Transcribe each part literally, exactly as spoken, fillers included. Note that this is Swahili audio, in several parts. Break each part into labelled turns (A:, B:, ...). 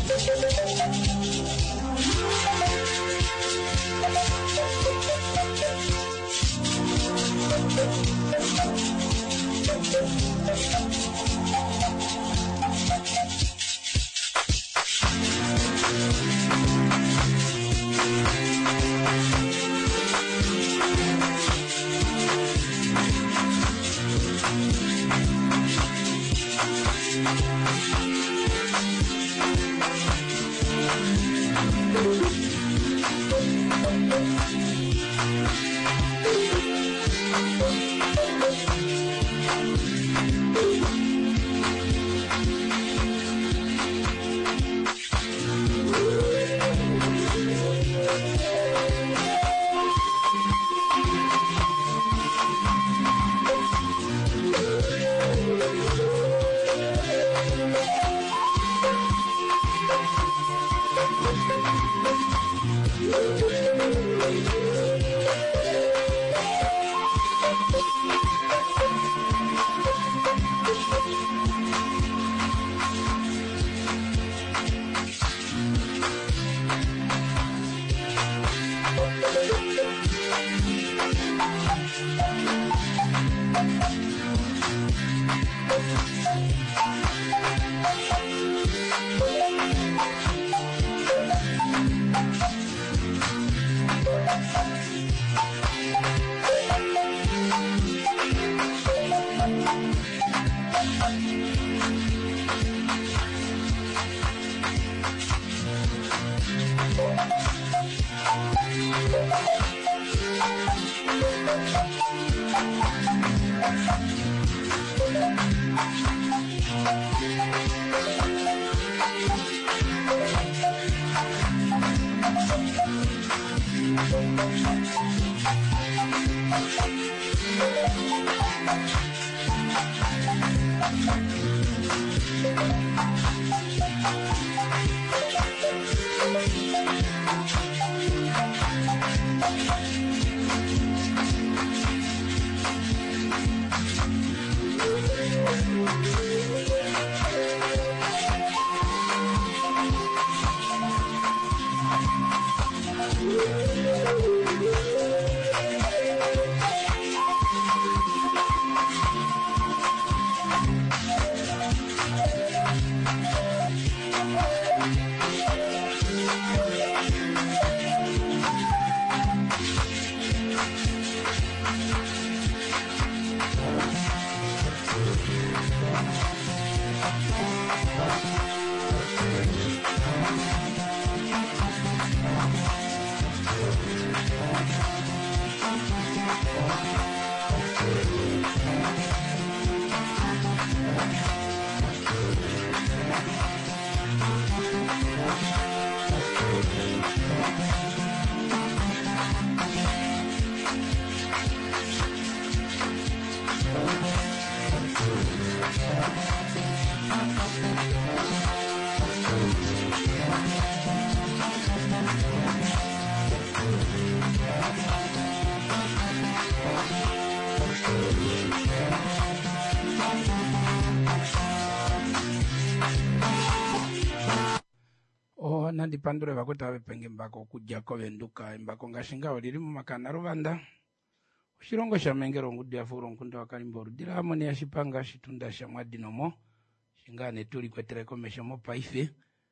A: Nandi pandure bakota bepenge mbako kujja ko benduka mbako ngashinga oliri mu makana rubanda ushirongo sha mengero ngudi afuro nkunda wakalimbo rudira amoni ya shipanga shitunda sha mwadinomo shingane tuli kwetere komesha mo paife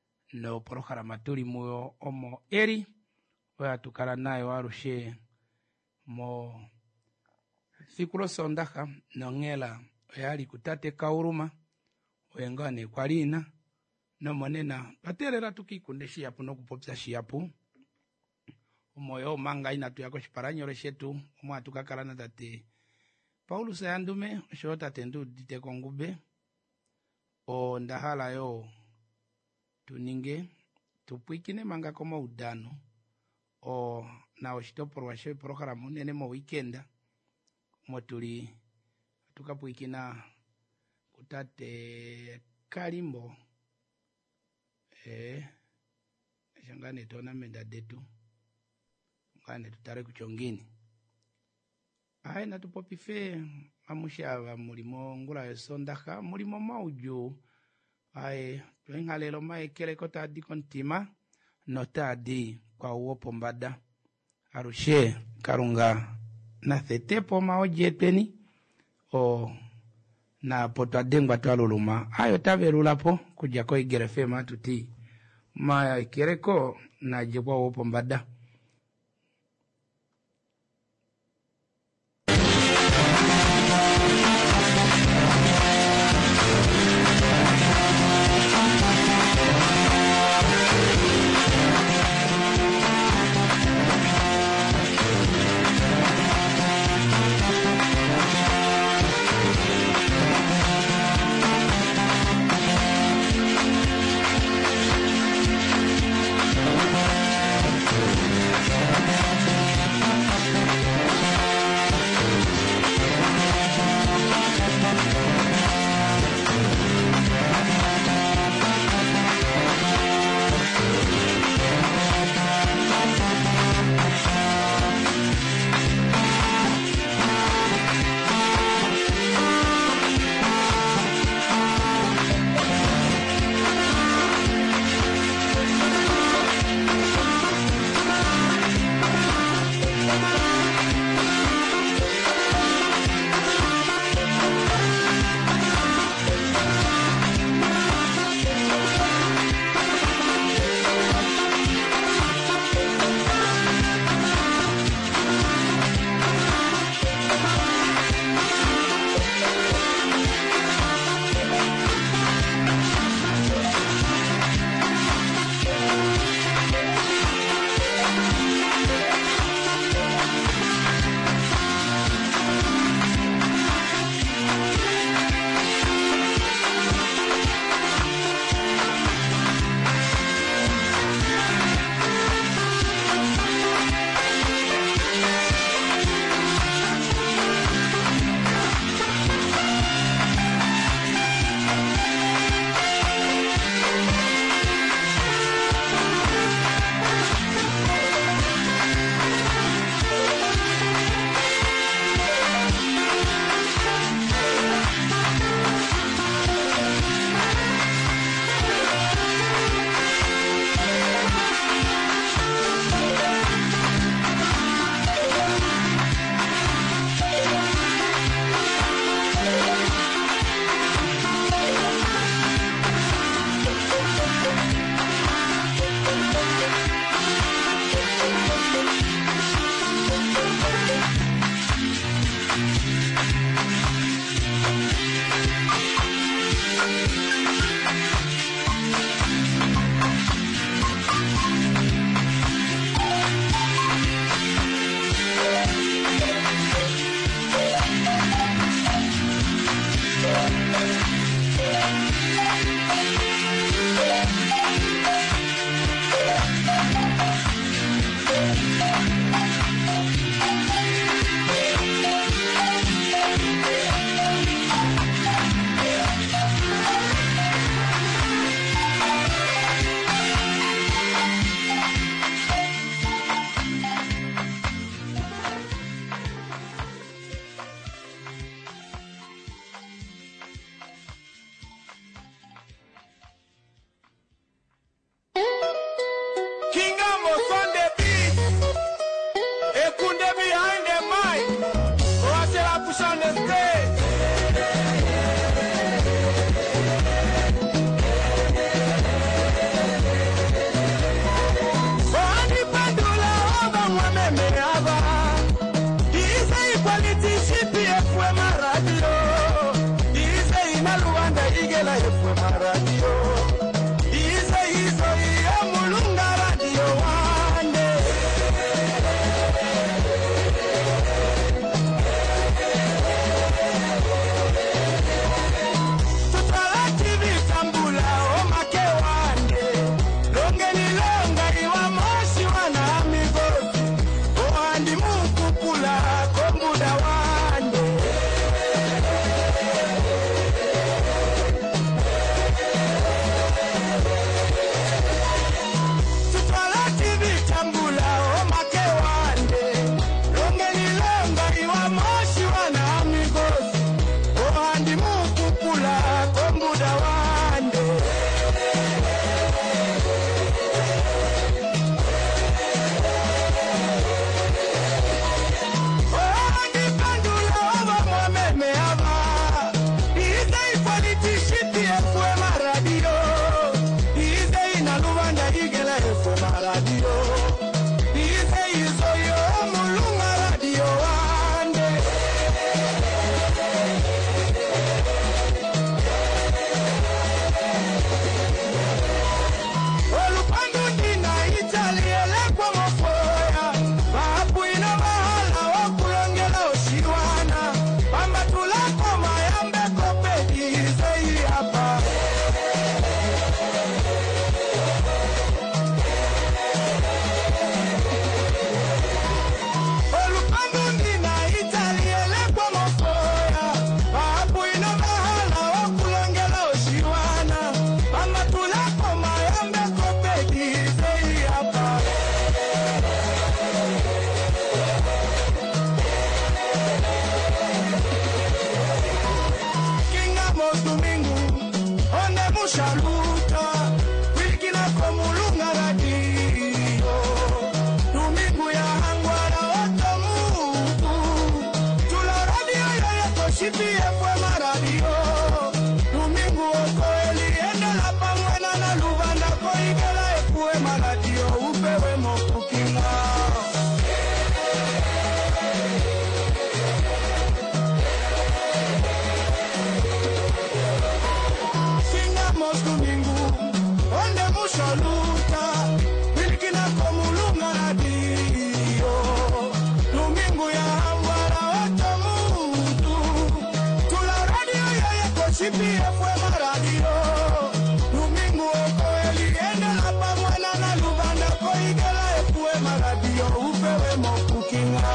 A: no porokara maturi mu omo eri wa tukala nayo warushe mo sikulo sondaka no ngela yali kutate kauruma wengane kwalina no monena paterera tukikunde shiapu no kupopsa shiapu umoyo manga ina tu yako shiparanyo reshetu umwa tukakarana tate Paulo sayandume shota tendu dite kongube o ndahala yo tuninge tupwikine manga koma udano o na oshitoporo washe porokara munene mo weekenda motuli tukapwikina kutate Kalimbo eh shangane tona menda detu ngane tutare kuchongini ai na tupopife amushava mulimo ngula yesondaka mulimo mauju ai tuingalelo mai kele kota di kontima nota di kwa uopo mbada arushe karunga na thetepo maojeteni o na poto dengwa twaluluma ayo taverulapo kuja ko igerefe matuti ma ikereko na jebwa uopo mbada.
B: mushaluta Wilkina komulunga radio Domingo ya hangwara otomuku Tula radio ya yako shipi efwe maradio Domingo oko eliende la pamwena na luvanda koigela efwe maradio Upewe mokukinga Domingo, onde mushaluta Wilkina komulunga radio Domingo ya hambara otomutu Tula radio ya yako shipi efwe maradio Domingo oko eliende la pamwena na luvanda koigela efwe maradio Upewe mokukinga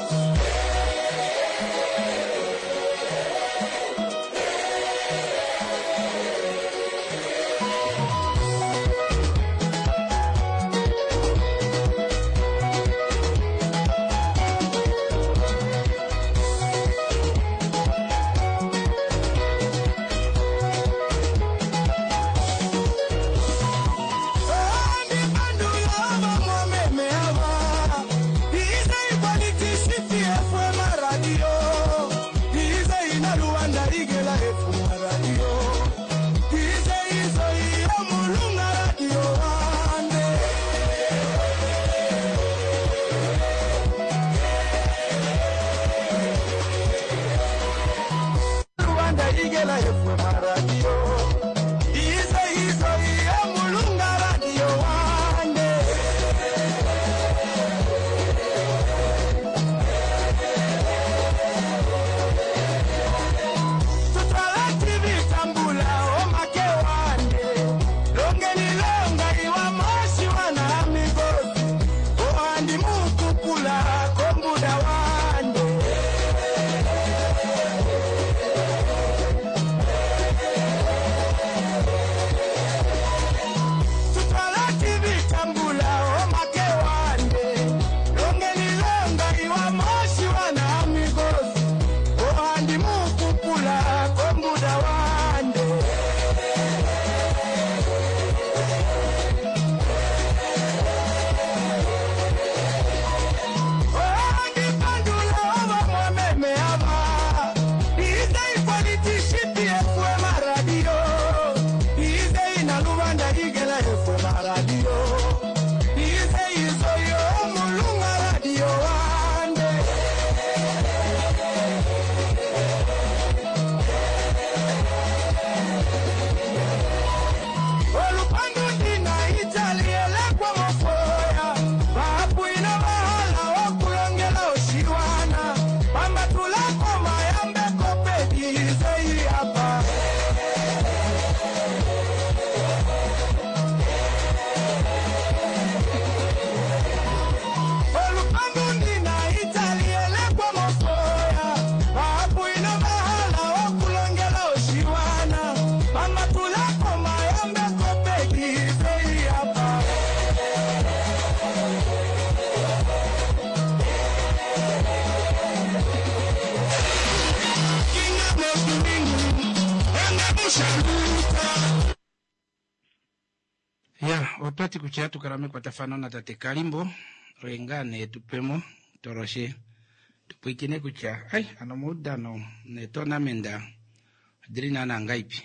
A: Wapati kuchatu karame kwa tafano na tate kalimbo Rengane tupemo toroshe Tupuikine kucha Ay, ano muda no Netona menda Adrina na ngaipi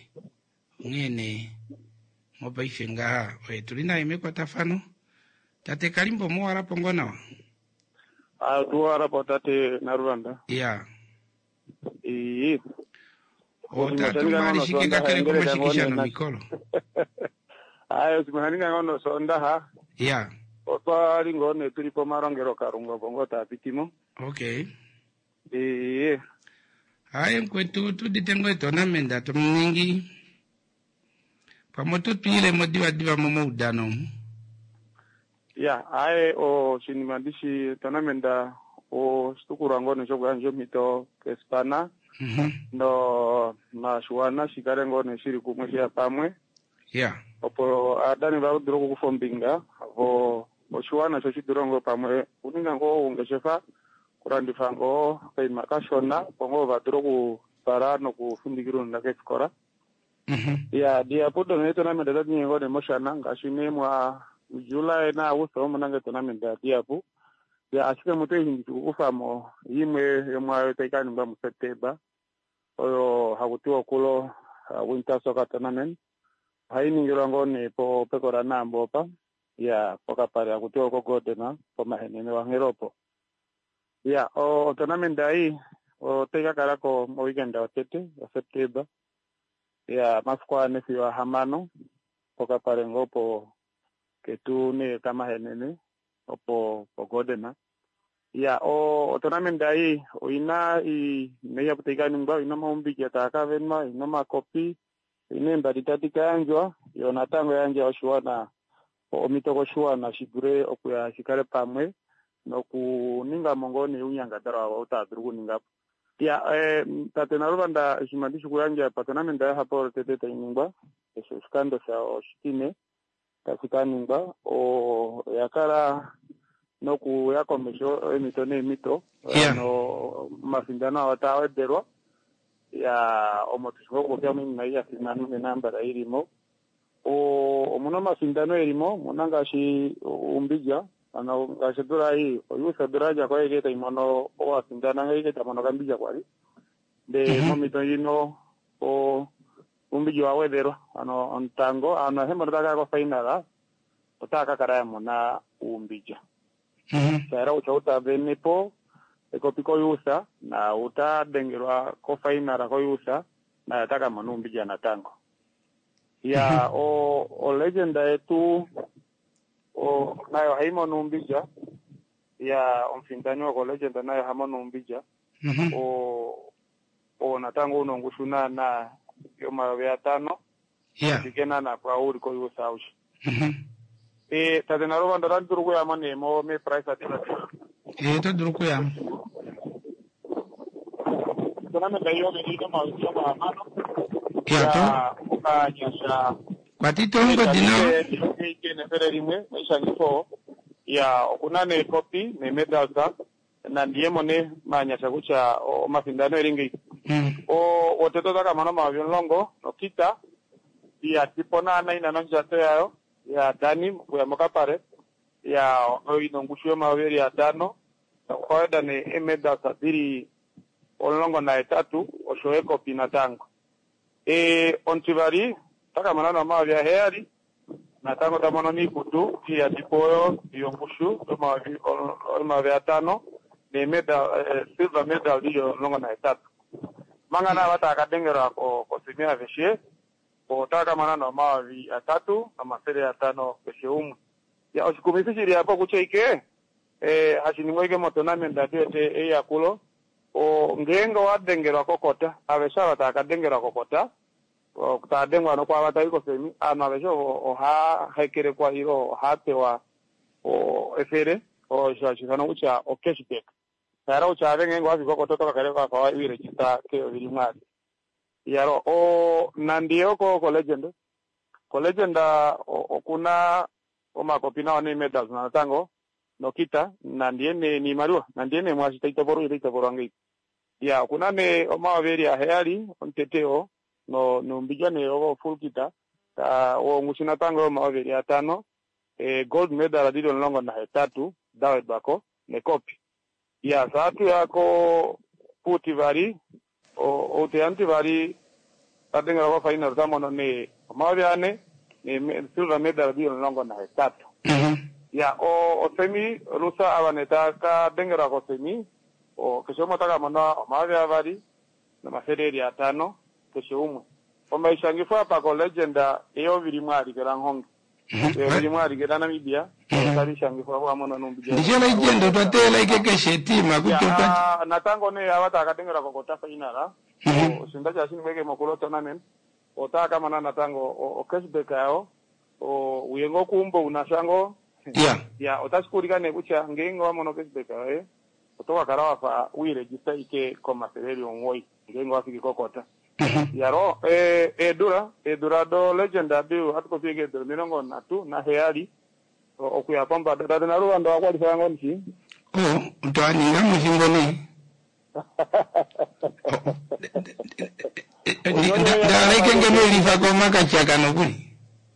A: Ngene Moba ife ngaha We tulina ime kwa tafano Tate kalimbo mo warapo ngona wa
C: Ah, tu warapo tate naruranda
A: Yeah
C: Iyi
A: Ota tumari shike kakere kuma shikisha no mikolo
C: Ayo simahaninga ngono sonda ha.
A: Yeah.
C: Opa ringone tulipo marongero karungo bongo tapitimo.
A: Okay.
C: Eh.
A: Ayo mkwetu tu ditengo etona menda tumingi. Pamoto tuile modiwa diwa momo udano.
C: Yeah, aye o sinimandishi tona menda o stukurangone shogo anjo mito kespana.
A: Mhm.
C: No na shuana shikarengone shiri kumweshia pamwe.
A: Yeah.
C: Opo adani ba drogo kufombinga vo oshuana cho chidurongo pamwe uninga ngo ungeshefa kurandi fango kai makashona pongo ba drogo parano ku fundigiro na keskora.
A: Mhm.
C: ya dia puto ne tournament da ni ngode moshana ngashine mwa July na uso munanga tournament da dia pu ya asike muto hindi ufamo yimwe yomwa taikani mba mu September oyo hakutiwa kulo uh, winter soccer tournament haini ngirango ni po pekora nambo pa ya poka pare hakutiwa ko godena po mahenene wa ngeropo ya o tournament dai o teka karako mo weekend wa tete wa September ya maskwa ne fiwa hamano poka pare ngopo ketu ne kama henene opo po godena ya o tournament dai o ina i meya putega nungba ina maombi ya taka venma ina makopi ina mbadi tatika yanjwa yo natango yanja oshuana o mitoko shuana shigure okuya shikale pamwe no kuninga mongoni unyanga dara wa utadrugu ninga ya eh tatena rubanda shimandishu kuyanja tournament dai hapo tete tainingba eso skando sa o shitine tafikaningba o yakara no ku ya komisho emito ne emito
A: yeah.
C: no mafindana watawe derwa ya omotisho ko kya mimi na ya finanu ne namba da irimo o muno mafindano irimo munanga shi umbija ana ngashedura hii oyusa daraja kwa yeke imono o afindana ngeke tamono kambija kwali de mm -hmm. momito yino o umbija wawe derwa ano ontango ana hemo daga ko fainala otaka karamo na umbija
A: Mhm.
C: Sara uchauta benipo ekopiko yusa na uta dengerwa ko fainara ko yusa na yataka manumbi jana tango ya o o legenda etu o nayo haimo numbija ya omfindani ko legenda nayo hamo numbija
A: Mhm.
C: o o natango unongushuna na yoma ya tano
A: Yeah.
C: dikena na kwa uri ko yusa ushi
A: Mhm.
C: e tadena roba ndaran turugo ya mane mo me price atila
A: Eh to duruku ya.
C: Tuna kayo ni ito ma ma mano
A: Ya to.
C: Ka nyasha
A: Kwa tito ngo dina.
C: ke ne fererime maisha nifo ya kunane copy ne medalza na ndiye mone manyasha kucha o mafindano eringi
A: Mhm.
C: o oteto daga mano ma longo no kita ya tipona na ina no jato yayo ya dani kwa mokapare ya oino ngusho maweri ya tano kwa dani emeda sadiri olongo na etatu oshoeko pinatango e ontivari taka manana ma vya heri na tango tamono ni kutu ya tipoyo yongushu toma olma vya tano ne meda silver medal dio longo na etatu mangana wata kadengera ko ko simia veshe o taka manana ma vya tatu na masere ya tano veshe umu ya osikumisiri hapo kucheike eh hashinimweke motonament datete e yakulo o ngenga wadengera kokota abesha batakadengera kokota o kutadengwa no kwa batayiko semi ana besho o ha hekere kwa hiro hapewa o efere o shashikana ucha o cashback sara ucha avenga wapi kokota toka kare kwa kwa ire kita ke vilimali yaro o nandio ko ko legend ko legend o kuna o makopina one medals na tango no kita na ndiene ni marua na ndiene mwashita itoboro ile itoboro ngai ya kuna ne o maweri ya heali onteteo no no mbijane o full kita ta o ngushina tango o maweri ya tano e gold medal adido longo na tatu dawe bako ne kopi ya satu yako puti vari o o te antivari tadenga wa final tamono ne maweri ne silver medal adido longo na tatu
A: Mhm.
C: ya o o semi rusa avaneta ka dengera ko semi o keshomo taka mona mawe avari na masereri ya tano keshomo o maisha ngifa pa ko legenda eyo virimari gerangong e virimari gerana mibia kali shangifa kwa mona numbi
A: Ndiyo legenda twatela ikeke shetima kutoka.
C: ya natango ne awata ka dengera ko kota finala o sindaja shini weke makolo tournament o taka mana natango o cashback yao o uyengo kumbo unashango
A: Yeah.
C: ya otaskurika ne kucha ngengo amono cashback eh kutoka karawa fa wi register ike koma sereri onwoi ngengo afiki kokota yaro eh edura edura do legenda biu atko fige do minongo na tu na heali okuya pamba dada na ruwa ndo akwali fango nchi
A: Oh, utwani ngamu shingoni. Dale que que me lifa con macachaca no kuli.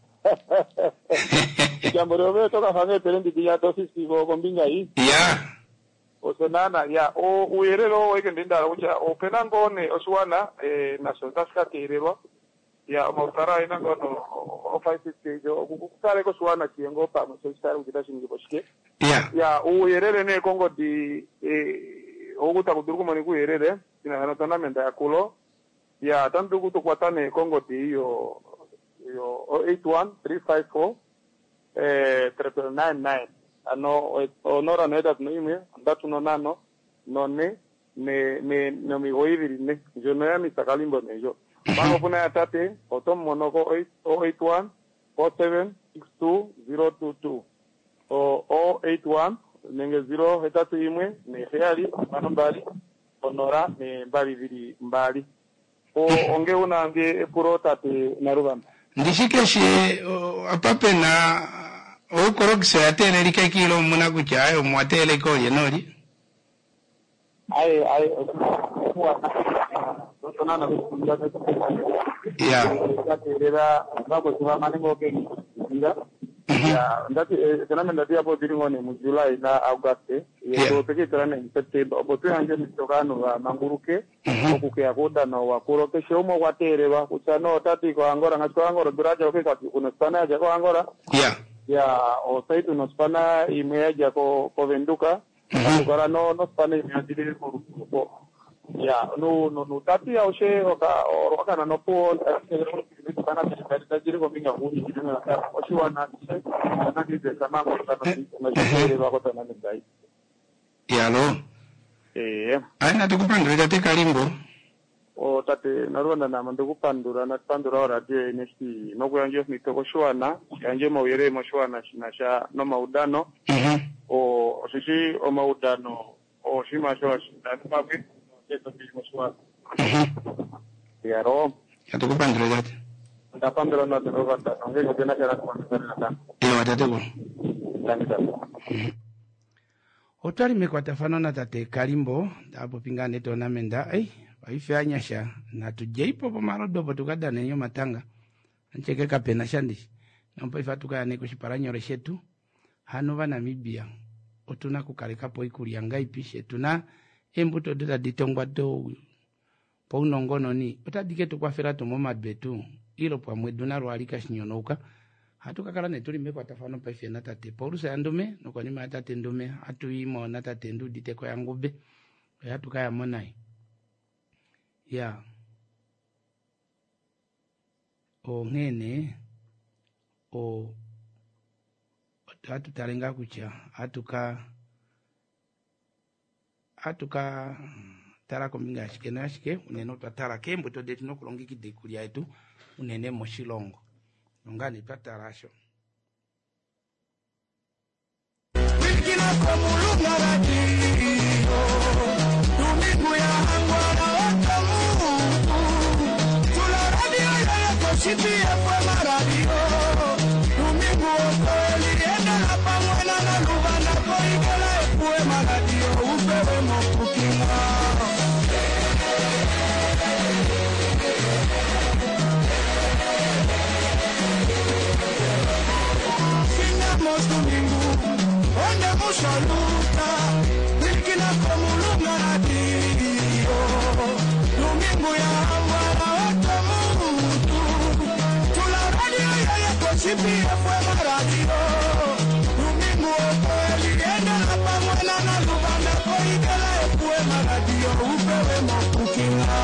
C: Jambo robe toka fange perendi dia dosis sibo kombinga hii.
A: Ya.
C: Osonana ya o uerero wekendinda ucha o penangone oswana eh na sontaska kirero ya motara ina ngono o five sixty jo kukale ko swana kiengo pa mo sesara ukita shingi boshike.
A: Ya.
C: Ya uerere ne kongo di eh oguta kuduruko mani ku erere ina hana tonamenta ya kulo ya tantu kuto kwatane kongo di yo yo eight one three five four eh triple nine nine ano onora neda tunoime andatu no nano none ne ne no mi goiviri ne yo no ya mi sakalimbo ne yo bango puna ya tate otom monoko eight one four seven six two zero two two o eight one nenge zero hetatu imwe ne heali mano mbali onora ne mbali viri mbali o onge una ange puro tate narubanda
A: Ndishikeshi apape na okorokse atene lika kilo muna kucha ayo mwatele koye nori.
C: Ai ai
A: ya
C: era bako tuwa manengo ke nda ya ndati kana ndati hapo diringone mu July na August yo peke trane September obotu hanje mitokano wa manguruke okuke akoda na wakuro ke shomo kwatere ba kuchano tati ko angora ngacho angora duraja ke kwa kuna sana ja ko angora
A: ya
C: ya o saitu no spana imeja ko ko venduka ngora no no spana imeja ko ko ya no no no tati ya oshe oka oka na no po kana tajiri ko minga huni kidina oshiwa na na kide kama ko na jere ba ko tana ndai
A: ya lo
C: eh
A: aina tukupandura tate kalimbo
C: o tate narona na mando kupandura na pandura ora die nesti no kuyanje mitoko shwana yanje mo yere mo shwana shinasha no maudano
A: mhm
C: o sisi o maudano o shima shwa shina papi esto mismo shwana ya ro
A: ya tukupandura tate
C: ndapandura na tokata ngeke tena kana kwa sana
A: ya tate ko
C: ndanga
A: Otari mekwata fano na tate kalimbo hapo pingane tonamenda ai waife anyasha na tujeipo po marodo po tukada nenyo matanga ancheke kapena shandi nampo ifatuka ya neko shiparanyore shetu hano va Namibia otuna kukaleka po ikulia ngaipi shetu na embuto dita ditongwa do po unongono ni otadike tukwa ferato moma betu ilo po mwedu na roalika shinyonoka hatuka kala netuli mekwata fano pa ife na tate porusa yandume noko ni ma tate ndume hatu imo na tate ndu diteko yangube hatuka ya monai ya o ngene o hatu tarenga kucha hatuka hatuka tara kombinga ashike na ashike unene tatara kembo to detino kulongiki dekulia etu unene moshilongo ngani patarasho
B: Wilkina komulunga radio Domingo ya hangwana otamu Tula radio ya ya koshiti ya kwa radio Domingo otoeli enda na pamwena na lubana Koigela ekuwe maradio upewe mokukina Domingo, onde mushaluta, wilkina komulunga radio. Domingo ya hambara otamutu, tula radio ya ya kochipi ya fue radio. Domingo okweli enda na pamwena na lubanda koigela ekuwe radio upewe mokukina.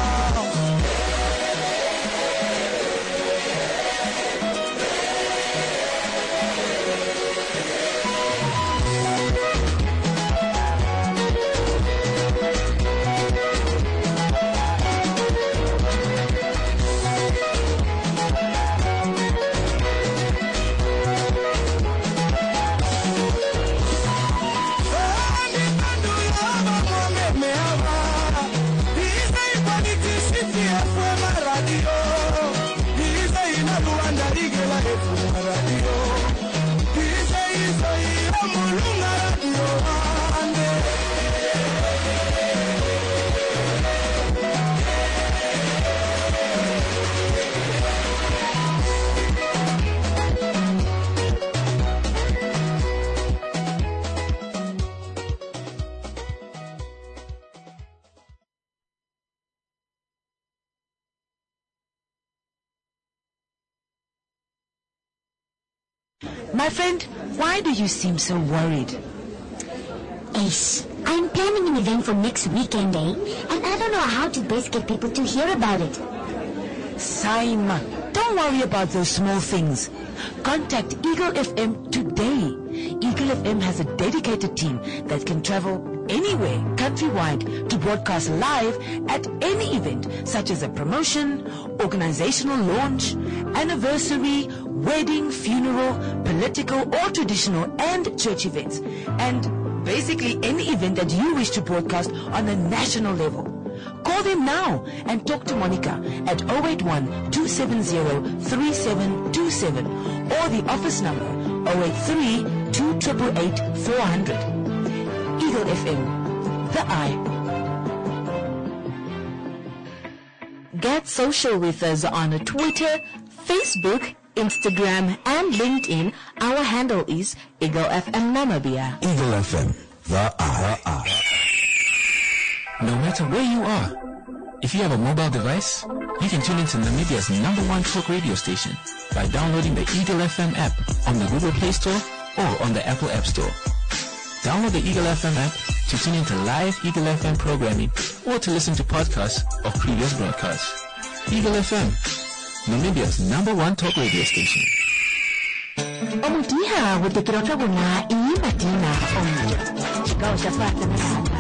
D: My friend, why do you seem so worried?
E: Ace, I'm planning an event for next weekend, eh? And I don't know how to best get people to hear about it.
D: Saima, don't worry about those small things. Contact Eagle F M today. Eagle F M has a dedicated team that can travel anywhere countrywide to broadcast live at any event, such as a promotion, organizational launch, anniversary, wedding, funeral, political or traditional and church events, and basically any event that you wish to broadcast on a national level. Call them now and talk to Monica at zero eight one, two seven zero, three seven two seven or the office number zero eight three, two eight eight, eight, four hundred. Eagle F M, the eye. Get social with us on Twitter, Facebook, Instagram and LinkedIn. Our handle is Eagle F M Namibia.
F: Eagle F M, the eye. The eye.
G: No matter where you are, if you have a mobile device, you can tune into Namibia's number one talk radio station by downloading the Eagle F M app on the Google Play Store or on the Apple App Store. Download the Eagle F M app to tune into live Eagle F M programming or to listen to podcasts of previous broadcasts. Eagle F M, Namibia's number one talk radio station.
E: Omutiha wutekirota buna iyi matina omuja. Chikao shafata na sanda.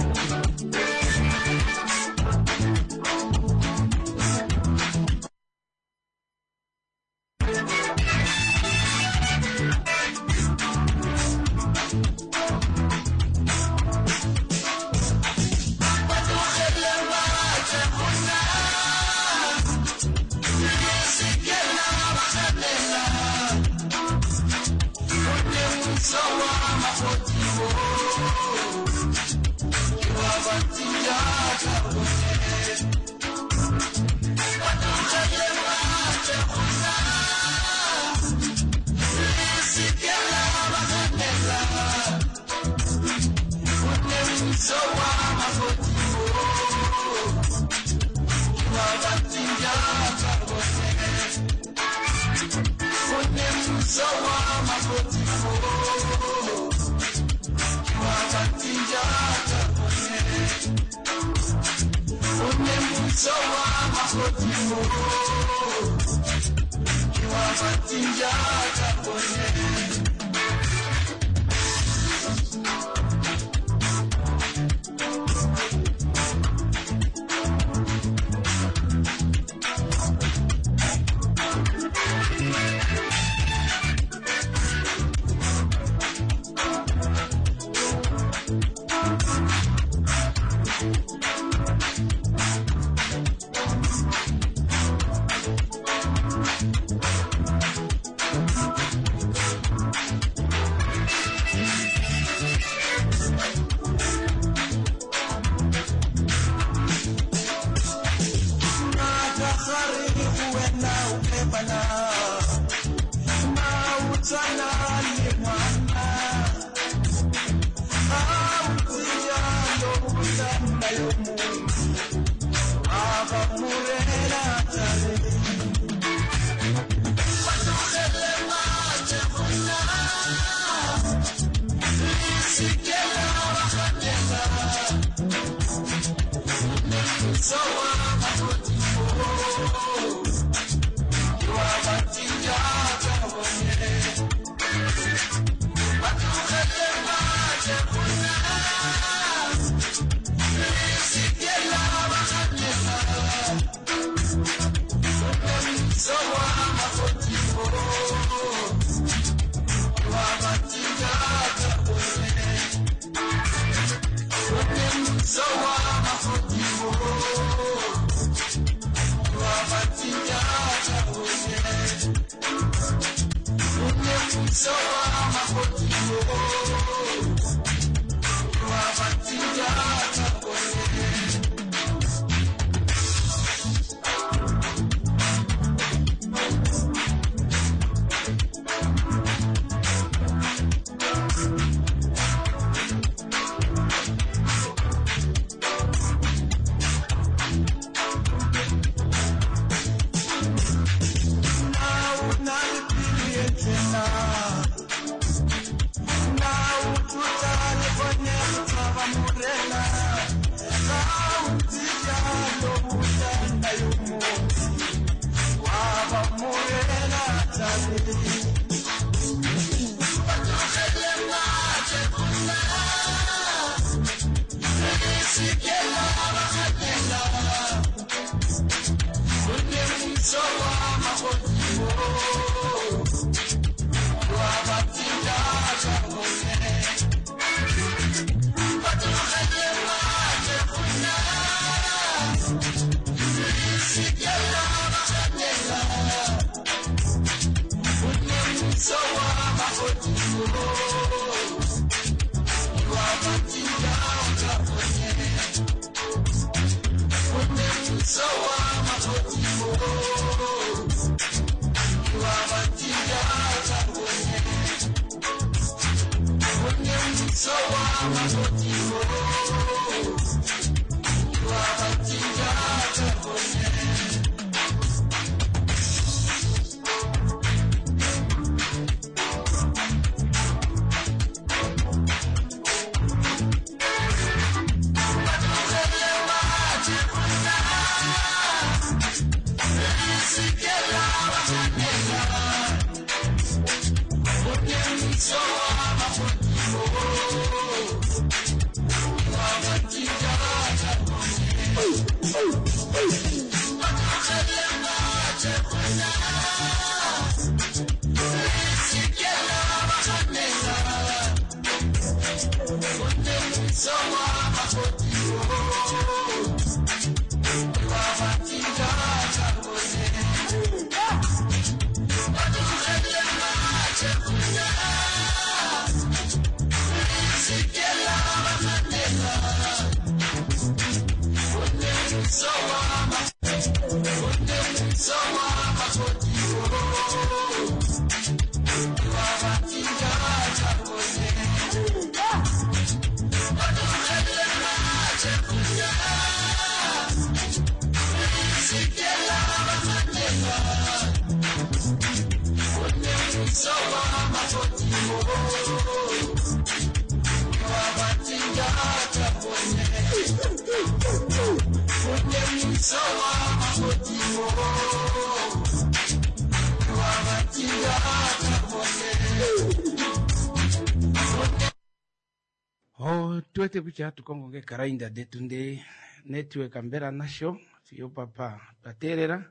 A: Oh, tuwete kucha tukongonge karainda detunde netwe kambera nasho fiyo papa paterera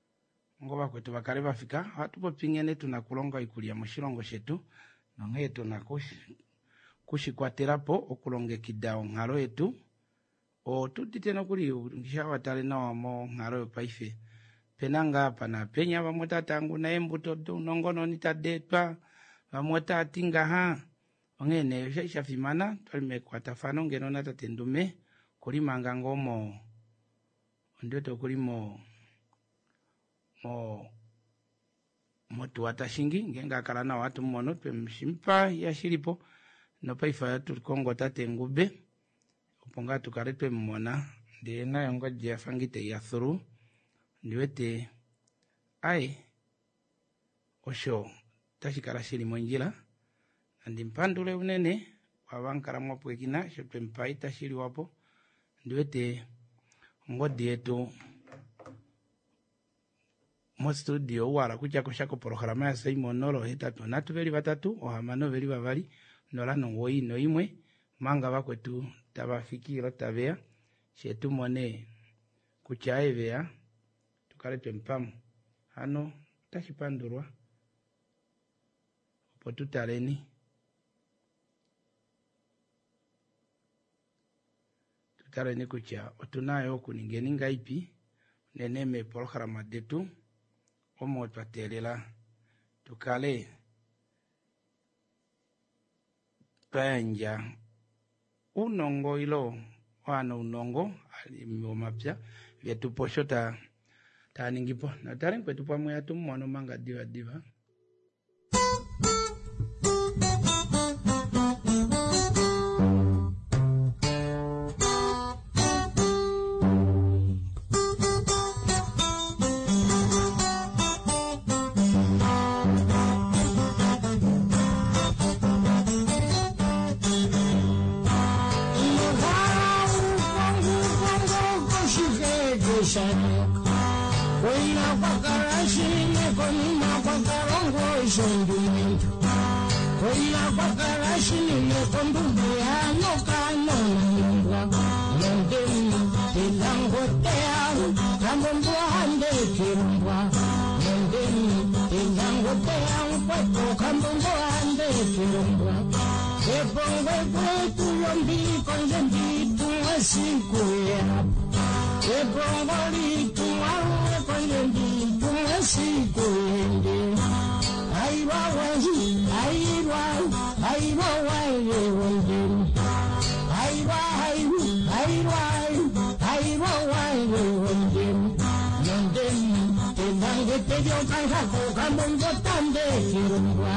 A: ngoba kwetu bakare bafika hatupo pingene tunakulonga ikulia mushilongo shetu nonge tunakushi kushikwatirapo okulonge kidao ngalo yetu o tutitena kuli ngisha watale na wamo ngalo paife penanga pana penya bamota tangu na embuto nongono nitadetwa bamota tinga ha ongene sha fimana twalime kwatafano ngeno nata tendume kuli manga ngomo ndoto kuli mo mo motu watashingi ngenga kalana watu mmono twemshimpa yashilipo no paifa tukongo tate ngube uponga tukaretwe mmona ndena yongoje afangite ya thuru ndiwete ai osho tashikara shili monjila andi mpandule unene wabankara mwapo kina shotwe mpaita shili wapo ndiwete ngodi yetu mo studio wala kuja kushako programa ya Simon Nolo hetatu natu beli batatu ohamano beli babali nola nongoi no imwe manga bakwetu tabafikira tabea shetu mone kuchaevea tukaretwe mpamu hano tashipandurwa potutaleni tutaleni kucha otunayo kuningeni ngaipi neneme programa detu omo patelela tukale panja unongo ilo wana unongo alimo mapya vyetu poshota taningipo na taren kwetu pamwe atu mwana manga diva diva
B: Ahí va, ahí va, ande kirungwa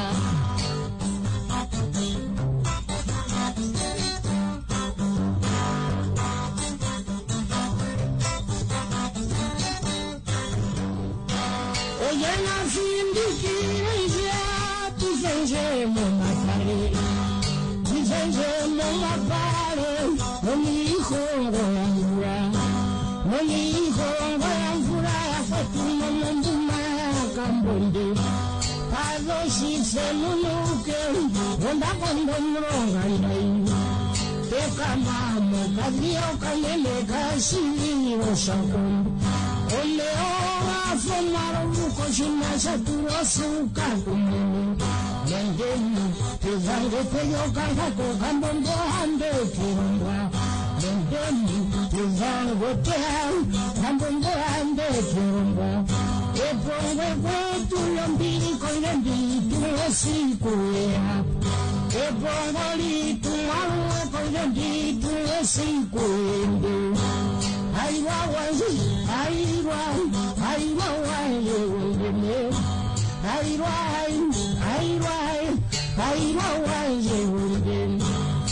B: oye na sindiki ya tizenje mo mapare tizenje mo mapare mo mi hongo ya mo mi hongo ya fatuma nduma kambonde palo shitse munuke onda kondo mronga ndai teka mamo kavio kanele kashini oshakondo ole owa fomaro muko shina saturo suka kumene mendeni tezange peyo kanko kambongo hande kirungwa mendeni tezange peyo kambongo hande kirungwa ebongo kwetu yombiri koyendi tuwesikuya ebongo litu maruwe koyendi tuwesikuyende aiwa wanzi aiwa aiwa waye wendeme aiwa aiwa aiwa waye wendeme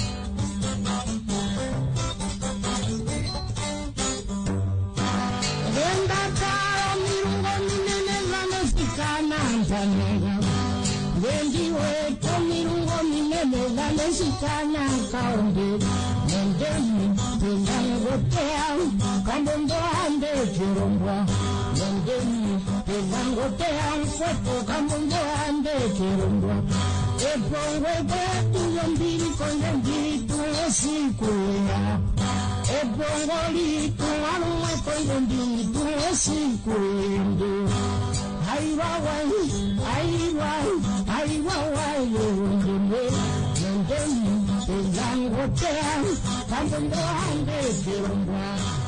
B: Venda taro mirungo minene vane sikana antanega Vendi weto mirungo minene vane sikana kaonde Mendemi tendane gotea Kambondo ande kirungwa Mendemi tendane gotea Mfweto kambondo ande kirungwa Ebongwe betu yombiri konyendi tuwesikuya Ebongo litu aluwe konyendi tuwesikuende Aiwa wai, aiwa, aiwa wai yewendeme Mendemi tezango tea Kambondo ande kirungwa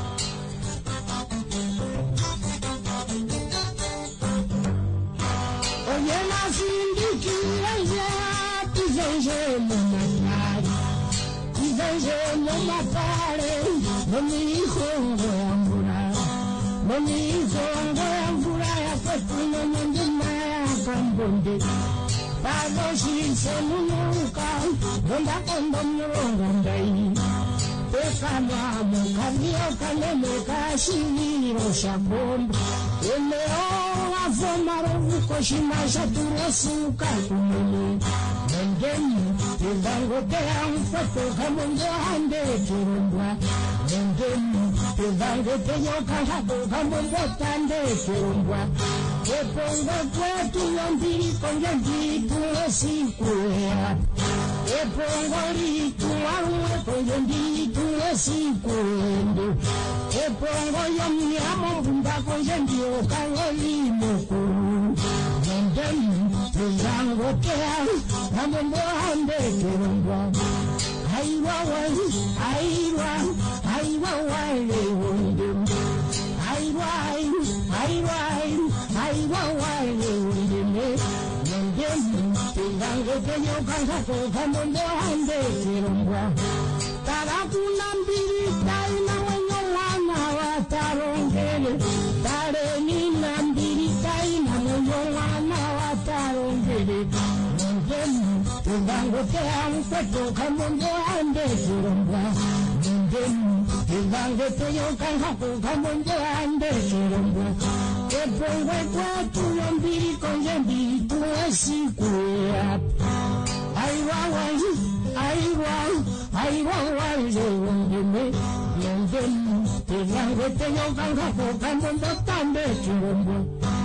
B: Oye na sindiki ya tizenje mumatari Tizenje mumatari Mami hongo ya mbura Mami hongo ya mbura ya fatuna mendima ya kambonde Pado shise munuka Gonda kondo mronga ndai Peka mamo kavio kaneme kashini roshakondo Eleo afomaro vukoshima shaturo suka kumene Mendeni tezango tea mfeto kamongo hande kirungwa Mendeni tezango teyo kahako kamongo tande kirungwa Epongo kwetu yombiri konyendi tuwesikuya Epongo litu aluwe konyendi tuwesikuende Epongo yomiamo mbunda konyendi okangoli mokuru Mendeni tezango tea Kambondo hande kirungwa Aiwa wai, aiwa, aiwa wai wendeme Aiwa, aiwa, aiwa wai wendeme Mendemi tezango teyo kankako kambondo hande kirungwa Tarakuna mbiri taina wenyo wana watarongele Tare nina mbiri taina wenyo wana watarongele Mendemi tezango tea mfeto kambondo hande kirungwa Mendemi tezango teyo kankako kambondo hande kirungwa Ebongwe kwetu yombiri konyendi tuwesikuya Aiwa wai, aiwa, aiwa wai yewendeme Mendemi tezango teyo kankako kambondo tande kirungwa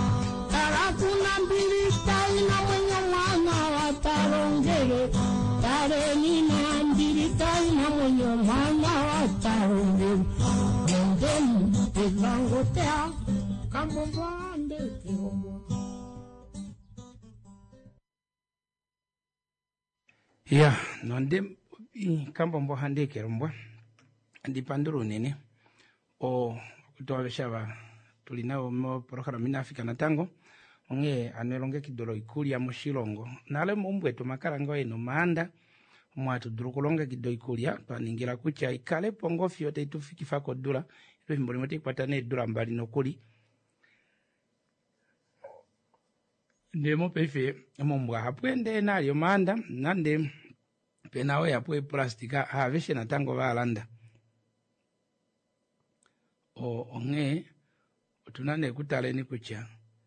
B: Tarakuna mbiri taina wenyo wana watarongele Tare nina mbiri taina wenyo wana watarongele Mendemi tezango tea kambondo ande kirungwa
A: Ya, nonde kambombo hande kirungwa Andi panduru nini O kutuwa shaba Tulinao mo programa ina Afrika na tango Onge anelonge kidolo ikuli ya moshilongo Nale mumbwe tumakarango eno maanda Mwatu durukulonge kidolo ikuli ya Paningira kucha ikale pongo fiote itufiki fako dula Ito himboli mwete kupatane dula mbali no kuli ndemo pefe mumbwa hapwende nalyo manda nande penawe yapwe plastika haveshe natango balanda o onge tunane kutaleni kucha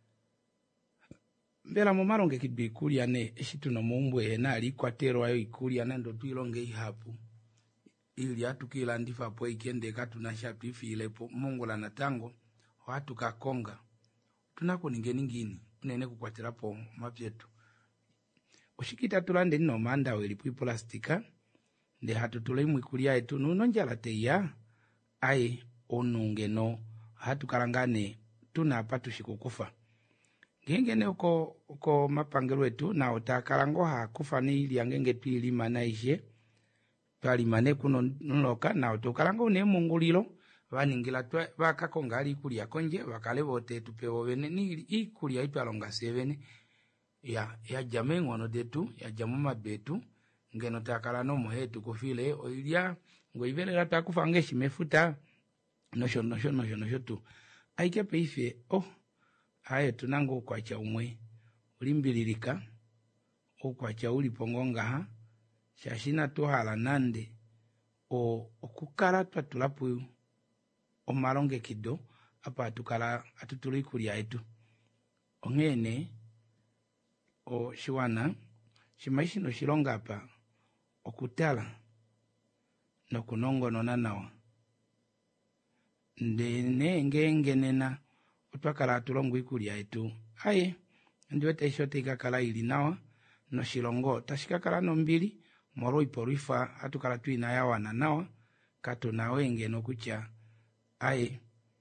A: mbela mu malonge kidbi kulia ne eshituno mumbwe na alikwatero ayo ikulia nando tuilonge ihapu ili atukila ndifa po ikende katuna shapi ifilepo mungu la natango watu kakonga tunako ningeningini nene kukwatirapo mapyetu ushikita tulande no manda welipu plastika nde hatu tulaimu ikulia etu nuno njala teya ai onunge no hatu kalangane tunapa shikukufa ngenge uko uko mapangelo etu na utakalango ha kufa ni ili angenge pili manaishe pali mane kuno nuloka na utokalango ne mungulilo vaningila twa vakakonga ali kulia konje vakale bote tupewo bene ni ikulia ipalonga sevene ya ya jamengo no detu ya jamuma betu ngeno takala no mohetu kufile oilia ngoivele rata kufange shimefuta nosho nosho nosho nosho tu aike peife oh aye tunango kwa cha umwe ulimbililika okwa cha ulipongonga ha shashina tuhala nande o okukala twatulapu omalonge kido apa atukala atutuli kulia etu ongene o shiwana shimaishi no shilonga apa okutala no kunongono nanawa ndene ngenge nena utwakala atulongo ikulia etu aye ndiwe taishote ikakala ili nawa no shilongo tashikakala no mbili moro iporifa atukala tuina yawa na nawa kato nawe ngeno kucha aye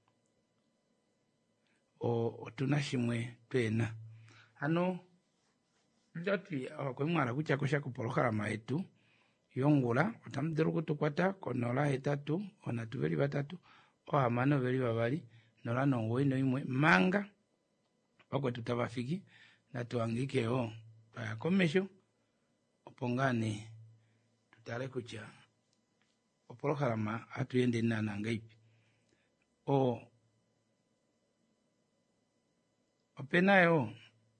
A: o tunashimwe pena ano ndati akwemwara kucha kosha kupolokala maetu yongula utamdiru kutukwata konola hetatu ona tuveli batatu o amano veli babali nola nongo ino imwe manga okwe tutabafiki na tuangike o paya komesho opongane tutale kucha opolokala ma atuyende nana ngaipi o openayo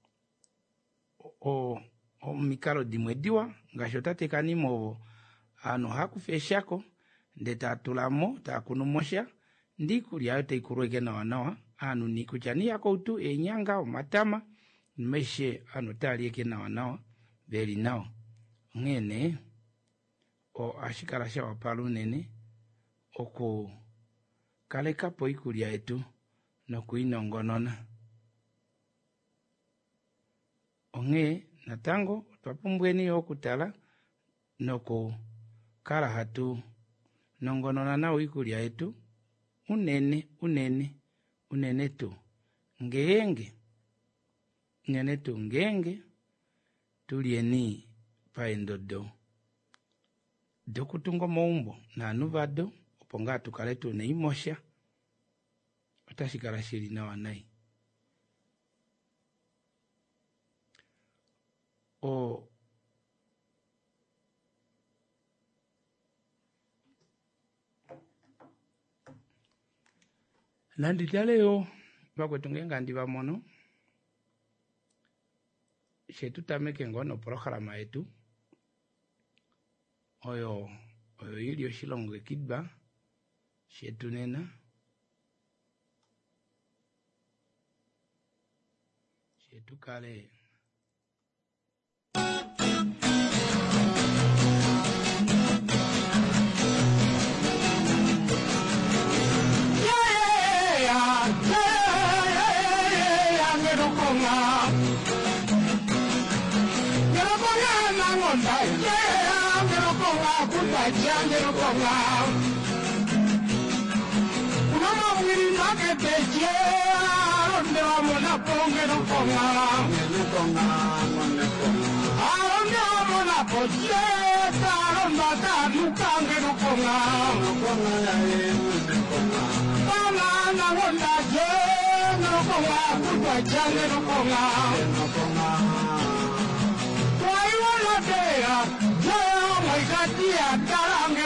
A: o o mikalo dimwe diwa ngashota tekanimo ano hakufeshako ndeta tulamo ta kunumosha ndikuli ayo teikurweke na wanawa anu nikuchani yako tu enyanga o matama meshe ano talieke na wanawa beli nao ngene o ashikala shawa palu nene oku kaleka po ikulia etu no kuinongonona onge natango twapumbweni okutala noko kala hatu nongonona na ikulia etu unene unene unene tu ngenge nene tu ngenge tulieni paendodo dokutungo moumbo na nuvado oponga tukale tu neimosha otashikala shiri na wanai o nandi taleo bakwetungenga ndiba mono shetu tameke ngono programa etu oyo oyo ilio shilongo kidba shetu nena shetu kale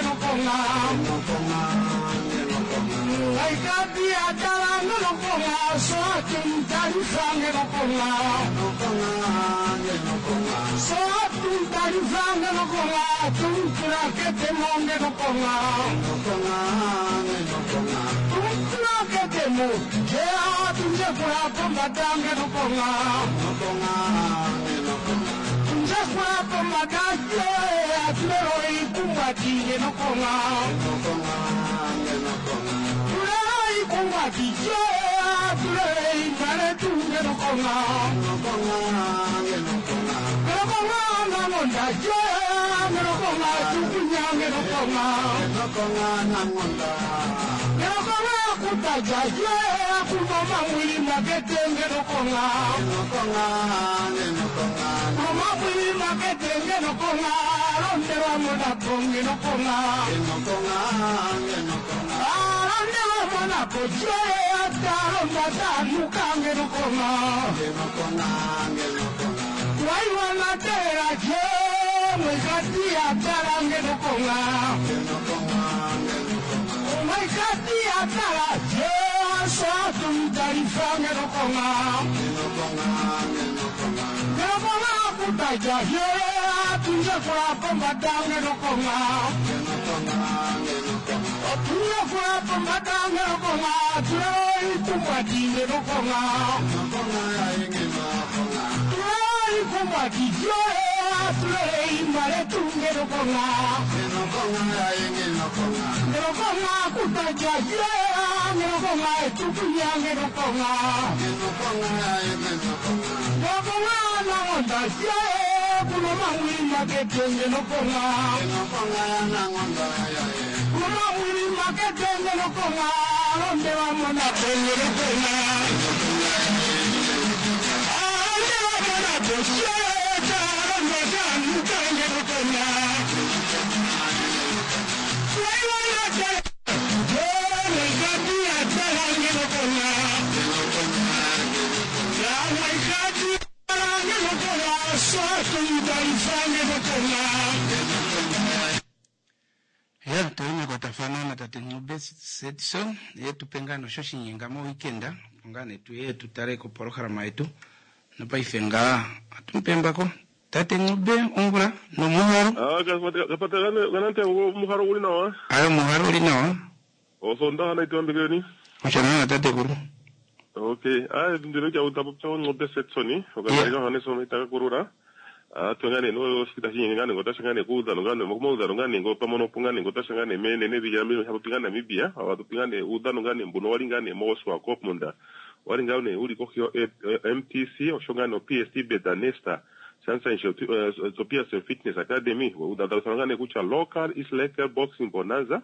B: I got the tuntarifane no konga no konga no konga so tuntarifane no konga tuntura que te monde no konga no konga no konga tuntura que te mo que a tunje kwa pomba tange no konga no konga no konga tunje kwa pomba tange atero ikumbati no konga no konga no konga turei kumbati je turei mare tunge no konga no konga no konga no konga na monda je no konga tukunya no konga no konga na monda no konga kutaja je kumama mwili maketenge no konga no konga no konga mama mwili maketenge no konga ronde wa mona konge no konga no konga no konga ronde wa mona koje ataro mata nukange no konga no konga no konga wai wana tera je mwekati atarange no konga no konga no konga mwekati atara je so tumtarifange no konga no konga no konga no konga kutaja je tunje kwa pomba tange no konga no konga no konga tunje kwa pomba tange no konga turei kumbati no konga no konga inge no konga turei kumbati je turei mare tunge no konga no konga inge no konga no konga kutaja je no konga tukunya no konga no konga inge no konga no konga na onda je kuno mawili maketenge no konga no konga na onda ya kuno mawili maketenge no konga ronde wa mona tenge no konga ronde wa mona tenge ta ronde ta nutenge no konga wai wala ta je ne gadi atalange no konga ya wai gadi atalange no konga so tuntarifane no konga
A: ya tuime kwa tafanana tatenube setso yetu pengano shoshi nyingamo weekenda ngane tu yetu tareko programa yetu napa ifenga atumpembako tatenube ungura no muharo
H: ah kapata gane ganante muharo uli nawa
A: ayo muharo uli nawa
H: o sonda na ituambe gani
A: mchana tate kuru
H: okay ah ndiro kya utapo ngobe setso ni okanga ngane so mitaka kurura ah tungane no sikitashi ngane ngota shangane kuza ngane mokumoza ngane ngopa mono pungane ngota shangane mene ne bijambi hapo pingana mibia awatu pingane uda ngane mbuno wali ngane moswa kopmunda wali ngane uli kokyo M T C oshongane P S T beta nesta sansa Ethiopia Fitness Academy uda ngane kucha local is like boxing bonanza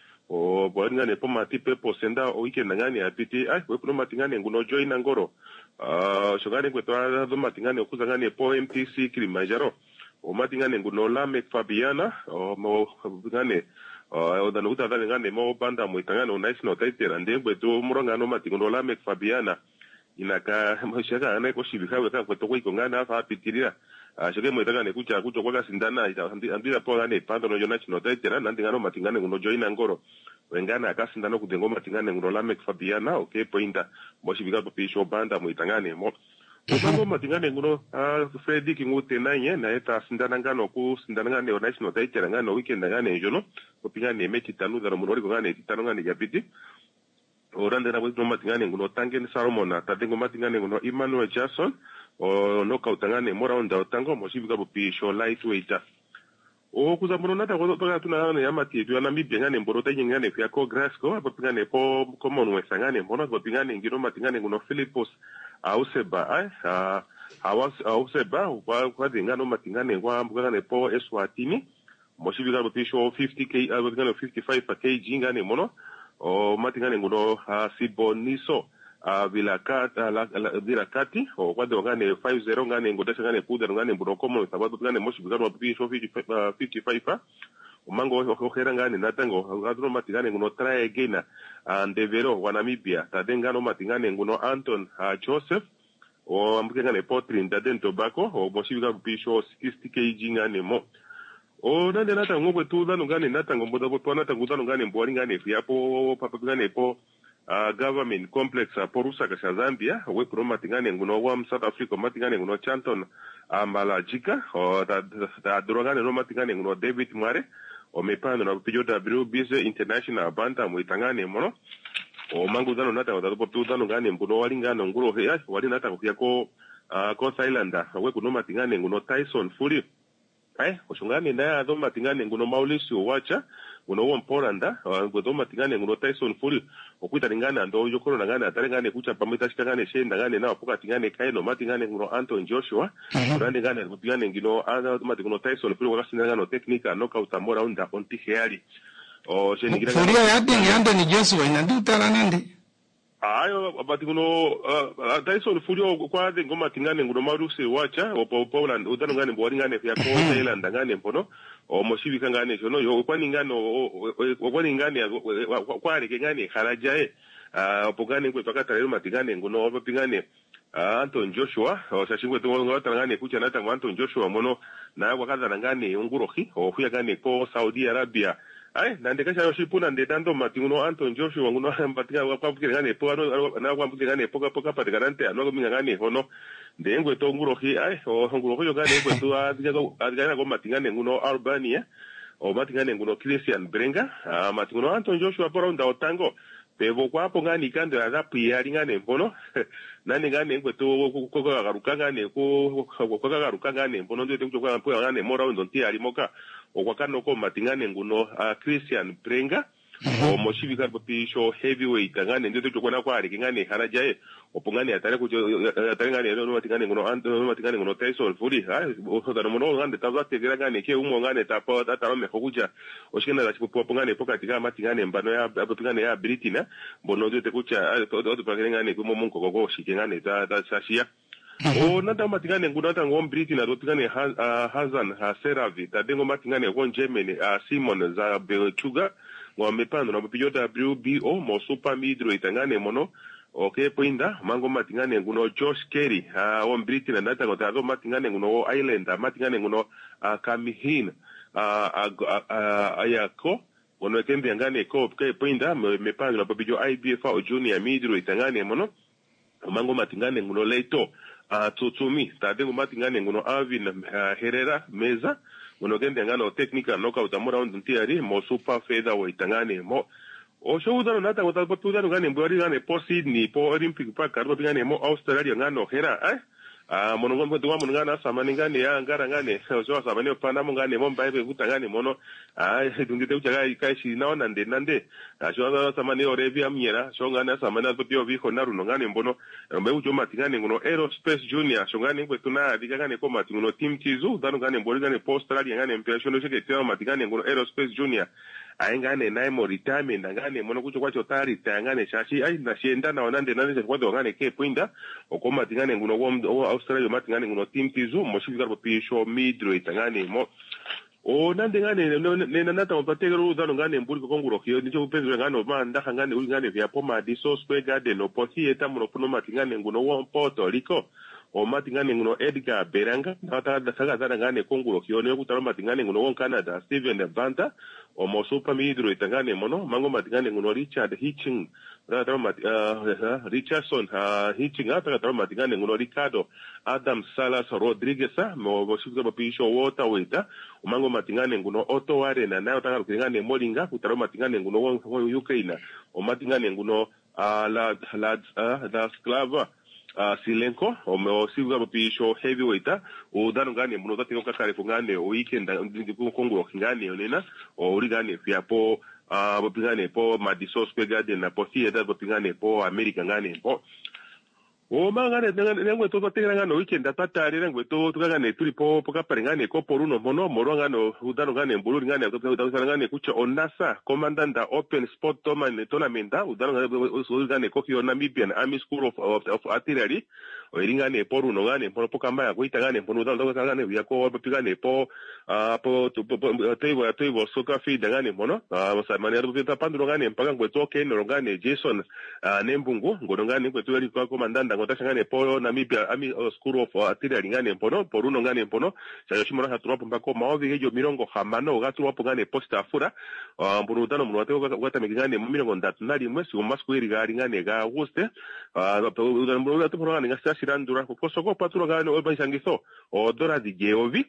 H: o bwangane poma tipe posenda o weekend ngane apiti ai we kuno matingane nguno join ngoro ah shogane kwetwa do matingane okuza ngane po M T C Kilimanjaro o matingane nguno Lamek Fabiana o mo ngane o dano uta dane ngane mo banda mo itangane nice no taitera ndengwe to muronga no matingono Lamek Fabiana inaka mo shaka ane ko shibikawe ka kweto ko ngane afa apitirira ah shoge mo itangane kucha kucho kwa sindana andira po ngane pando no nice no taitera nandingano matingane nguno join ngoro wengana akasindana kudengo matingane nguno Lamek Fabiana okay pointa moshibika popisho banda muitangane mo Ubango matingane nguno ah Freddy kingote nanye na eta sindana ngano ku sindana ngane national taitera ngano weekend ngane jono kopingane mechi tanu daro munori ngane tanu ngane yapiti orande na bwe matingane nguno Tangen Salomon tadengo matingane nguno Emmanuel Jackson o knockout ngane mora onda utango moshibika popisho lightweight o kuza mbono nata ko to tuna ya mati tu na mibye ngane mboro ta ngane fya ko Glasgow apo pingane po Commonwealth ngane mbono ko pingane ngiro matingane nguno Philippos auseba ai a awas auseba kwa kwa dingano matingane kwa mbugane po Eswatini moshibika bopisho fifty k abugane fifty-five kg ngane mono o matingane nguno Siboniso a vilakata la vilakati o kwa ngane five zero ngane ngodesha ngane puda ngane mbuno komo sababu ngane moshibika bopisho fifty-five umango hohera ngane natango adro matingane nguno try again andevero wa Namibia tadengano matingane nguno Anton uh, Joseph o ambuke ngane potrin daden tobacco o moshibika bisho sixty kg ngane mo o nande nata ngobwe tu dano ngane natango mboda botwana tango dano ngane mbwali ngane fiapo papa ngane po uh, government complex uh, porusa kasha Zambia we kuno matingane nguno wa South Africa matingane nguno Chanton Amalajika o ta ta drogane no matingane nguno David Mware o mepano na pijo W B C International banta muitangane mono o manguzano nata wata potudano ngane mbuno walingano nguro he wali nata kuyako uh, Coast Islander we kuno matingane nguno Tyson Fury eh oshungane ndaya ado matingane nguno Mauricio Wacha nguno wo Mporanda nguno matingane nguno Tyson Fury okuita lingana ndo yokoro ngane atarengane kucha pamita shikangane shenda ngane na poka tingane kaino matingane nguno Anton Joshua kurande ngane matingane ngino ana matinguno Tyson Fury wakasina ngano technique knockout amora unda onti heali o shenigira
A: Fury yadingi Anton Joshua inanduta nande
H: ayo abatiguno uh, Tyson Fury kwa de ngoma tingane nguno Mauricio Wacha opo Poland udano ngane bwari ngane ya Coast Island ngane mpono o moshibi kangane jono yo kwa ningano kwa ningane kwa reke ngane kharajae opo ngane kwa pakata lero matingane nguno opo pingane Anton Joshua o sashingwe to ngota ngane kucha nata Anton Joshua mono na kwa kadha ngane ungurohi o huya ngane ko Saudi Arabia ai nande kasha yoshipuna ndetando matinguno Anton Joshua nguno ambatika wakwapukira ngane po na kwampukira ngane poka poka patigarante anogo minga ngane hono ndengwe to ngurohi ai o ngurohi yo ngane ngwe to adiga adiga go matingane nguno Albania o matingane nguno Christian Brenga matinguno Anton Joshua poronda otango pevo kwapo ngani kando ya rapu ya ngane mpono nani ngane ngwe to koka garuka ngane ko koka garuka ngane mpono ndio tekcho kwa mpo ngane mora ndo ntia alimoka okwakano ko matingane nguno uh, Christian Brenga o moshibi karbo pisho heavyweight ngane ndio tekcho kwa kwa ari ngane harajae opungane atare ku atare ngane no matingane nguno ando matingane nguno Tyson Fury ha oda no ngane tazate ngane ke umo ngane tapo ataro me hokuja oshikena la chipo pungane poka tika matingane mbano ya apungane ya Britina bono ndio tekucha odo ngane kumo munko gogo shikengane ta ta sashia o nata matingane ngudata ngom Britain ado tingane Hazan Seravi tadengo matingane ngom Germany Simon za Belchuga ngom mepando na pijo W B O mo super midro itangane mono okay poinda mango matingane nguno Josh Kerry o Britain nata ngota ado matingane nguno Island matingane nguno Kamihin ayako wono kembe ngane ko poinda mepando na pijo I B F O junior midro itangane mono mango matingane nguno Leito Uh, tutumi tadengo matingane nguno Alvin uh, Herrera Meza ngono gende ngano technical knockout amora on ntiari mo super featherweight ngane mo o shouda nata ngota potudano ngane mbori ngane po Sydney po Olympic Park karbo ngane mo Australia ngano hera eh ah mono ngombe tuwa mono ngana samani ngane ya ngara ngane so samani opana mo ngane mo mbaibe kuta ngane mono ah dungite uchaga ikaishi naona nde nande so samani orevi amnyera so ngana samani atopio viko naru ngane mbono mbe ujo matingane ngono Aerospace Junior so ngane kwe tuna diga ngane ko mati ngono team tizu dano ngane mbori ngane po Australia ngane mpesho no shike tena matingane ngono Aerospace Junior aingane nae mo retirement ngane mono kucho kwacho tari tangane shashi ai na shienda na onande nande kwa ngane ke poinda okoma tingane ngono wo Australia matingane ngono team tizu mo shika ko pisho midro itangane mo o nande ngane nena nata mapatero udano ngane mburi ko nguro kiyo nicho upenzo ngane ma ndaka ngane uli ngane vya poma diso square garden no poti eta muno puno matingane ngono wo Puerto Rico o matingane ngono Edgar Beranga nata dasaga zana ngane konguro kiyo ne kutaro matingane ngono wo Canada Steven Banta o mo super midro itangane mono mango matingane ngono Richard Hitching nata mat uh, Richardson uh, Hitching ata nata matingane ngono Ricardo Adam Salas Rodriguez mo mo shika bapisho wota weta mango matingane nguno Otto Warren na otanga kungane molinga kutaro matingane nguno wo Ukraine o matingane nguno uh, la la uh, da Sklava uh, Silenko o mo siga bapisho heavyweight o dano ngane muno tatino kakare fungane o weekend ndiko konguro ngane onena o urigane fiapo uh, bapingane po Madison Square Garden na po theater bapingane po America ngane po o mangane ngwe to patera ngano weekend atatari ngwe to tukangane tuli po poka parengane ko poruno mono moro ngano udano ngane mbulu ngane to ngane kucha onasa commandant open sport tournament udano ngane ko kyo Namibian Army School of, of, of Artillery o iringane poruno ngane pono poka mbaya kuita ngane pono udano ngane ya ko bapigane po po tebo tebo soka feed ngane mono masa manera kupita panduro ngane mpaka ngwe to ken ngane Jason Nembungu ngono ngane ngwe to ali kwa commandant ngota ngane po Namibia ami School of Artillery ngane mpono poruno ngane mpono cha shimora hatura pambako maovi gejo mirongo hamano gaturu po ngane posta afura mbunu tano mbunu watego gata megane mu mirongo ndatu nali mwesi mu masku eri gari ngane ga Auguste mbunu watu po ngane ngasa shirandura ko soko paturo ngane obansangiso o dora di geovi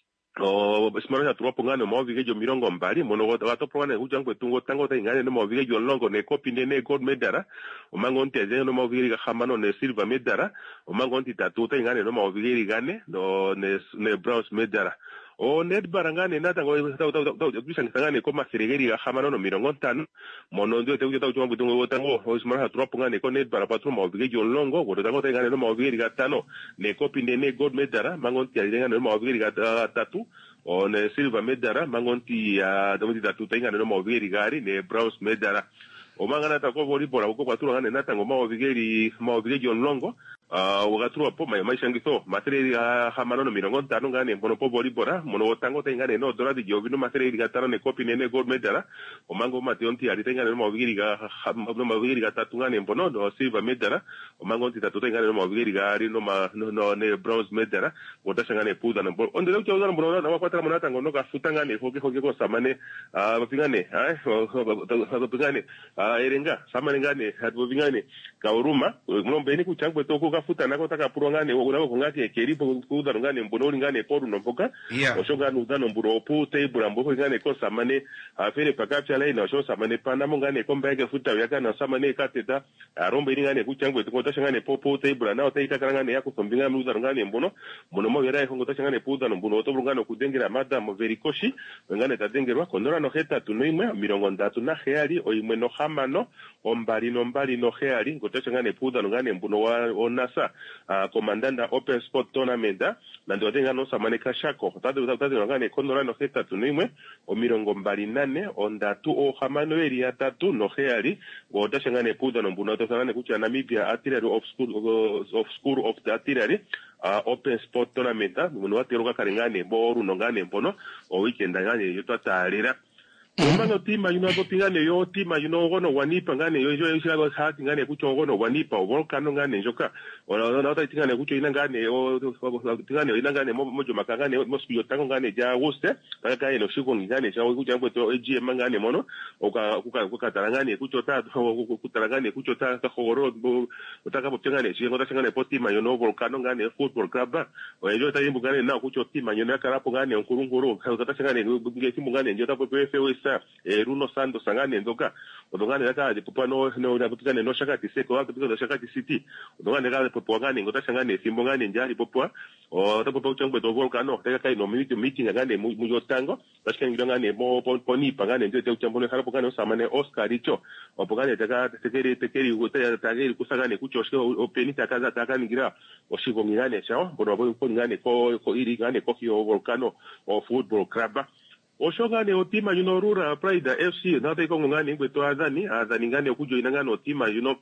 H: o simara hatura po ngane maovi gejo mirongo mbali mono watu po ngane hujangwe tungo tango ta ngane no maovi gejo longo ne kopi ne gold medal omango nteze no maovi ga hamano ne silver medal omango ntitatu ta ngane no maovi gane no ne ne bronze medal o net barangane nata ngo bisa ngane ko maserigeri ga hamano no mirongo ntano mono ndio te uta utuma butungo tango o simara hatura po ngane ko net bara patro maovi gejo longo go tango ta ngane no maovi ga tano ne kopi ne gold medal mango nteze ngane no maovi ga tatu on silver medal mangonti ya damuti tatu tenga no mawigeri gari ne bronze medal o mangana ta ko volleyball ko kwaturu ngane nata ngo mawigeri mawigeri onlongo ah wakaturu po mai maishangiso materi hamano no mirongo ntano ngane mbono po volleyball mono tango tenga ne no dola di jovino materi ga tano ne kopi ne gold medal o mango mationti ali tenga no mawigeri ga no mawigeri ga tatu ngane mbono do silver medal o mangonti tatu tenga no mawigeri gari no ma no ne bronze medal wotashanga ne puda no on de ucho no mbono na wakwata monata ngo no ga futanga ne hoge hoge ko samane ah bapingane ai bapingane ah erenga samane ngane hatu bapingane ka uruma ngombe ni kuchangwe to ko futa nako taka purongane wo ko ngati ekeripo kuda ngane mbono ngane poru nomboka oshoga nudano mburo pu table mboko ngane ko samane afere pakapya laina osho samane pana mungane ko mbeke futa yakana samane kateta rombe ngane kuchangwe to kota ngane popo table na otaita ngane yako sombinga muda ngane mbono mbono mo yera ko ngota ngane puda mbono to ngane kudengira mada mo verikoshi ngane tadengerwa kondora no heta tunoimwe mirongo ndatu na heali oimwe no hamano ombali no mbali no heali ngota ngane puda ngane mbono wa ona sa uh, komandanda open sport tournament na ndio tenga no samane kashako tatu tatu ngane kondora no heta tunimwe o mirongo mbali nane ondatu o hamano eri ya tatu no heali go tashangane puda no mbuno tashangane kucha Namibia Artillery of School of School of the Artillery uh, open sport tournament muno wateroka karengane boru no ngane mpono o weekend ngane yoto tarira Omano tima yuno go pingane yo tima yuno gono wanipa ngane yo yo isila go hati ngane kucho gono wanipa volcano ngane joka ona na ta tingane kucho ina ngane o tingane ina ngane mojo makangane mosku yo tango ngane ja woste ta ka ino shiko ngane ja kucho ambo to G M ngane mono oka kuka kuka tarangane kucho ta kutarangane kucho ta ta horo utaka botengane shi ngota ngane potima yuno volcano ngane football club o yo ta yimbu ngane na kucho tima yuno karapo ngane nkurunguru ka ta ngane ngeti ngane njota po F O S e runo sando sangane ndoka odongane naka de popa no no na butane no shakati seko wa butane shakati city odongane ga popo ngane ngota sangane simbo ngane njari popo o to popo changwe do volcano teka kai no meeting meeting ngane mu yotango bashika ngane mo poni pangane ndio te uchambone harapo ngane samane Oscar icho opogane teka tekeri tekeri uta tageri kusangane kuchoshke openi takaza takani gira oshigo ngane chao bono bo ngane ko ko iri ngane ko hiyo volcano o football club Oshogane otima yuno rura Pride F C na te kongo ngani ngweto azani azani ngani okujo inangano otima yuno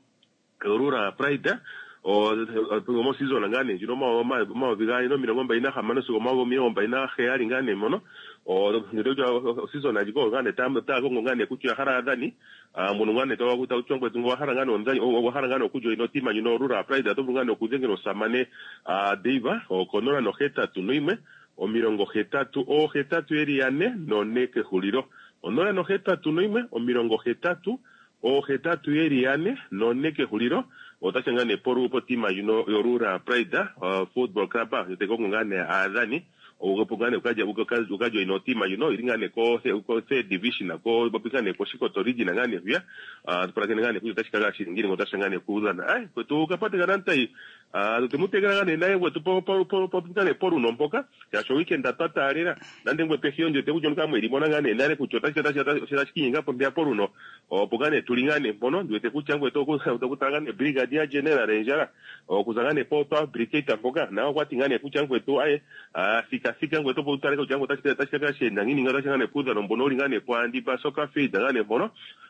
H: rura Pride o mo season ngani yuno ma ma ma viga ino mirongo mbaina hamano so ma mirongo mbaina heari ngani mono o ndio season ajiko ngani tam ta kongo ngani kucho hara azani muno ngani to wakuta uchongwe tungo hara ngani onzani o hara ngani okujo ino tima yuno rura Pride to ngani okuzengero samane Deiva o konora no heta tunuime o mirongo hetatu o hetatu eri ane no neke huliro onora no hetatu noime o mirongo hetatu o hetatu eri ane no neke huliro o tachangane poru potima yuno yorura Pride uh, football club yote kongo ngane azani o gopungane ukaja ukaja ukaja inotima yuno iringane ko se ko se division ko bopikane ko shiko origin ngane vya uh, para ngane ku tachikaga shingiri ngotashangane kuuzana ai ko to kapate garantai ah uh, temute ngane naye wetu po po po po ngane poru nomboka ya sho weekend atata arira nande ngwe pehion je te kujon kamwe limona ngane nare kuchota chata chata chata chikinga pombia poru no o pogane tulingane mpono ndwete kuchangwe to ku kutangane brigadier general enjara o kuzangane po to brigade mboka na kwati ngane kuchangwe to ai ah fika fika ngwe to po tare kuchangwe tachika tachika shenda ngini ngata ngane puza no mbono lingane po andi ba soka feed ngane mpono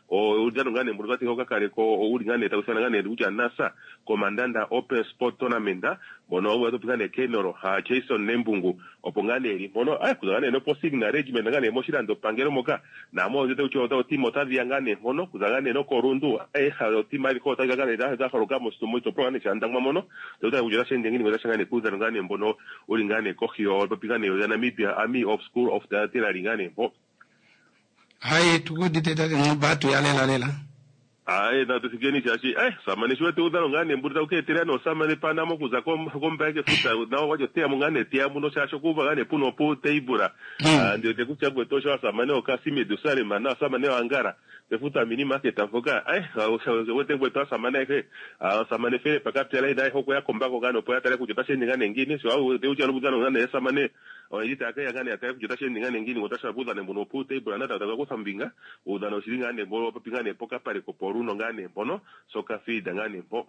H: o ujano ngane mbulati hoka kare ko uri ngane takusana ngane uja nasa komandanda open sport tournament bono owa to ngane kenoro ha Jason Nembungu opongane ri bono ay kuzangane no posignal regiment ngane moshira ndo pangero moka na mo zete ucho to timo tadi ngane bono kuzangane no korundu ay ha timali ko taga ngane da da horoga mo stumo to prone chanda mamono to da ujira shende ngini ngoda ngane kuza ngane bono uri ngane kohio bapigane yo Namibia Army of School of the Artillery ngane bo
A: Hai tukudite tadi ngabatu ya lela lela.
H: Ai na tusigeni chachi eh samani shwe te udano ngane mburita uketere no samani pana mo kuza kom kombeke futa na wajo te mungane te amuno chacho kuva ngane puno po teibura ndio te kucha gwetosha samani okasime dosale mana samani angara te futa mini market avoka eh wote gwetwa samani ke samani fere pakatela ida hoko ya kombako ngane po ya tare kujota sheni ngane ngini so au te ucha lubuzano ngane samani oyita akaya ngane akaya kujota sheni ngane ngini ngotasha buza ne muno po teibura na tata ko sambinga udano shiringa ne bolo papingane poka pare ko uno ngane bono soka fida ngane bo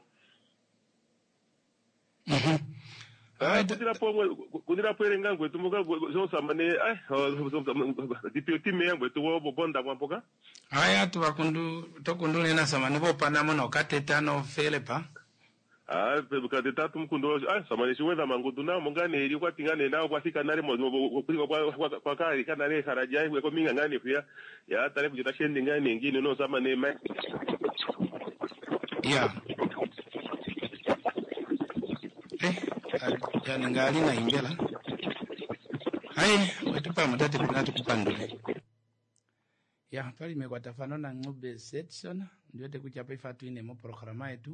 A: mhm
H: ai kudira po kudira po renga ngwetu muka so samane ai dipi time yangu tu wo bonda kwa poka
A: aya tu bakundu tokundu nena samane bo panamo no katetano felepa
H: ah pe kateta tum kundo ai samane siweza mangudu na mungane ili kwa tingane nao kwa sika nare mo kwa kwa kari kana re harajai ko minga ngane pia ya tare kujita shendi ngane ngine no samane mai
A: ya eh yani ngali na ingela hai watupa mtate kuna tukupandule ya pali mekwatafano na ngube setson ndio te kuchapa ifatu ine mo programa yetu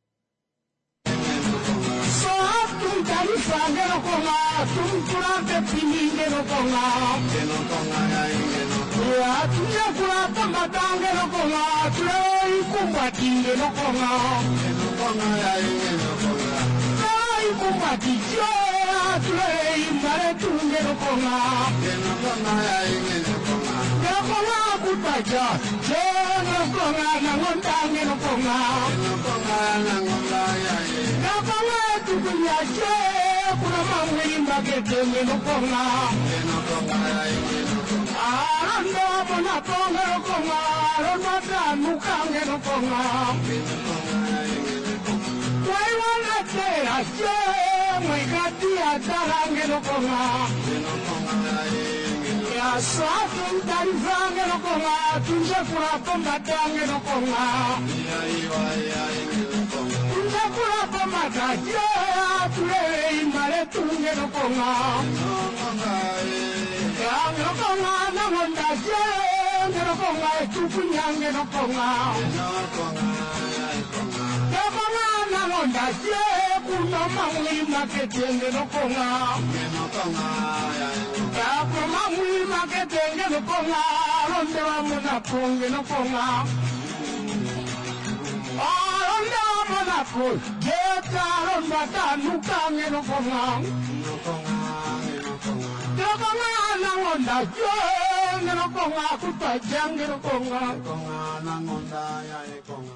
B: so tum tarifa ngero konga tum kurate piningero konga ngero konga ya ingero ya tuya kurata matangero konga tuya kumbati ngero konga ngero konga ya ingero konga ai kumbati jo tuya mare tungero konga ngero konga ya ingero konga ngero konga kutaja ngero konga na ngonda ngero konga ngero konga na ngonda ya tukunya che kuna mangwe mbakete ngeno konga ngeno konga ngeno konga ando bona konga konga ronda tanuka ngeno konga ngeno konga ngeno konga wai wana tera che mwikati atara ngeno konga ngeno konga ngeno ya safu tarifa ngeno konga tunje kura pomba ngeno konga ya iwa ya ngeno konga tunje kura pomba ya tulei mare tungero konga ya ngero konga na monda je ngero konga tupunya ngero konga ya konga na monda je kuno mangwi makete ngero konga ya kuno mangwi makete ngero konga ronde wa muna ngero konga ronde wa muna Yeta ronda tanuka ngeno konga ngeno konga ngeno konga ngeno konga na ngonda jo ngeno konga kutaja ngeno konga konga na ngonda ya e konga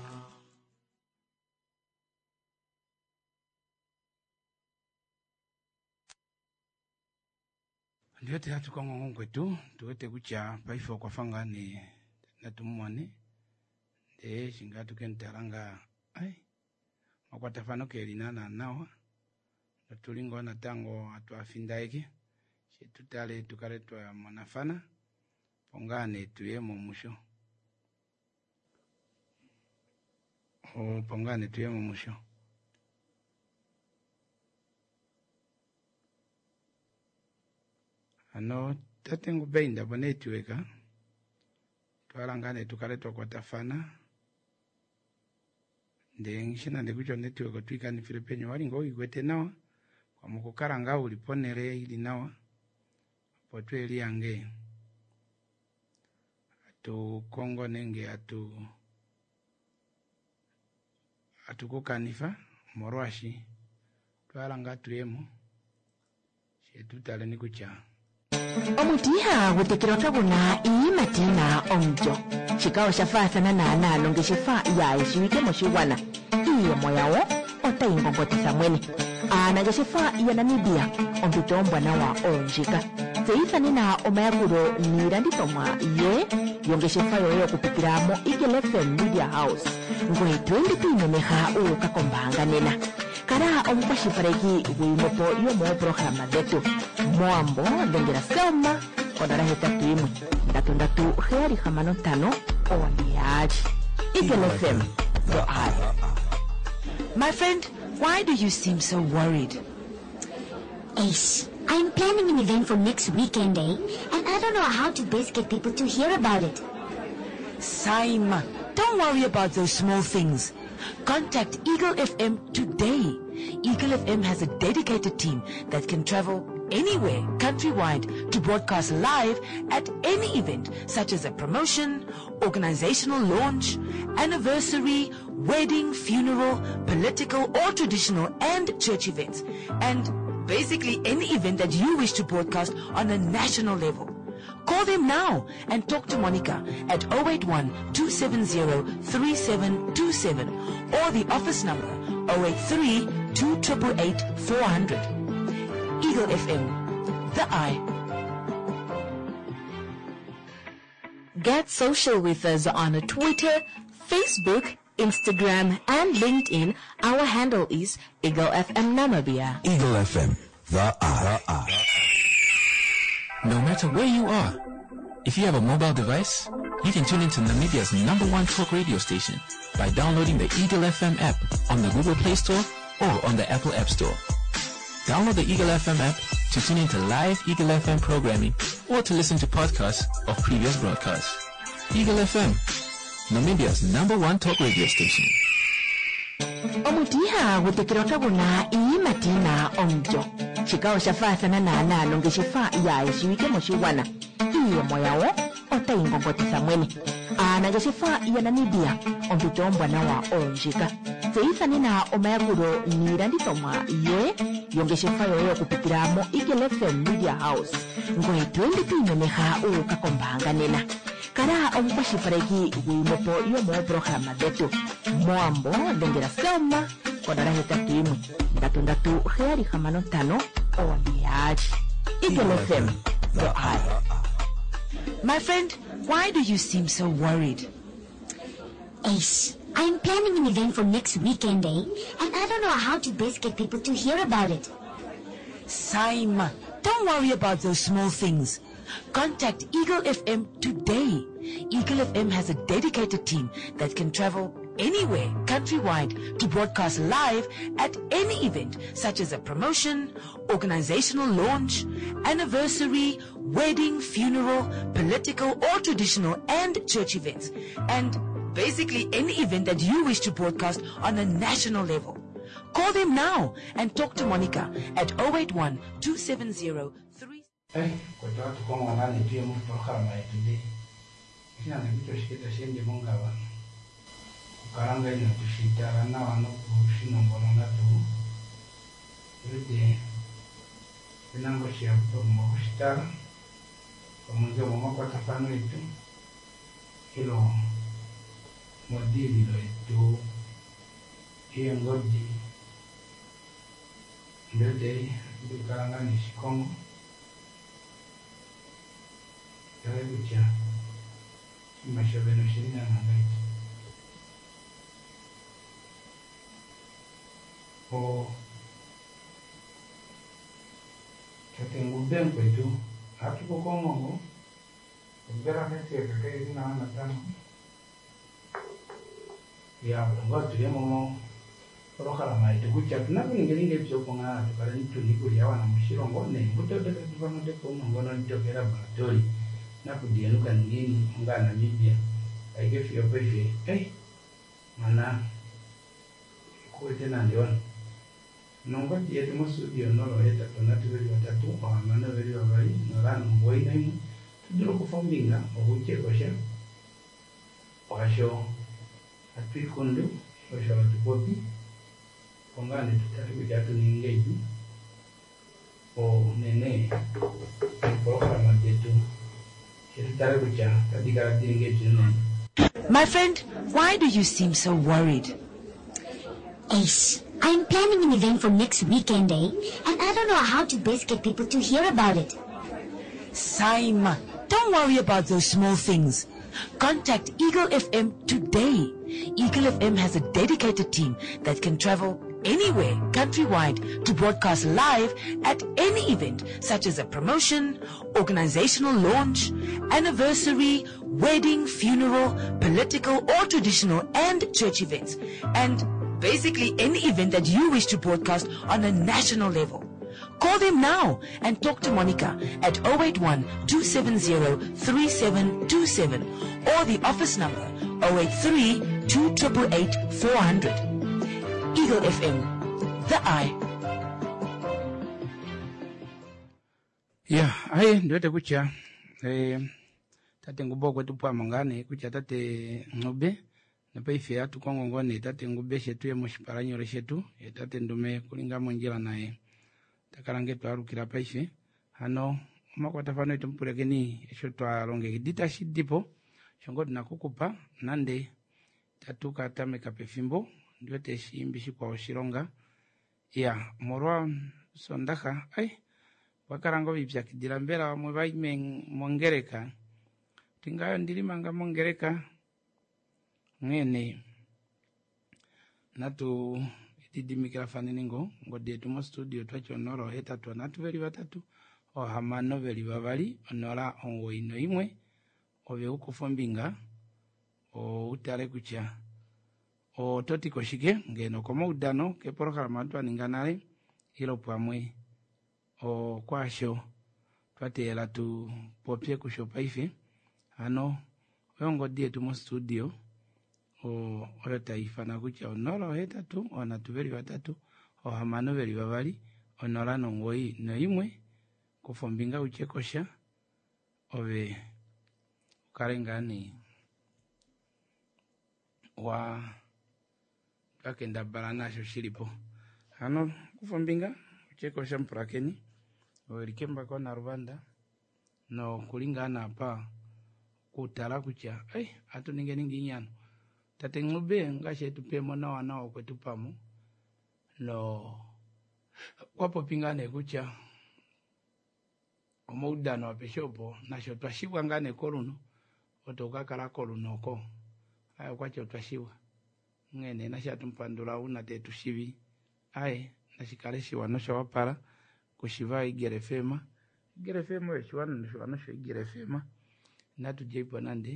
A: ndio te hatu kongo ngwe tu tuwete kucha paifo kwa fanga ni natumwane de shingatu kentaranga ai makwatafano kelinana nawa tulingo na tango atwafindaike shitutale tukaletwa manafana pongane tuyemo musho o pongane tuyemo musho ano tatengu beinda bonetweka twalangane tukaletwa kwa tafana ndengishina ndekucho network otwika ni Filipenyo wali ngo igwete nawa kwa mukukaranga uliponere ili nawa potweli yange atu Kongo nenge atu atu kukanifa morwashi twalanga tuyemo shetutale nikucha
D: omutiha gutekera twabona imatina omjo shikao shafathana na nalonge shifa ya ishiwike moshiwana iyo moyawo otaingongotesa mwene anage shifa ya Namibia ombitombwa na wa onjika zeithani na omayakuro nirandithomwa ye yongeshefa yoyo kupitiramo Eagle F M Media House ngwe twendi tuimemeha ukakombanga nena kara omupashipareki wimopo yomo programa detu moambo ndengera selma kodara hetatu imwe ndatu ndatu heari hamano tano owaniaji Eagle F M the eye.
I: My friend, why do you seem so worried?
E: Ace, I'm planning an event for next weekend, eh? And I don't know how to best get people to hear about it.
I: Saima, don't worry about those small things. Contact Eagle F M today. Eagle F M has a dedicated team that can travel anywhere countrywide to broadcast live at any event such as a promotion, organizational launch, anniversary, wedding, funeral, political or traditional and church events, and basically any event that you wish to broadcast on a national level. Call them now and talk to Monica at zero eight one, two seven zero, three seven two seven or the office number zero eight three, two eight eight, four hundred. Eagle F M, the eye.
D: Get social with us on Twitter, Facebook, Instagram, and LinkedIn. Our handle is Eagle F M Namibia.
F: Eagle F M, the eye.
G: No matter where you are, if you have a mobile device, you can tune into Namibia's number one talk radio station by downloading the Eagle F M app on the Google Play Store or on the Apple App Store. Download the Eagle F M app to tune into live Eagle F M programming or to listen to podcasts of previous broadcasts. Eagle F M, Namibia's number one talk radio station.
D: Omutiha gutekirota guna imatina omjo. Chikao shafa sana na na longe shafa ya ishiwike moshiwana. Iyo moyawo ota ingongoti samweni. Ana shafa ya Namibia ombicho mbwana wa onjika. Seisa nina omayakuro ni randitoma ye yonge shafa yoyo kupitiramo Eagle F M Media House. Ngoe twendi tuimemeha ukakombanga nena. Kara omupashipareki wimopo yomo programa detu moambo ndengera selma kodara hetatu imwe ndatu ndatu heari hamano tano owaniaji Eagle F M the eye.
I: My friend, why do you seem so worried?
E: Ace, I'm planning an event for next weekend, eh? And I don't know how to best get people to hear about it.
I: Saima, don't worry about those small things. Contact Eagle F M today. Eagle F M has a dedicated team that can travel anywhere countrywide to broadcast live at any event such as a promotion, organizational launch, anniversary, wedding, funeral, political or traditional and church events, and basically any event that you wish to broadcast on a national level. Call them now and talk to Monica at zero eight one, two seven zero, three.
A: Eh, kwa tatu kwa mwanani tuye mprograma yetu de. Kina nabito shiketa shende monga wa. Kukaranga ina tushitara na wano kushino mbononga tu. Yude, inango shia kuto mwakushitara. Kwa mwanzo mwako tafano yetu. Hilo modili lo yetu. Hiyo ngodi. Yude, kukaranga ni shikongo. Yale kucha mashabeno shirina na ngaiti o katengu benko itu hatu ko kongo ngara hete kake na na tano ya ngatu ya momo orokala mai te kucha na ngenge byo konga to kala ni tuni ko ya wana mushirongo ne mbuto de tuvano de ko ngona ndokera laboratory na kudianuka nini nga Namibia aigefio pefe eh mana ko tena ndio nongo die temo studio no lo eta tona tibeli watatu kwa mana veli wabai no ran ngoi nai tudro ko fombinga obuche kosha washo atui kundu washo tupopi kongane tutatu kujatu ningeju o nene programa detu.
I: My friend, why do you seem so worried?
E: Ace, I'm planning an event for next weekend, eh? And I don't know how to best get people to hear about it.
I: Saima, don't worry about those small things.
D: Contact Eagle F M today. Eagle F M has a dedicated team that can travel anywhere countrywide to broadcast live at any event, such as a promotion, organizational launch, anniversary, wedding, funeral, political or traditional and church events, and basically any event that you wish to broadcast on a national level. Call them now and talk to Monica at zero eight one, two seven zero, three seven two seven or the office number zero eight three, two eight eight, four zero zero. Eagle F M, the eye.
A: Yeah, ai ndio kucha. Eh tate ngubo kwetu pa mangane kucha tate ngobe na paife atu kongongone tate ngube shetu ye mushiparanyo shetu tate ndume kulinga monjira naye takarange twarukira paife hano makwata fano itumpulekeni esho twaronge kidita shidipo shongo tunakukupa nande tatuka tameka pefimbo ndio teshimbishi kwa oshironga ya morwa sondaka ai wakarango bibya kidira mbera wamwe baime mongereka tingayo ndilimanga mongereka ngene natu ididimikira faniningo ngode tumo studio twacho noro heta twa natu veri batatu o hamano veri babali onora onwo ino imwe obe ukufombinga o utare kucha o toti koshike ngeno komo udano ke programa twa ninganale hilo pamwe o kwasho twatela tu popye kushopa ife ano ongo die tumo studio o oyo taifa na kucha onoro heta tu ona tuveri batatu o hamano veri babali onora nongoi no imwe kufombinga uchekosha obe ukarengani wa kakenda barana shoshilipo hano kufombinga uchekosha mprakeni olikemba kwa na Rwanda no kulingana pa kutala kucha ai atu ninge ningi nyano tate ngube ngashe tupemo na wana okwetu pamu no wapo pingane kucha omuudano apeshopo nasho twashibwa ngane koluno otoka kala koluno ko ayo kwacho twashibwa ngene nashatumpandula una tetu shibi ai nashikaleshi wanosha wapara kushiva igerefema igerefema yeshwana nisho wanosha igerefema natu jeipo nande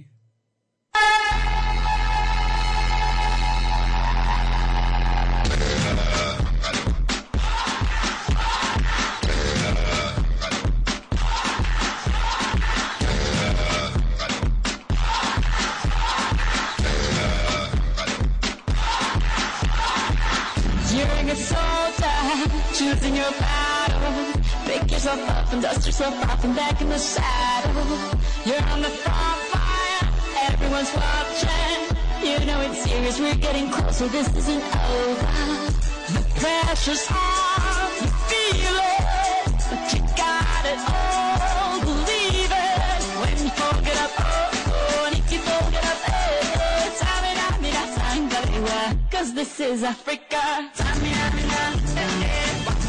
J: choosing your battle. Pick yourself up and dust yourself off and back in the saddle. You're on the front line, everyone's watching. You know it's serious, we're getting closer, this isn't over. The pressure's on, you feel it, but you got it all, believe it. When you fold it up, oh, oh, and if you fold it up, eh, eh, Samina, mina, sangalewa, cause this is Africa. Samina, mina, eh, eh.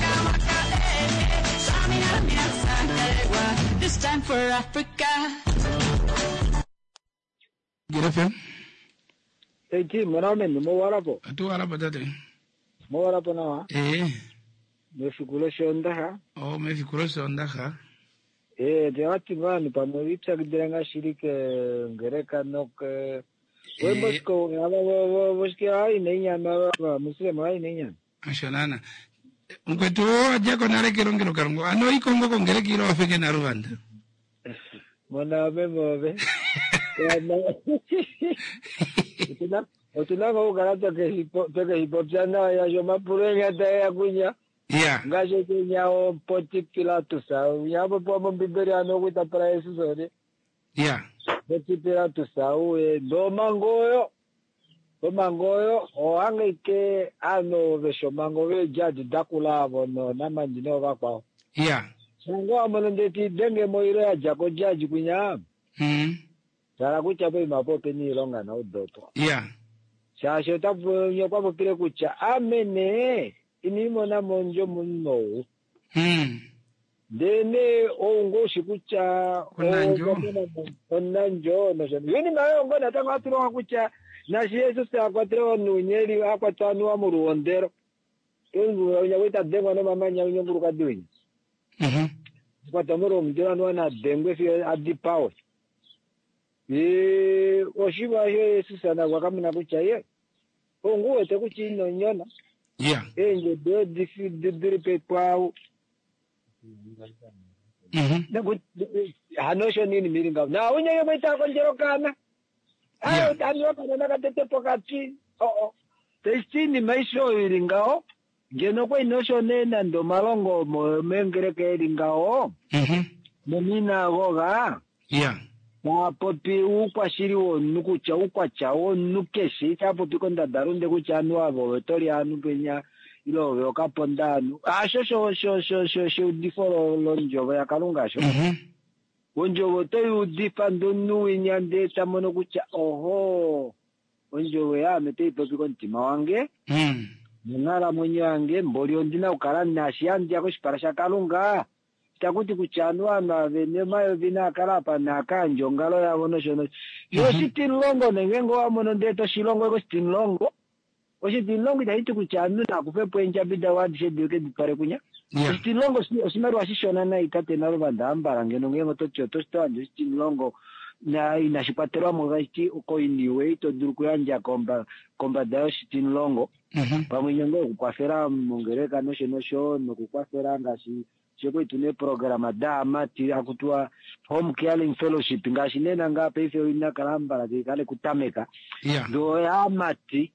J: This time for Africa.
A: Gerefem.
K: Eh, ji mwanaume ni mwarapo.
A: Atu warapo tate.
K: Mwarapo nawa.
A: Eh.
K: Mefikuro shondaha.
A: Oh, mefikuro shondaha.
K: Eh, de wati ngani pa mwipsa kidiranga shirike ngereka nok. Wembosko ngaba boski ai nenya na muslim ai nenya.
A: Ashonana. Mkwetu ajako nare kirongero karongo ano ikongo kongere kiro afeke na Rwanda
K: mona bebobe Otuna otuna ko garata ke hipo ke hipo jana ya joma purenya ya kunya
A: yeah
K: ngaje kunya o poti pilatus au ya bo bo biblia no kuta para eso sore
A: yeah
K: poti pilatus au e do mangoyo do mangoyo o angeke ano vesho mangoyo jadi dakula bono na manjino bakwa
A: yeah
K: sango amonondeti denge moire aja ko jaji kunya
A: mm
K: sara kucha pe mapope ni longa na odoto
A: yeah
K: Shasho tapu nyokwa popire kucha amene ini mona monjo munno
A: mm
K: dene ongo shikucha
A: Onanjo.
K: onanjo no shani yini nayo ngo natanga aturo kucha na yesu sa kwatro nunyeli akwatanu wa muruondero kengu nyawita dengo no mama nyawo nguru kadwini
A: mhm
K: kwatamuro mdira no na dengwe fi adipao e oshiba yesu sana wakamna kucha ye ongo ete kuchino nyona
A: yeah
K: enje do difi diripe kwao
A: mhm
K: hanosho nini miringa na unye mwita konjero kana ayo tanyo kana nakatete pokati oh testini maisho iringao ngeno kwa inosho nena ndo malongo mengereke iringao
A: mhm
K: momina goga
A: yeah
K: na popi ukwa shiri wo nukucha ukwa chawo nukeshi chapo pikonda darunde kuchanu abo tori anu penya ilo yoka pondanu asho sho sho sho sho sho diforo lonjo ya kalunga sho
A: mhm
K: onjo to udipa ndonu inyande tamono kucha oho onjo ya mete popi kontima wange
A: mhm
K: ngara mwenye wange mboli ondina ukala nashiyandi yako shiparasha kalunga takuti kuchanwa na vene mayo vina karapa na kanjo ngalo ya wono shono yo sitin longo nengengo wa mono ndeto shilongo ko sitin longo o sitin longo ita kuchanu na kufepo enja bida wadi shedioke dipare kunya sitin longo osimaru asishona na itate na roba ndamba ngeno ngengo to choto sto sitin longo na inashipatero mwaiti uko iniwe to duruku yanja komba komba da sitin longo pamunyengo kukwafera mongereka no shono shono no kukwafera ngashi cheko itune programa dama ti akutua home caring fellowship ngashi nena ngape ife ina kalamba kale kutameka
A: yeah
K: do ya mati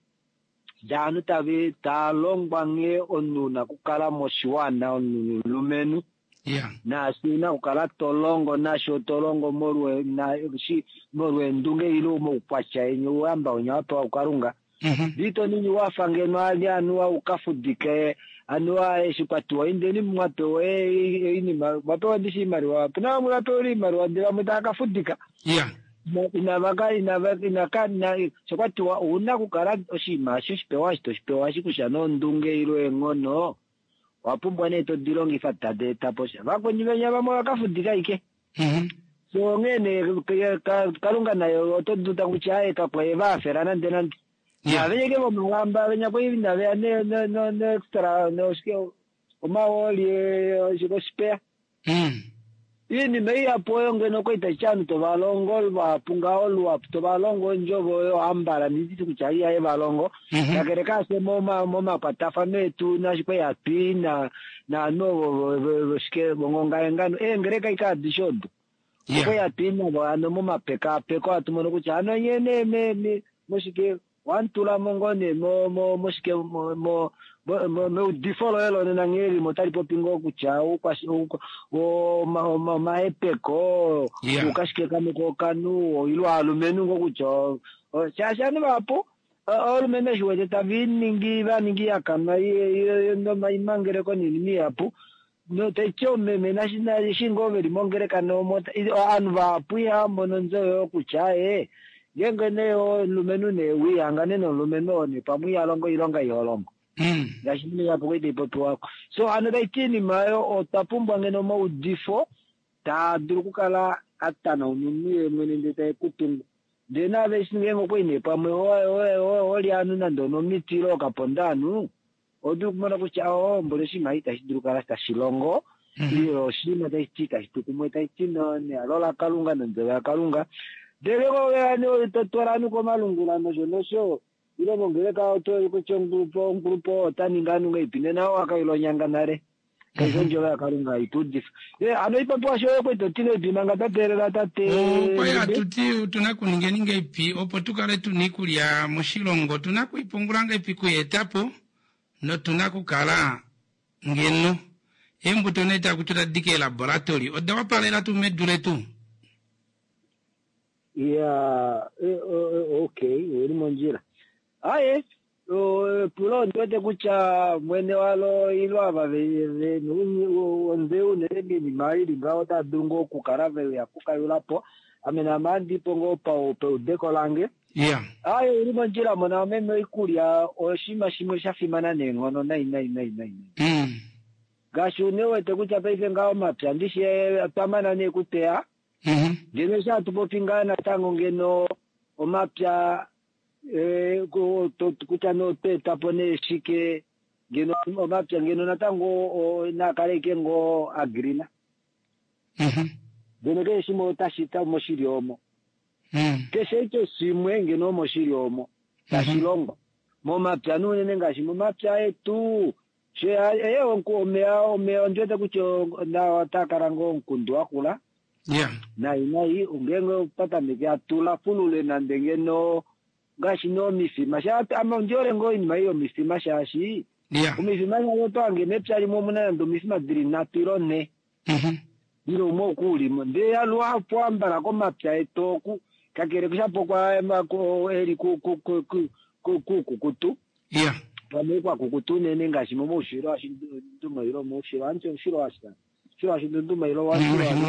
K: danu tabe ta longbange onuna kukala moshiwana onunu lumenu
A: yeah
K: na sina kukala tolongo na sho tolongo morwe na shi morwe ndunge ilo mo kwacha enyo amba onyapo ukarunga
A: mhm
K: dito nini wafange no ali anu wa ukafudike anua eshikwatwa indeni mwato e ini mapewa dishi mariwa pina mwapewa mariwa ndira mutaka fudika
A: yeah
K: ina baka ina baka ina kana shikwatwa una kukara oshima shispewa shito shipewa shikushano ndunge ilo engono wapumbwa neto dilongi fatade taposha bako nyibenya bamwe bakafudika ike
A: mhm
K: so ngene kalunga nayo otoduta kuchae kakwe baferana ndena ya venye que vamos a hablar venye que viene a ne no no no extra no es que uma oli je ko spare
A: mm
K: ini mei apoyo ngeno ko itachanu to balongo ba punga olu ap to balongo njobo yo ambara niti kuchaya e balongo ya kereka se moma moma patafa metu na shikwe ya pina na no ske bongonga ngano e ngereka ikadishodo ko ya pina ba no moma peka peko atumono kuchano yene me me moshike wantula mongone mo mo moshike mo mo mo mo difolo elo na ngeli motali popingo kuchao kwa o ma ma epeko ukashike kame ko kanu ilo alumenu ngo kucho chasha ni bapo alumenu jwete tavini ngi ba ningi akana ye ndo maimangere ko nini mi apo no techo me me national shingo veri mongere kano mota anu bapo ya mononzo kuchae ngene o lumenu ne wi angane no lumenu ne pamuya longo ilonga yolongo
A: mm
K: ngashini ya pokwete poto wako so another itini mayo otapumba ngeno mo difo ta durukala atana unumie mwene ndeta kutungu dena vesi ngengo kwene pamwe o oli anu nando no mitiro kapondanu odukumana kuchao mboleshi maita shidurukala sta shilongo iyo shima ta chika shitukumwe ta chino ne alola kalunga ndo ya kalunga Dego yani totoranu ko malungula no jonosho ile mongereka to ko chongrupo ngrupo tani nganu ngai pinena waka ilo nyanga nare kaijonjo ya karunga itudif e ano ipapo asho ko to tine binanga taterera tate
A: ko ya tuti tunakuningeni ngai pi opo tukale tunikulia mushilongo tunakuipungulanga ipi ku etapo no tunakukala ngeno embu toneta kutuda dike laboratory odawa palela tu medure tu
K: yeah okay uri monjira aye o pulo ndote kucha mwene walo ilo abave nuni ondeu nende ni maili ngao ta dungo kukarave ya kukayulapo amena mandi pongo pa o deko lange
A: yeah
K: aye uri monjira mona meme ikulia oshima shimo shafimana nengono nai nai nai nai
A: mm
K: gashune wete kucha peife ngao mapya ndishe pamana ne kutea
A: mhm
K: ngeno sha tupopingana tango ngeno omapya eh ko kucha no teta pone shike ngeno omapya ngeno natango na kareke ngo agrina
A: mhm
K: ngeno ke shimo tashita moshiri omo
A: mhm
K: keshe ke simwe ngeno moshiri omo tashilongo mo mapya nune nengashi mo mapya etu she eh onko mea mea njote kucho na watakarango nkundu akula
A: yeah
K: na inai ungengo pata mega tula fulule na ndengeno gashi no mifima sha ama njore ngo inima hiyo mifima shashi
A: yeah
K: umifima yo tange nepchali mo muna ndo mifima diri natirone
A: mhm
K: diro mo kuli mo de alwa pwamba ko mapya etoku kakere kushapo kwa mako eri ku ku ku ku ku kutu
A: yeah
K: pamekwa kukutune nengashi mo mushiro ashinduma iro mushiro ancho shiro ashita shiro ashinduma iro wa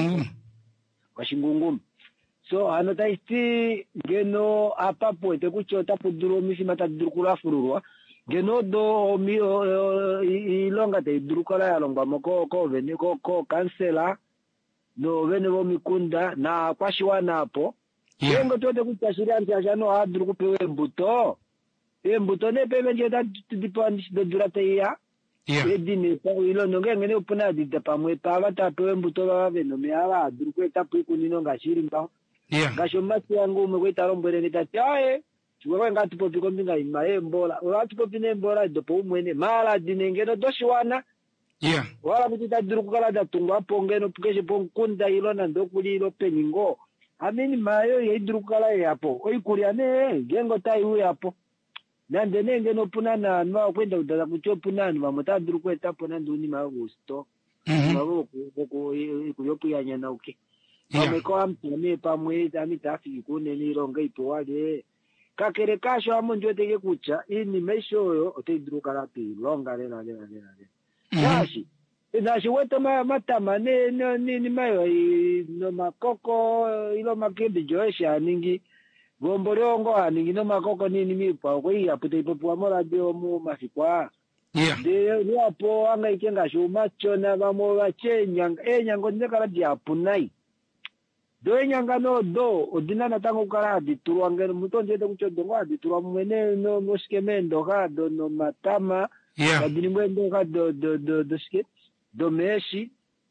K: washingungu so anotaisti geno apa poete kuchota puduro mifima ta durukula fururwa geno do mi ilonga te durukala ya longa moko ko vene ko ko kansela no vene bo mikunda na kwashiwa napo yengo tote kutashiria ntiashano aduru kupewe mbuto embuto ne pewe njeta dipandi do durate ya edine pa ilo nonge ngene upuna dita pamwe pa bata pewe mbuto ba veno me ala aduru kweta pukunino ngashiri mba gasho masi yangu umeweta rombere ngitati ae chukwe ngati popi kombinga imae mbola watu popi ne mbola dopo umwene mala dinengeno doshiwana
A: yeah
K: wala kutita duru kukala da tungwa pongeno pukeshe pongkunda ilo na ndokuli ilo peningo amini mayo ya duru kukala yapo oikuri ane gengo tai uwe yapo nande nenge no punana nwa kwenda udala kuchopuna nwa mota duru kweta pona nduni ma gusto mabo ko kuyopu ya nyana uke ameko amtame pamwe tami tafi kune ni ronga ipowale kakere kasho amonjo teke kucha ini mesho yo ote duru kala pi longa le la le la le kashi ndashi weta ma matama ne ni ni mayo no makoko ilo makembe joesha ningi gomborongo aningi no makoko nini mipa ko iya pute popwa mora dio mu masikwa
A: yeah
K: de ni apo anga ikenga shuma chona bamo bachenya enyango ndekala dia punai do nyanga no do odinana tango kala dituru angero mutonje de kucho dongo dituru mwene no moskemendo ga do no matama
A: yeah
K: adinimwendo ga do do do do skit do meshi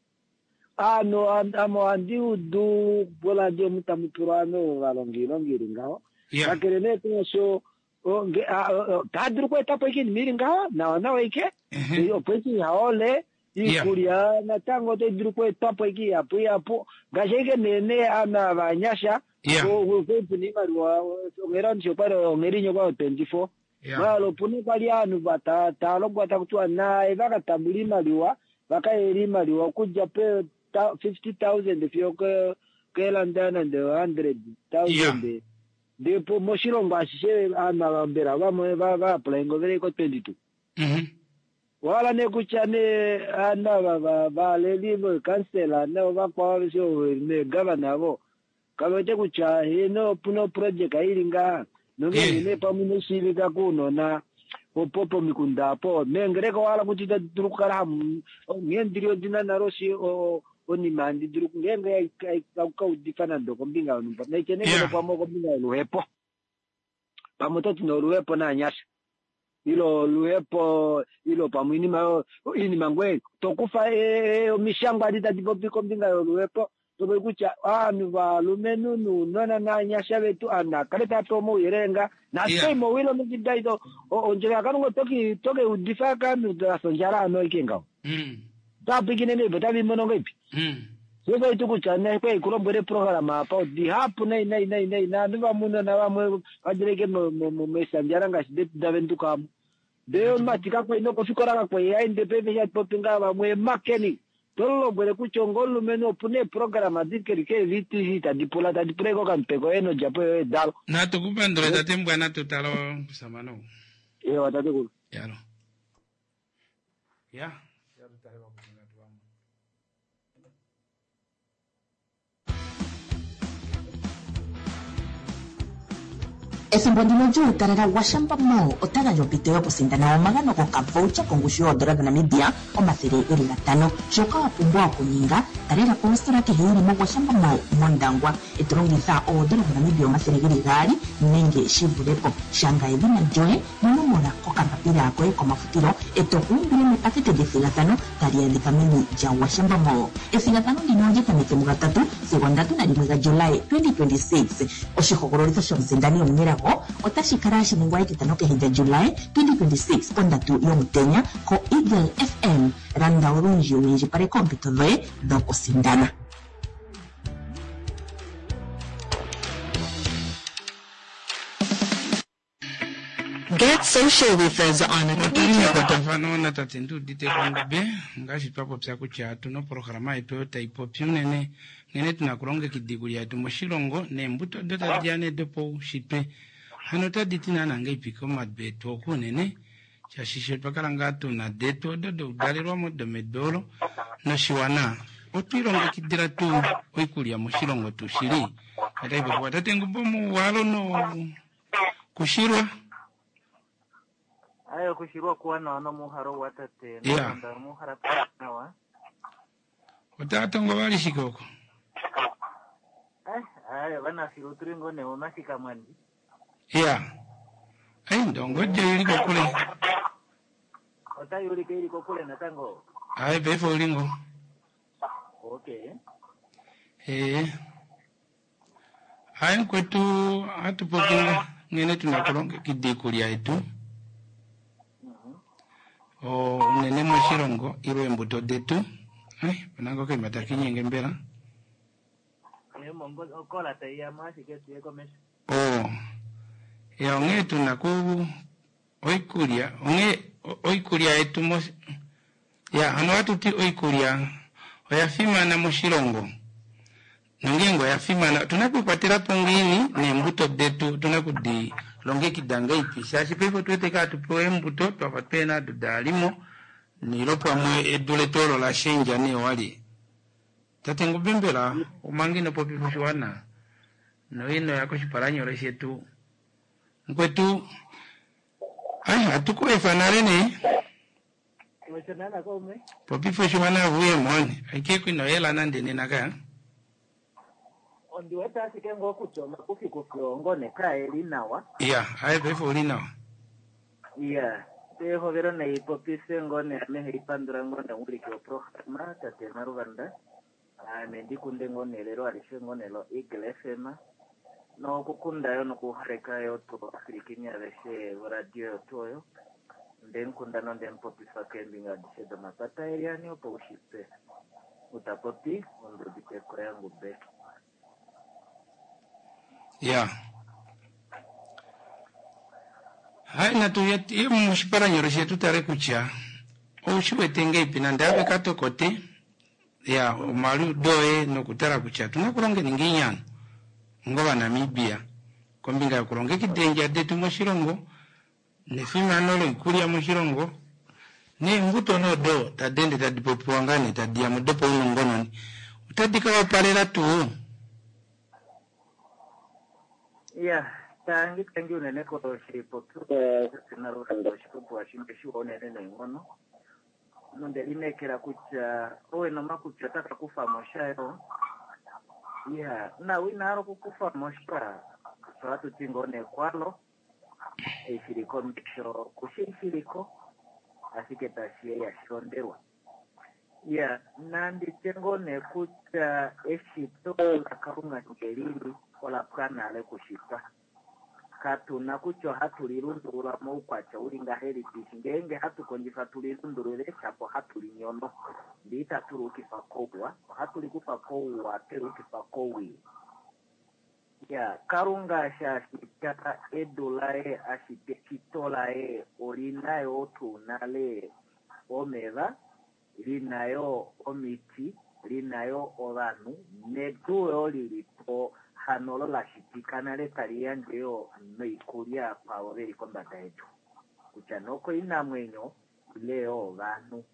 K: ano amo andiu du bola dio mutamupurano galongiro ngiringao
A: yeah
K: kakerene so onge tadru ko etapo ikini miringao na na weke yo pesi haole ikuria na tango te dru ko etapo iki apo apo gashege nene ana banyasha ko ko puni marwa ngeran sio paro ngerinyo kwa twenty-four malo puni bali anu bata talo bata kutwa na ivaka tambulima liwa baka elima liwa kuja pe fifty thousand if you go kelandana and one hundred thousand depo moshiro mbashe ana mbera vamwe va va plengo vere ko twenty-two
A: mhm
K: wala ne kuchane ana va va le libo kansela na va kwa sio ne governor vo kabete kucha hino puno project airinga nonge ne pamuno shilika kuno na opopo mikunda po mengereko wala kutita durukala ngendirio dina naroshi o oni mandi duru ngenge ka udifana ndo kombinga numpa na ikene ko kwa mo kombinga luhepo pamoto tino luhepo na nyasha ilo luhepo ilo pamwini ma ini mangwe tokufa e mishangwa dita tipo kombinga luhepo tobe kucha anu va lumenu nu nona na nyasha betu ana kaleta tomo yerenga na semo wilo mjidaido onjera kanungo toki toke udifaka ndo sonjara no ikenga
A: mm
K: tapigine ne betabi monongo ipi
A: mm
K: sasa itukuchana kwa kurombere programa apa di hapu nei nei nei nei na ndiva muno na vamwe vadireke mo messenger anga sideti daventu kam deo matika kwa inoko fikora kwa ya independent ya popinga vamwe makeni tolo bere kuchongolo meno pune programa dikeri ke viti hita dipola ta diprego kampeko eno japo dal
A: na tukupandole tatembwa na tutalo kusamano
K: eh watate ku
A: yalo ya
D: Ethimbo ndino ly'uutalala washamba mo otaga lyopito yokusindana omagano gokavoucha kongushu yoondola dhaNamibia omathele geli gatano. Shoka wapumbwa okuninga, talela po ositola kehe yili mo washamba mo mondangwa eto longitha oondola dhaNamibia omathele geli gaali nenge shivulepo. Shanga edhina lyoye nonomola kokambapila koye komafutilo eto kuumbile mepakete lyethigathano tali adhika meni lya washamba mo. Ethigathano ndino lyatameke mu gatatu sigo ndatu na limwe ga July twenty twenty-six. Oshihogololitho shomusindani omunelago otashi kala shiningwa etitano kehe lya July twenty twenty-six pondatu yomutenya ko Eagle F M. Randa olunji uwinjipale koompito dhoye dhokusindana.
I: Get social with us on a
A: Twitter. Kutafano na tatendu dite kongbe ngashi twapo pya kucha tuno programa ito taipo pyunene ngene tunakuronge kidiguli ya tumoshilongo ne mbuto dota diane depo shipe hano taditina nange ipiko madbeto kunene chashishe twakalanga tuna deto dodo udalirwa mo domedolo na shiwana otironge kidira tu oikulia moshilongo tu shiri ata ibo kwa tatengu bomu walo no kushirwa
L: ayo kushirwa kuwa na wana muharo watate
A: yeah.
L: Na muhara nawa
A: Otata ngo bali shikoko
L: eh ayo bana filutri ngo ne omashika mandi
A: yeah ai ndongo je yili kokule
L: ota yuli ke yili kokule na tango
A: ai befo lingo
L: okay
A: eh ai kwetu atupokinga ngene tunakolonga kidikulia itu o nene moshilongo iro embuto detu ai banango ke mataki nyenge mbera
L: eh mongo okola te ya mashike tie komesh
A: oh ya onge tunaku oikulia onge oikulia etu mos ya ano watu ti oikulia oyafima na moshilongo nongengo yafima na tunakukwatira pongini ne mbuto detu tunakudi longe kidanga ipisha chipepo twete ka tupoe mbuto twapena dudalimo nilopo mwe edule tolo la shenja ne wali tatengo bembera umangino popi fushwana no ino yako shiparanyo reshetu nkwetu ai atuko efanare ne
L: wachanana kome
A: popi fushwana vuye mwone aikeku ino yela nande nenaka
L: ondi weta sikengo kuchoma kufiko kiongo ne kaeli nawa
A: yeah ai befo linawa
L: yeah te hovera na ipopise ngone ame ipandura ngone uri ko programa tate na Rwanda ame ndikunde ngone lero alishe ngone lo Eagle F M no kukunda yo no kuhareka yo to afrikinya leshe radio toyo nden kunda no nden popisa kembinga dishe do mapata area ni opo ushipe utapoti ondo dikeko yangu be
A: yeah hai na tu yet ye mushipara nyoroshe tutare kucha o shiwe tenge ipinanda abe kato kote ya umaru doe no kutara kucha tunakuronge ninginyana ngoba Namibia kombinga kuronge kidenja detu moshilongo ne fima nolo ikulia moshilongo ne mbuto no do tadende tadipopu wangane tadia mudopo uno ngono utadika wapalela tu
L: yeah tangi tangi unene ko shipo eh na Rwanda shipo kwa shimbe shi onene ne ngono nonde linekera kucha owe no makucha taka kufa moshayo yeah na wina aro kufa mosha swatu tingone kwalo e shiriko mcho kushiriko asike tashie ya shondewa yeah nandi tengone kucha eshito la karunga ngelili ola kana ale kushipa katuna kucho hatulirundura mo kwacha ulinga heritage ngenge hatukonjifa tulirundurire chapo hatulinyono ndita turukifa kowa hatulikufa kowa terukifa kowi ya karunga shashikata edulae ashipekitolae olinayo tunale omeva linayo omiti linayo obanu neduo lilipo hanolo la shitikana le taria ngeo no ikulia pawere kombata etu kuchanoko ina mwenyo leo banu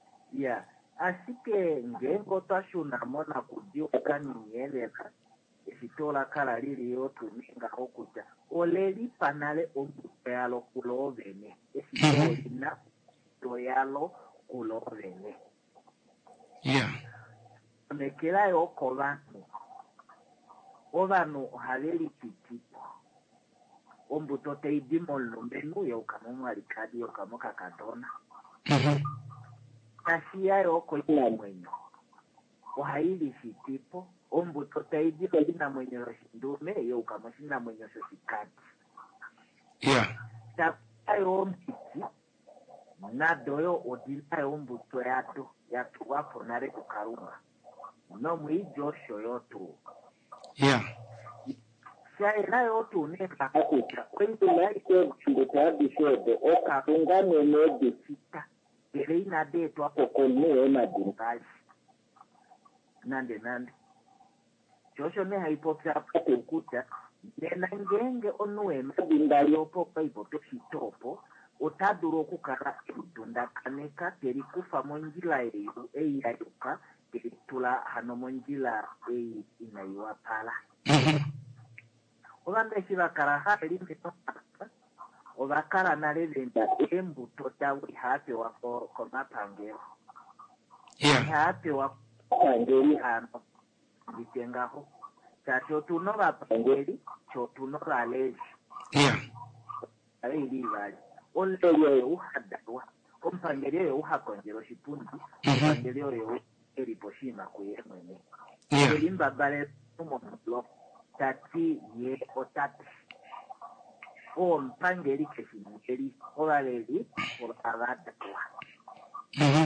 L: ya asike ngengo tashuna mona kudio kani nyele sitola kala lili yotuninga okuta oleli panale ombuteyalo kulovene esitolina toyalo kulovene
A: yeah
L: onekelayo oko bantu obano haleli titipo ombuto teidimo lumbenu yokamomwalikadi yokamokakadona
A: mhm
L: nasiyayo oko ina mwenyo ohaili sitipo ombuto teidimo ina mwenyo roshindume yokamosina mwenyo sosikadi
A: yeah
L: tapayo ompiti nadoyo odinayo ombuto yato yatuwapo nare kukaruma no mwijosho yotu
A: yeah
L: shaelayo otu neka akuta kwendula iko ngutadishodo okaungane node sita ele inadetu hapo konue madingaji nande nande josho ne haipopya hapo ukuta nena ngenge onue madingali opo paipo toshitopo otaduro kukara idundakaneka terikufa monjila eyu eiyayuka teritula hano monjila eyi inayiwapala obambeshi bakara hali mbito obakara nalebenda embuto tawe hape wako komapangero
A: yeah
L: hape wako pangeri hano bitengaho chacho tuno bapangeri chotuno baleji
A: yeah
L: aili bali olele uhadawa kompangeri yo uhakonjero shipundi kompangeri yo eriposhima kuyemene
A: yeah
L: elimba bale umono tati ye otati o mpangeri keshingeri olaleli por abadwa
A: mhm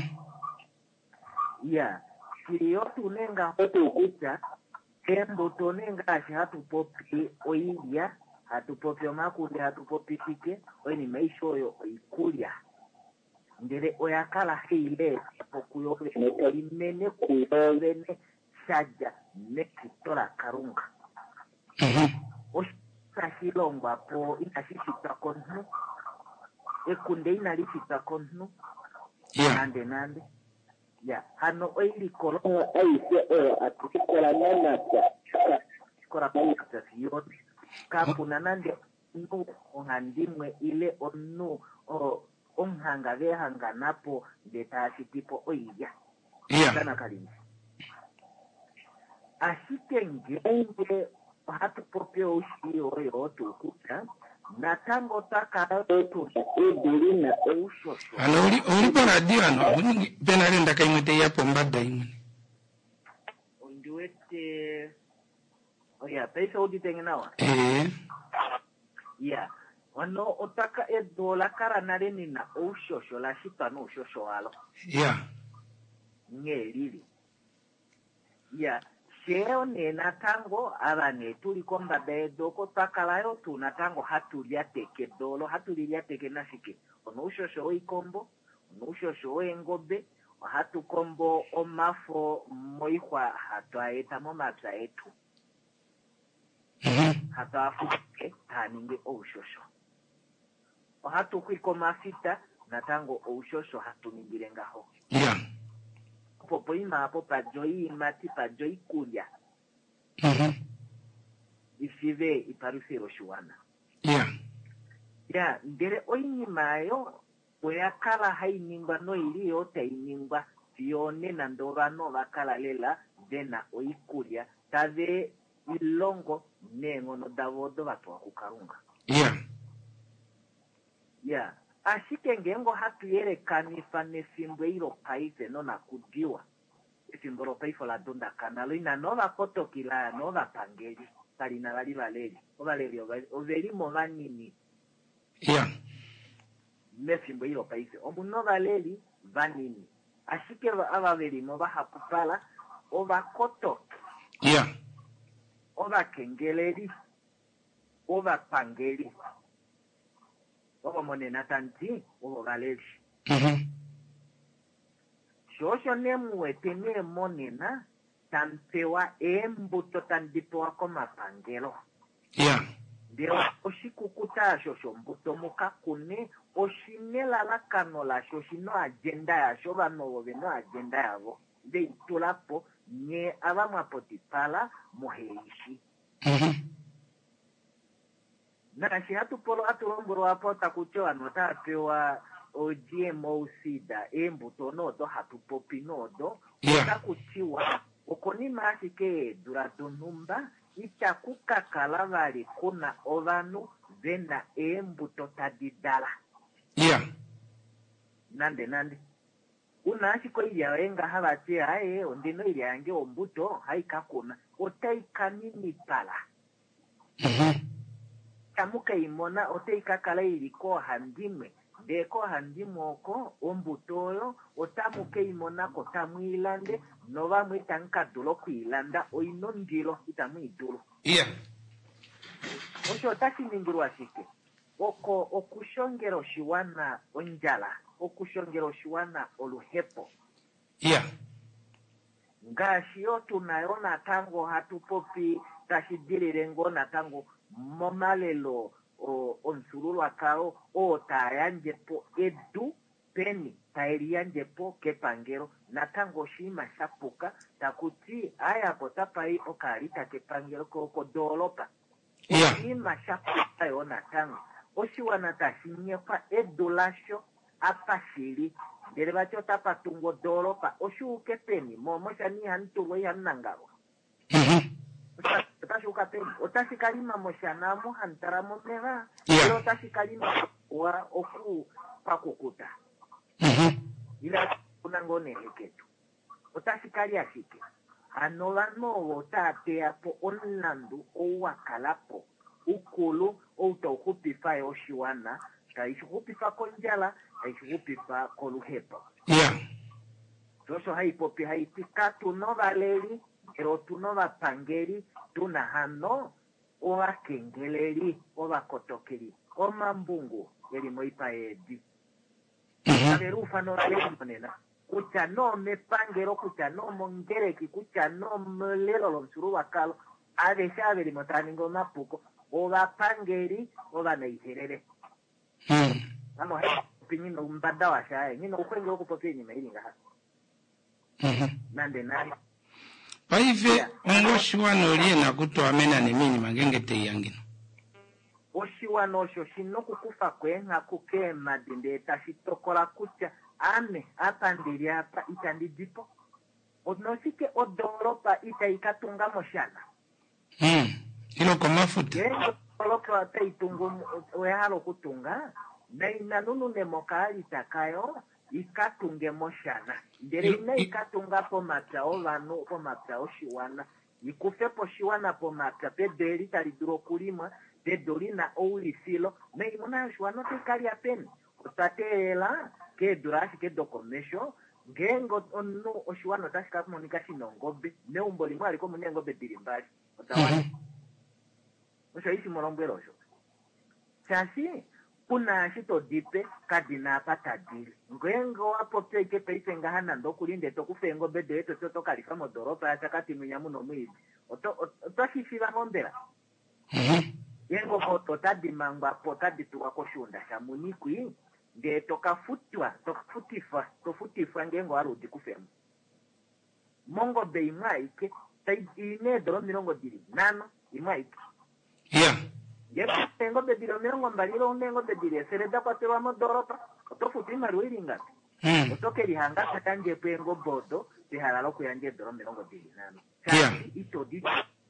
L: ya siriyo tunenga hoto kucha embo tonenga ashi hatupopi oilia hatupopi omakundi hatupopi tike oini meisho yo oikulya ndere oyakala heile okuyovene elimene kuyovene shaja nekitola karunga
A: mhm
L: oshashilongwa po inashishita konhu ekunde inalishita konhu
A: yeah
L: nande nande ya hano oili kolonga aise o atukikola nanata kola nanata siyote kapuna nande nu ongandimwe ile onu o onhanga vehanga napo detashi tipo oiya
A: yeah
L: kana kalini ashike ngenge hatu popyo ushi oyo tukuta natango taka otu edulina oushosho
A: ano uli uli para dia no uni penale ndaka imete yapo mbada imwe
L: unduete oya pesa uditenge nawa
A: eh
L: ya wano otaka edola kara naleni na oushosho la shita no oushosho walo
A: yeah
L: ngelili ya sheo nena tango abane tuli komba bedo ko takalayo tuna tango hatulia teke dolo hatulia teke nashike ono ushosho oikombo ono ushosho oengobe hatu kombo omafo moihwa hatwaeta momatsa etu
A: mhm
L: hatafuke taninge oushosho hatu kwiko mafita na tango oushosho hatuningire ngaho
A: yeah
L: popo ima popa joyi mati pa joyi kulia
A: mhm
L: isive iparusiro shuwana
A: yeah
L: ya ndere oinyimayo oyakala hainingwa no iliyo tainingwa fione na ndovano bakala lela dena oikulia tave ilongo nengo no davodo batwa kukarunga
A: yeah
L: ya ashike ngengo hatuyere kanifa nesimbo ilo paise no nakudiwa esimbo lo paifo la donda kanalo ina nova koto kila nova pangeli kalina bali baleri obaleri ovelimo vanini
A: yeah
L: nesimbo ilo paise omuno baleri vanini ashike abavelimo bahakupala oba koto
A: yeah
L: oba kengeleri oba pangeli oba monena tanti oba baleri
A: mhm
L: shosho nemuwete nemonena tampewa embuto tandipewa komapangelo
A: yeah
L: ndio oshikukuta shosho mbuto mukakune oshinelalakano lasho shino agenda yasho banobo beno agenda yabo de itulapo nye abamwapotipala muheishi
A: Mhm.
L: Na shi hatu polo hatu romboro hapo takuchoa notapewa o G M O sida embuto nodo hatu popi nodo
A: Yeah.
L: takuchiwa okoni masike durado numba ichakukakala vali kuna ovanu vena embuto tadidala.
A: Yeah.
L: Nande nande. Unashiko ilya wenga habati hae ondino ilya yange ombuto haikakuna otaika nini pala.
A: Mhm.
L: Tamuka imona otaika kala iliko handime deko handimoko ombutoyo otamuke imona ko tamwilande nova mwitanka dulo kuilanda oino ndilo itamwidulo.
A: Yeah.
L: Osho otaki ningirwa shike oko okushongero shiwana onjala okushongero shiwana oluhepo.
A: Yeah.
L: Ngashi yo tunayona tango hatupopi tashidilire ngona tango momalelo o onsululu akao o tayanjepo edu peni tairiyanjepo kepangero na tango shima shapuka takuti aya kotapai okalita kepangero koko dolopa.
A: Yeah.
L: Shima shapuka yona tango oshiwana tashinyepa edu lasho apashiri ndere bacho tapatungo dolopa oshuke peni momosha ni hantulo yanangaro.
A: Mhm.
L: Otashuka peni otashikalima moshanamo hantaramo meva
A: Yeah.
L: pero otashikalima wa oku pakukuta.
A: Mhm.
L: Ila kunangone heketu otashikali ashike ano vanovo otateapo onlandu owakalapo ukulu outauhupifa oshiwana taishuhupifa konjala taishuhupifa koluhepo.
A: Yeah.
L: Tosho haipopi haitika tuno valeri pero tuno vapangeri tuna hano ovakengeleri ovakotokeri omambungu elimoipa edi. Averufa no lemonena kucha no me pangero kucha no mongereki kucha no melelo lomsuru wakalo avesha averi motaningo mapuko ova pangeri ova neiherere.
A: Mm.
L: Ano hai pinino mbada washaye nino ukwenge okupopi nyime ilinga ha.
A: Mhm.
L: Nande nani.
A: Paive ongoshiwana olie na kuto amena ni mini mangengete yangino.
L: Oshiwana osho shino kukufa kwenga kukema dinde tashitokola kucha ame apandiri apa itandidipo. Odnosike odoropa ita ikatunga moshana.
A: Mm. Ilo komafuta.
L: Yengo odoropa ata itungu wehalo kutunga na inanunu nemokali takayo ikatunge moshana. Ndere ina ikatunga po mapya ovanu po mapya oshiwana. Ikufe po shiwana po mapya pe deli taliduro kulima de dolina ouli filo me imona shwano te kali apen otatela ke durashi ke dokomesho gengo onu oshwano tashika monika shinongobe ne umboli mwali ko munengobe dirimbali otawana osho isi morombero osho chasi kuna shito dipe kadina patadili ngengo apo peke peise ngahana ndokulinde tokufengo bede eto toto kalifa modoropa ya chakati munyamu no mwidi oto otashishira ngombera.
A: Mhm.
L: Yengo koto tadi mangwa po tadi tuwa koshunda shamunikwi nde tokafutwa tokafutifa tofutifwa ngengo arudi kufemu mongo be imaike tai ine doro mirongo diri nano imaike.
A: Yeah.
L: Yeko tengo be diro mirongo mbaliro unengo be diri sereda patewa modoropa otofuti maruiri ngati.
A: Mm.
L: Otoke lihanga katanje pengo bodo tihalalo kuyanje doro mirongo diri nano.
A: Yeah.
L: Chasi ito di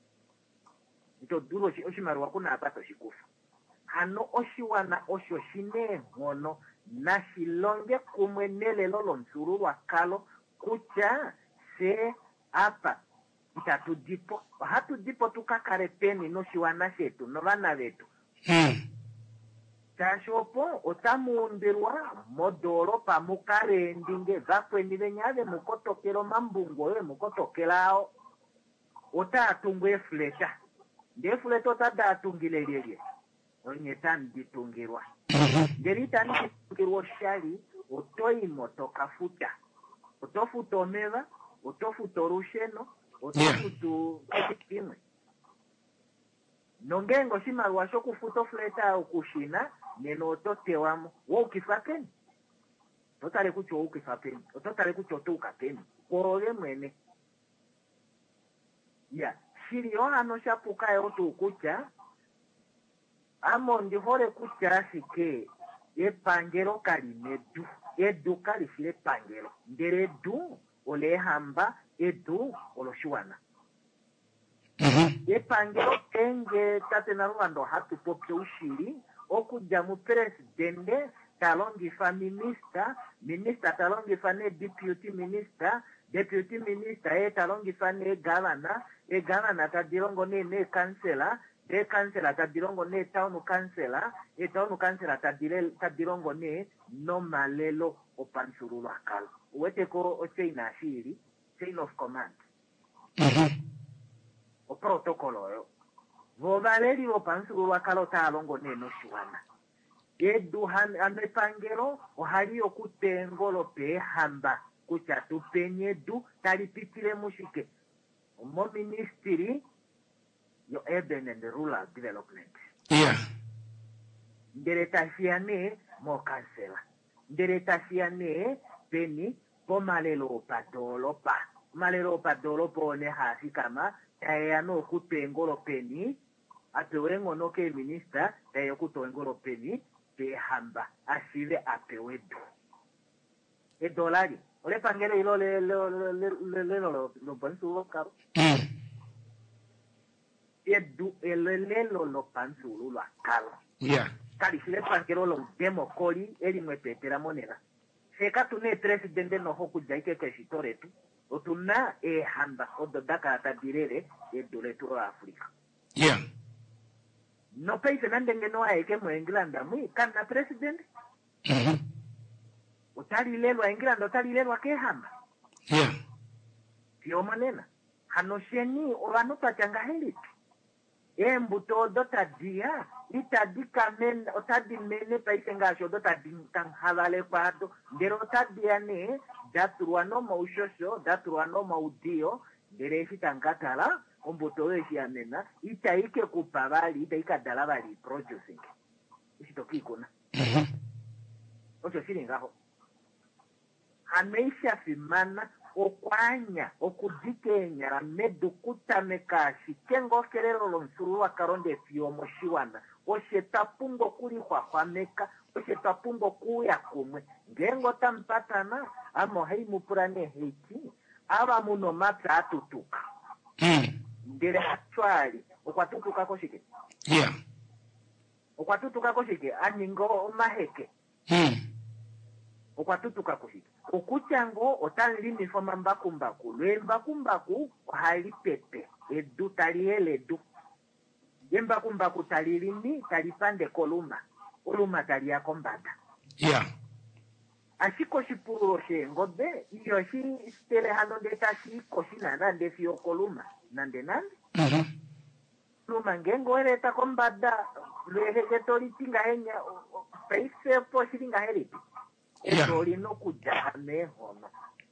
L: ito duro shi oshimaru wakuna apato shikufa. Hano oshiwana osho shine ngono na shilonge kumwenele lolo msuru wakalo kucha se apa itatu dipo hatu dipo tukakare peni no shiwana shetu no vana vetu.
A: Mm.
L: Tashopo otamuundirwa modoro pa mukare ndinge zakwe nivenyave mukotokero mambungo we mukotokelao otatungwe fleta ndefuleta otada atungilelelye onye tanditungirwa ngeri tanditungirwa shali otoimo tokafuta otofuta omeva otofuta orusheno otofutu ekimwe nongengo shimaruwa shokufuta ofuleta okushina neno ototewamo wo ukifapeni totale kucho wo ukifapeni ototale kucho oto ukapeni koroge mwene ya shiriyo hano shapuka yotu kucha amo ndihore kucha sike e pangero kalimedu edu kalishile pangero ndere du ole hamba edu oloshiwana e pangero enge tate na rwanda hatu popyo ushiri okuja mu presidente talongi fa minister minister talongi fa ne deputy minister deputy minister e talongi fa ne governor e governor tadirongo ne ne councillor e councillor tadirongo ne town councillor e town councillor tadire tadirongo ne no malelo opansuru wakalo wete ko o chain ashiri chain of command mhm o protocolo yo vovaleri opansuru wakalo talongo ne no shiwana edu han amepangero ohali okutengolo pe hamba kucha tupenye du talipitile mushike mo ministry yo urban and rural development
A: yeah
L: ndere tashiane mo kansela ndere tashiane peni po malelo padolo pa malelo padolo pone hasi kama tayano kutengolo peni apewe ngono ke minister tayo kutengolo peni pe hamba asive apewe du e dolari ole pangelo ilo le le le le le lo lo pansulo caro e du e le le lo lo pansulo lo caro
A: yeah
L: kali sile pangelo lo demo koli eli mwepetera monera seka tune presidente no hoku jaike ke shitore tu otuna e hamba odo daka tadirere e dole tu Afrika
A: yeah
L: no país nande ngeno aike mo England mu kana president
A: mhm
L: utali lelo England utali lelo akehamba
A: yeah
L: sio manena hanosheni orano tachanga heli embuto dota dia itadika men otadi mene país ngasho dota dinkan halale kwado ndero tadia ne datruano maushosho datruano maudio ndere fitangatala ombuto weshi amena itaike kupavali itaika dalabali producing isitokikona
A: mhm
L: ocho silingaho ameisha fimana okwanya okudikenya la medu kutamekashi kengo kerero lonsuru wa karonde fiomo shiwana oshetapungo kuli kwa kwameka oshetapungo kuya kumwe ngengo tampatana amo heimu purane heiki aba muno mata atutuka
A: mm
L: ndere hatwali okwatutuka koshike
A: yeah
L: okwatutuka koshike aningo maheke
A: mm
L: okwatutuka koshike okuchango otanlimi foma mbakumbaku lwembakumbaku hali pepe edu taliele edu yembakumbaku talilimi talipande koluma oluma taliyako mbata
A: yeah
L: ashiko shipurulo shengobe iyo shi stere hano ndeta shiko shinana ndefio koluma nande nande
A: mhm
L: luma ngengo ereta kombada lweheje tolitinga henya paise po shilinga heripi
A: yeah
L: Oli no kujame hono.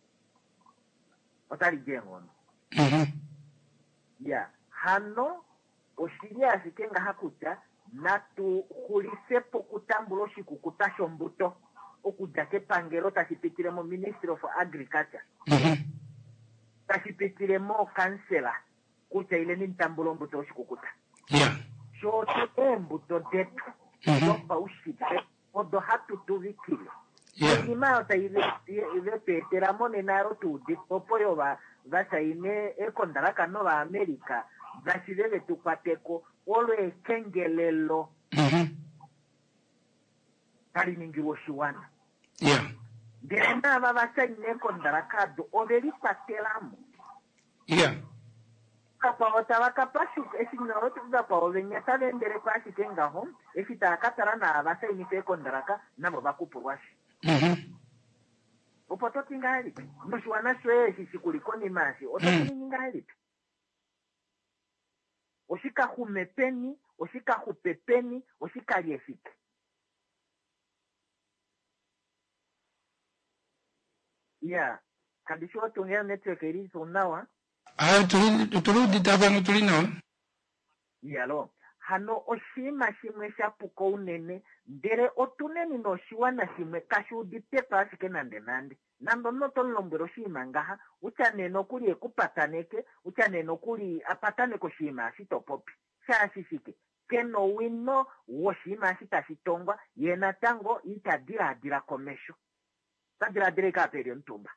L: Otari jengono.
A: mhm
L: Ya, hano oshiria sikenga hakuta natu kulisepo kutambulo shikukuta shombuto okujake pangero tashipitire mo Ministry of Agriculture.
A: mhm
L: Tashipitire mo kansela kucha ile ni ntambulo mbuto shikukuta.
A: yeah
L: Shote mbuto detu.
A: mhm
L: Yopa ushipe odo hatu tuvikile.
A: yeah
L: Ni mao ta ile ile petera mone naro tu di popoyo va vasaine e kondaraka no va America vasiveve tupateko olwe kengelelo
A: mhm
L: kali mingi woshiwana
A: yeah
L: ndena va vasaine kondaraka do overi patelamu
A: yeah
L: kapa otava kapashu esignoro tuza pa ovenya tavendere pasi kenga home efita akatara na vasaine pe kondaraka nabo vakupurwashi
A: mhm
L: upoto tingali mshwana shwe shikuliko ni masi ototini ningali oshika humepeni oshika hupepeni oshika liefike ya kadisho tungea network ilizo nawa
A: ah tuli tuludi tabano tulino
L: yalo hano oshima shimwe shapuko unene ndere otuneni no shiwana shimwe kashudi pepa shike nande nande nando noto lombero shima ngaha uchane no kuli ekupataneke uchane no kuli apatane ko shima shitopopi shashishike keno wino woshima shitashitongwa yena tango itadira dira komesho tadira dire kaperi ntumba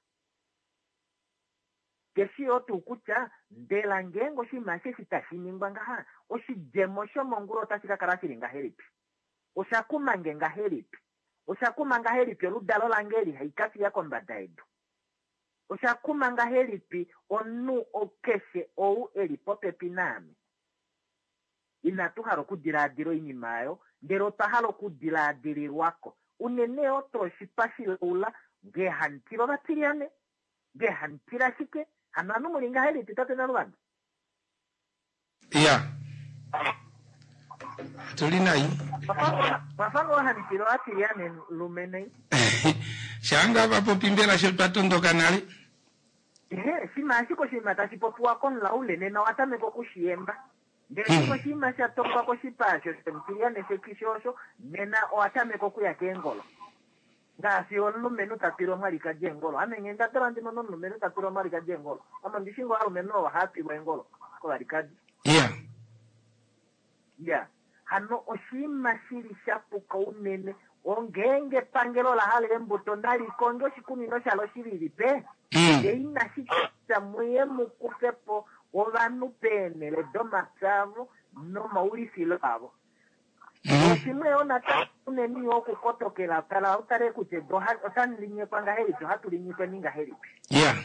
L: keshi otu kucha ndela ngengo shima shitashimingwa ngaha oshijemo shomonguro tashika karashiringa heripi oshakuma ngenga heripi oshakuma nga heripi oludalo langeri haikasi yako mbadaidu oshakuma nga heripi onu okeshe ou elipope pinami inatuhalo kudiladiro inimayo ndero tahalo kudiladirirwako unene otro shipashilula ngehantiro batiriane ngehantira shike hananu mulinga heripi tate na rwanda
A: yeah tulinayi
L: mafano hantiro atiriane lumene
A: shanga papo pimbela shepatondo kanali
L: eh shima shiko shima tashipopuwa kon laule nena watame ko kushiemba ndeko shima shatoka ko shipasho semtiriane shekishosho nena watame ko kuya kengolo ngasi olumenu tatiro mali ka jengolo amenyenda tarandi mono lumenu tatiro mali ka jengolo ama ndishingo alo meno happy wengolo ko barikadi
A: yeah
L: yeah hano oshima shiri shapuka unene ongenge pangelo la hali embuto ndali kongo shikumi no shalo shiriri pe eina shita muye mukusepo ovanu pene le doma savo no mauri filo avo oshimwe ona ta uneni oku kotokela kala utare kuche doha otan linye kwanga heri to hatu linye kwaninga heri
A: yeah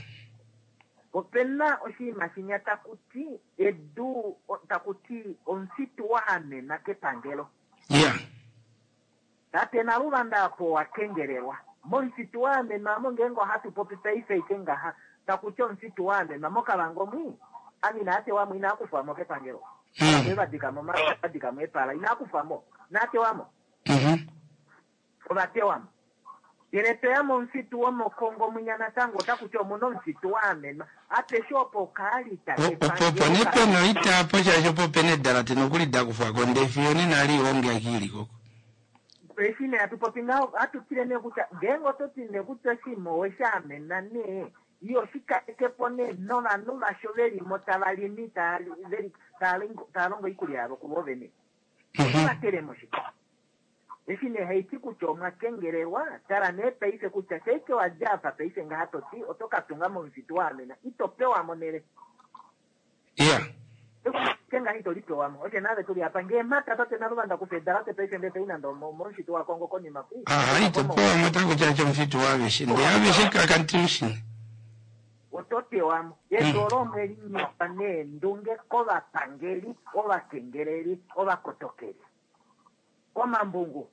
L: opena oshima shinya takuti edu takuti onsitu wahane na kepangelo
A: yeah
L: tate na rubanda apo wakengererwa monsitu wame namo ngengo hatu popita ife ikenga ha takuti onsitu wame namo kalango mwi ani nate wamo inakufa mo kepangelo
A: mm
L: badika mama badika mepala inakufa mo nate wamo
A: mhm
L: obate wamo Direto ya monsitu wamo Kongo mwinyana tango takucho mono monsitu wame ate shopo kali take
A: popo nepo no ita pocha shopo penedala tino kuli dakufa konde fioni nali onge akili koko
L: Pesine atupopinga atutire kucha gengo totine kucha shimo weshame nane iyo shika ekepone nona nuna shoveri motabali mita veri talingo talongo ikuli abo kubovene mhm teremo shika Esine haiti kuchoma kengerewa tara ne peise kucha seke wajapa peise ngato ti otoka tungamo mfituame na itopewa monere
A: yeah
L: kenga hito lipewa oche nave tuli hapa ngema tatote na rubanda kufedera te peise ndete ina ndo mfitu wa Kongo koni mapi
A: ah ito poa mata kuchacha mfitu wawe shinde yawe shika kantrishi
L: otote wamo yedoro mweli nyapane ndunge kola pangeli kola kengereri kola kotokeri koma mbungu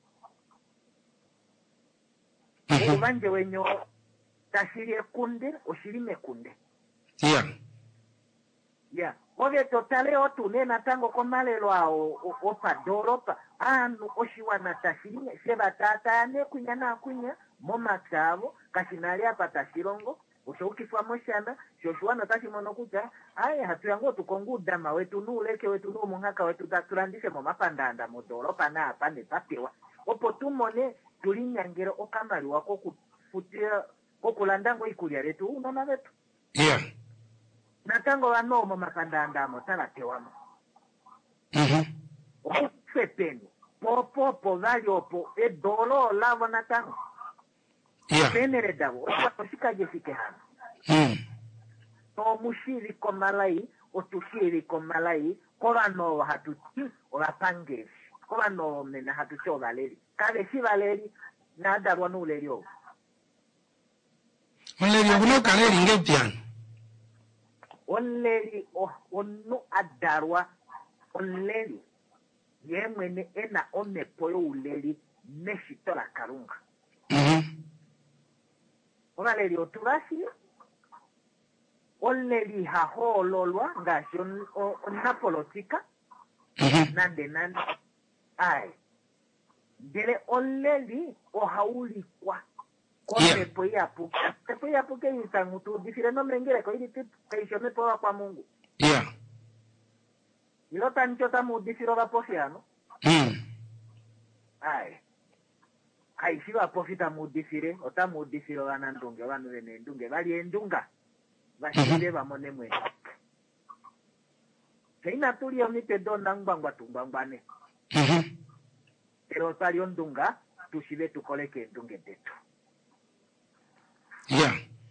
L: Ubanje wenyo tashirie kunde oshirime kunde
A: yeah
L: yeah Oge totale otu nena tango komalelo ao opa doropa anu oshiwana tashirime sheba tata ne kunya na kunya moma chavo kashinali apa tashirongo ushokifwa moshana shoshuwana tashimono kucha aya hatu yango tukonguda ma wetu nuleke wetu nu muhaka wetu taturandishe moma pandanda modoropa na apa ne papewa opo tumone tulinyangero okamali wako kufutia kokulandango ikulia letu unona letu
A: yeah
L: natango wanomo makandanda mo talatewamo
A: mhm
L: ofepeni popo po vali opo e dolo lavo natango
A: yeah
L: penere davo oshika jefike hana
A: mm
L: to mushiri komalai otushiri komalai kola no hatuti ola pangeshi kola no mena hatuti ovaleri kale si valeri nada rwanu ulerio
A: ulerio kuno kaleri ngepiano
L: onleri onu adarwa onleri yemwene ena omepoyo uleri neshitola karunga
A: mhm
L: onaleri otubasi onleri hahololwa ngashi onna politika
A: mhm
L: nande nande ai dele onleri ohaulikwa Komepo ya puka. Tepo ya puka yisangutu. Difire no mengire ko ili tipu. Kaishome powa kwa Mungu.
A: Yeah.
L: Ilota nchota mu difiro la pofiano.
A: Mm.
L: Ai. kaishiwa profita mudifire ota mudifire wana ndunge wanu wene ndunge bali endunga bashire bamone mwe Kaina tuli omite dona ngwangwa tumbangwane
A: mhm
L: pero tali ondunga tushibe tukoleke ndunge detu
A: yeah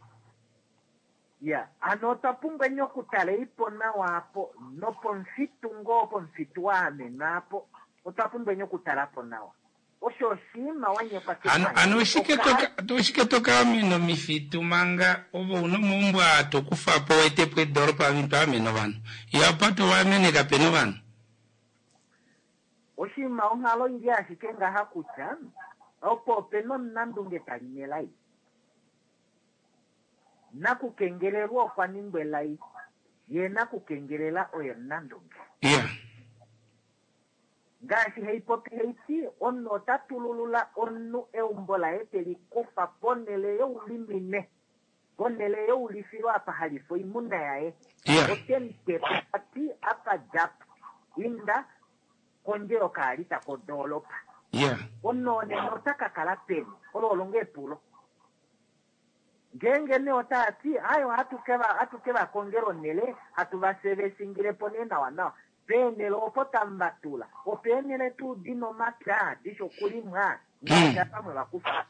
L: yeah anota punga nyoku tale ipo na wapo no ponfitu ngo ponfituame napo otapunga nyoku talapo nawa osho shima wanye pake
A: ano ano shike toka to shike toka mino mifitu manga obo uno mumbwa to kufa po ete pwe doropa vinto ameno vano ya pato wa mene ka peno vano
L: oshima ongalo ingia shikenga hakucha opo peno nandunge talinelai naku kengelelwa kwa nimbelai ye naku kengelela oyo nandunge
A: yeah
L: Gashi heipopi heiti onno tatululula onnu eumbola eteli kufa ponele yo ulimine ponele yo ulifiro apa halifo imunda yae
A: yeah
L: otente pati apa jap inda konjero kalita kodolopa
A: yeah
L: onno ne notaka kalapeni ololonge pulo ngenge ne otati ayo hatukeba hatukeba kongero nele hatubasebe singire ponena wana pene lo potambatula o pene le tu dino matra disho kulimwa ngata pamwe bakufa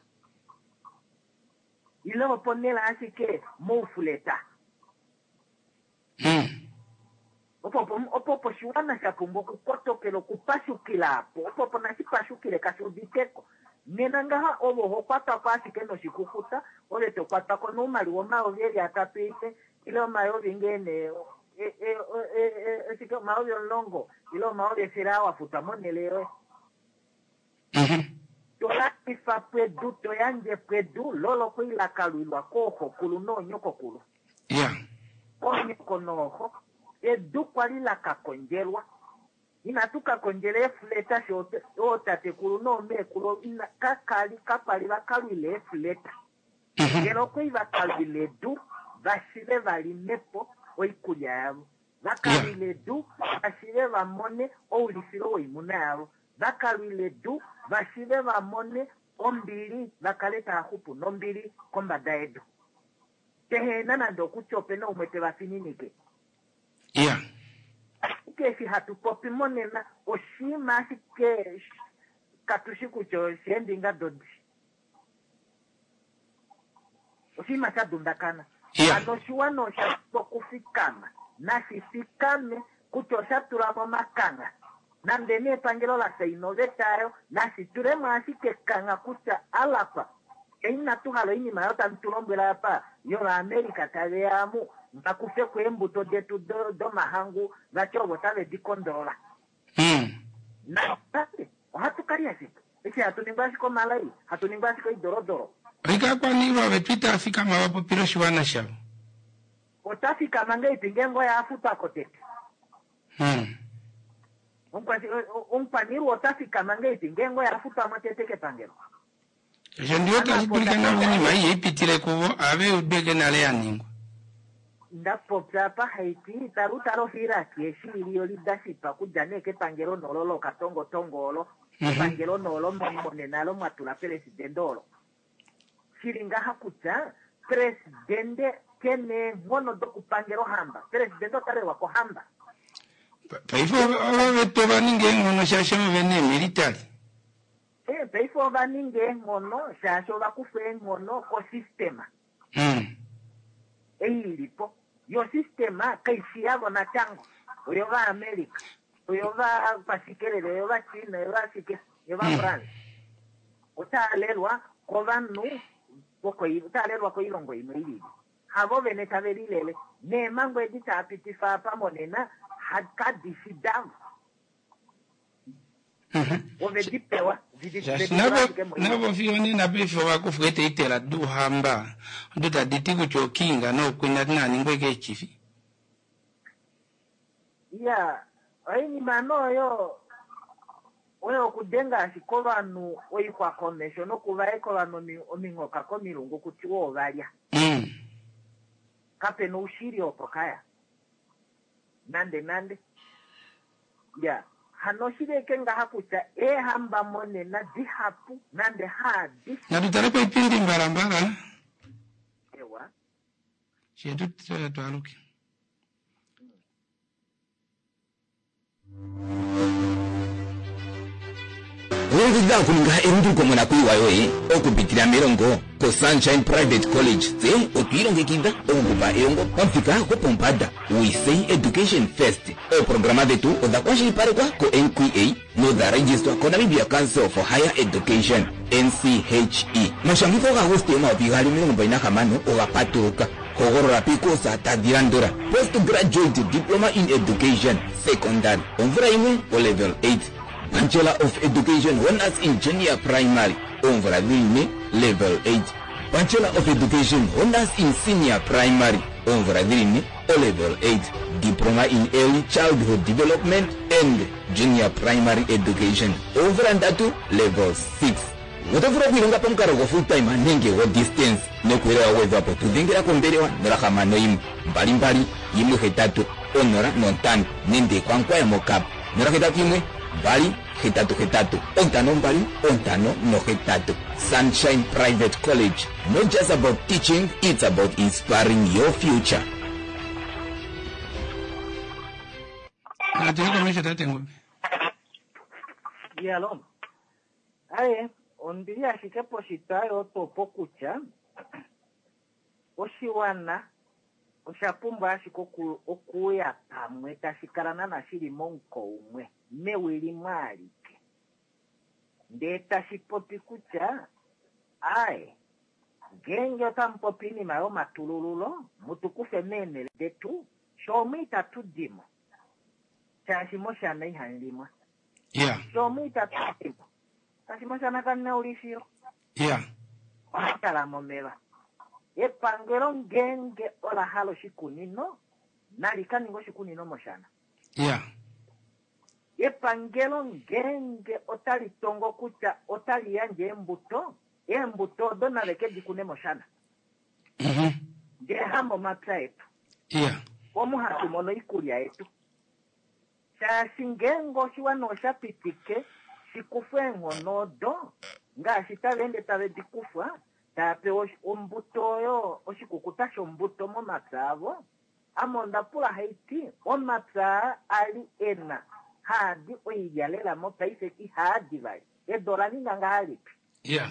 L: ile oponela asike mufuleta
A: mm
L: opo opo po shiwana shapumbo kutokelo kupashukila opo po na sipashukile kasuditeko nenanga ha obo hokwata kwasike no shikukuta ole to kwata ko no mali wona ovyeli atapite ile mayo vingene eh eh eh eh siko maovyo longo ilo maovyo sirawa futamone leo
A: mhm
L: tola ifa pedu to yanje pedu lolo ko ila kalulwa koko kulu no nyoko kulu
A: yeah
L: onye konoho edu kwali la kakonjelwa inatuka konjele fleta shote otate kulu no me kulu ina kakali kapali bakalule fleta ngero ko iba kalule du bashire bali nepo oikuja yabo bakalule du bashire bamone oulifiro oimuna yabo bakalule du bashire bamone ombili bakaleta hupu nombili komba daedo tehena na ndo kuchope no umete bafininike
A: yeah
L: kesi hatupopi monena oshima sike katushiku cho shendinga dodi oshima cha dundakana
A: yeah
L: anoshuwa no sha pokufikana na sifikane kuchosha turamo makanga na ndene pangelo la seino detayo na siture masike kanga kucha alapa eina tuhalo ini mayota ntulombela hapa yo la Amerika taveamu bakufe kwembuto detu do, do mahangu gachobo tave dikondola
A: mm
L: na tate hatukaria siku eki hatuningwasi ko malai hatuningwasi ko idorodoro
A: rika kwa niwa betwita afika mawapo piro shiwana shabo
L: otafika manga ipingengo ya afuta kotete
A: mm
L: unkwasi unpaniru otafika manga ipingengo ya afuta matete pangelo
A: je ndio tasipulika na mwenye mai ipitile kubo abe ubege na lea ningo
L: ndapo papa haiti tarutaro hira kieshi iliyo lidasipa kujane ke pangelo nololo katongo tongolo
A: mm-hmm.
L: pangelo nololo mwone nalo matula presidendolo shiringa hakucha presidente kene ngono doku pangelo hamba presidento tare wako hamba
A: paifo abeto baninge ngono shashemo bene military
L: eh paifo baninge ngono shasho bakufe ngono ko sistema
A: mm
L: eilipo yo sistema kaisiago na chango oyo va America oyo va pasikele oyo va China oyo va sike oyo va France utalelwa ko vanu boko utalelwa ko ilongo imeli habo bene taberilele ne mango edita apitifa pamonena hakadisidam
A: mhm
L: ovedipewa
A: nabo nabo fione na befo bakufwete itela du hamba nduta ditiku chokinga no kwina nani ngweke chifi
L: ya aini mano yo oyo kudenga sikolanu oikwa connection okuva ekolanu mi omingoka komilungu kutiwo obalya
A: mm
L: kape no ushiri opokaya nande nande ya hanoshireke nga hakucha e hamba mone na dihapu nande hadi
A: na tutalepo ipindi mbarambara
L: ewa
A: chetu twaluki
M: Wengida kulinga enduko mwana kuiwa yoe okupitira mirongo ko Sunshine Private College ze otwironge kinda onguba eongo pamfika ko pompada we say education first o programa de tu oda kwashi pare kwa ko N Q A no da register ko Namibia Council for Higher Education N C H E mashamiko ga hoste ma opigali mirongo baina kamano o apatuka Kogorora piko sa tadirandora postgraduate diploma in education secondary onvra imwe o level eight Bachelor of Education Honors in Junior Primary onvra dilne level eight Bachelor of Education Honors in Senior Primary onvra dilne o level eight Diploma in Early Childhood Development and Junior Primary Education onvra ndatu level six Wotofura kuilonga pamkaro kwa full time anenge wa distance no kuelewa wezo hapo tudingira kombelewa nora kama no imu mbali mbali imu hetatu onora nontano nende kwa nkwa ya mokap nora hetatu imwe mbali hetatu hetatu ontano mbali ontano no hetatu Sunshine Private College, not just about teaching, it's about inspiring your future.
L: Yeah, long. Aye. Ondiri ashike positayo topo kucha oshiwana oshapumba ashiko okuya pamwe tashikarana na shiri monko umwe mewili mwalike ndeta shipopi kucha aye genjo tampopi ni mayo matulululo mutukufe mene detu shomita tudimo chashimosha na ihanlimwa
A: yeah
L: shomita tudimo Kashimosha nakana ulifio.
A: Yeah.
L: Wakala momela. Ye pangero ngenge ola halo shikunino. Nalikani ngo shikunino moshana.
A: Yeah.
L: Ye pangero ngenge otali tongo kucha otali yanje embuto. Embuto dona leke jikune moshana.
A: Mhm.
L: Je hambo matra etu.
A: Yeah.
L: Omu hatumono ikulia etu. Shashingengo shiwa no shapitike. Sikufwe ngonodo nga shitalende tabe dikufwa tape ombuto yo oshikukuta shombuto mo matsavo amonda pula haiti o matsa ali ena hadi oyiyalela mo paise ki hadi vai e dolani nga hali
A: yeah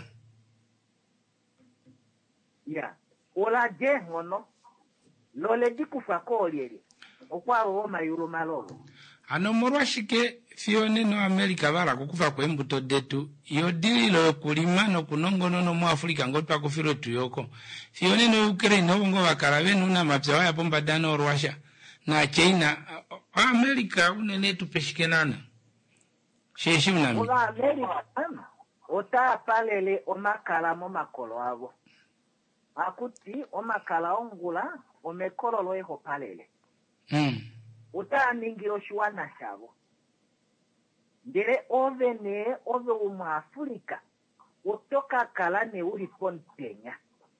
L: yeah ola je ngono lole dikufa ko lieli okwa o mayuro malolo
A: ano morwashike fione no America bara kukufa kwa mbuto detu yodilo kulima no kunongono no mu Afrika ngotwa kufiro tuyoko fione no Ukraine no ngo bakarabe nuna mapya ya bomba dano Russia na China America unene tupeshikenana sheshi unami
L: ola America ota palele omakala mo makolo abo akuti omakala ongula omekolo loeho palele
A: mm
L: uta ningiro shwana shabo ndere ovene ove umu Afrika utoka kala ne uri pontenya